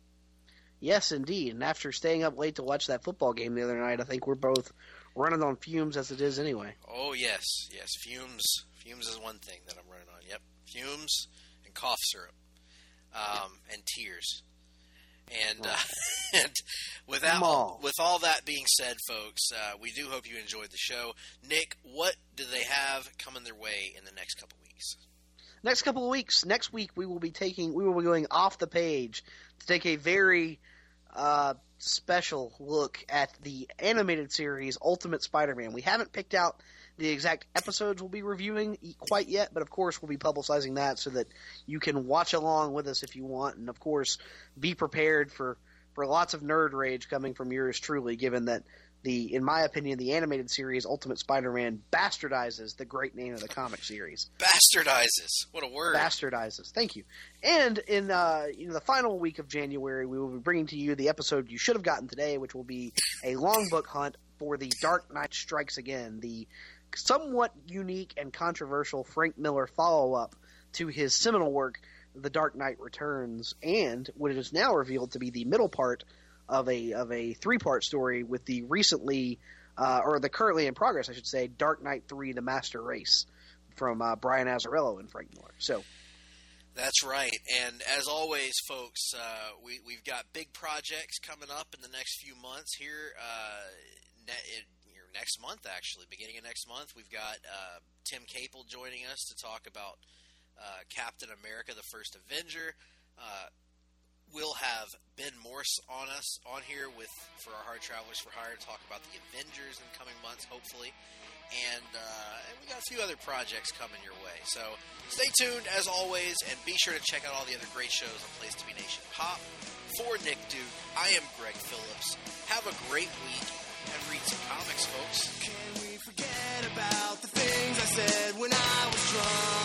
Yes, indeed. And after staying up late to watch that football game the other night, I think we're both running on fumes as it is anyway. Oh, yes. Yes, fumes. Fumes is one thing that I'm running on. Yep. Fumes and cough syrup, um, and tears, and uh, and without with all that being said, folks, uh, we do hope you enjoyed the show. Nick, what do they have coming their way in the next couple weeks? Next couple of weeks. Next week we will be taking we will be going off the page to take a very uh, special look at the animated series Ultimate Spider-Man. We haven't picked out the exact episodes we'll be reviewing quite yet, but of course we'll be publicizing that so that you can watch along with us if you want, and of course be prepared for, for lots of nerd rage coming from yours truly, given that the, in my opinion, the animated series Ultimate Spider-Man bastardizes the great name of the comic series. Bastardizes. What a word. Bastardizes. Thank you. And in uh, you know, the final week of January, we will be bringing to you the episode you should have gotten today, which will be a long book hunt for The Dark Knight Strikes Again, the somewhat unique and controversial Frank Miller follow-up to his seminal work, The Dark Knight Returns, and what is now revealed to be the middle part of a of a three-part story with the recently, uh, or the currently in progress, I should say, Dark Knight three: The Master Race, from uh, Brian Azzarello and Frank Miller. So. That's right, and as always, folks, uh, we, we've got big projects coming up in the next few months here. Uh, ne- in, next month, actually, beginning of next month, we've got uh, Tim Capel joining us to talk about uh, Captain America: The First Avenger. Uh, we'll have Ben Morse on us on here with for our Hard Travelers for Hire to talk about the Avengers in coming months, hopefully. And, uh, and we got a few other projects coming your way. So stay tuned, as always, and be sure to check out all the other great shows on Place to Be Nation Pop. For Nick Duke, I am Greg Phillips. Have a great week, and read some comics, folks. Can we forget about the things I said when I was drunk?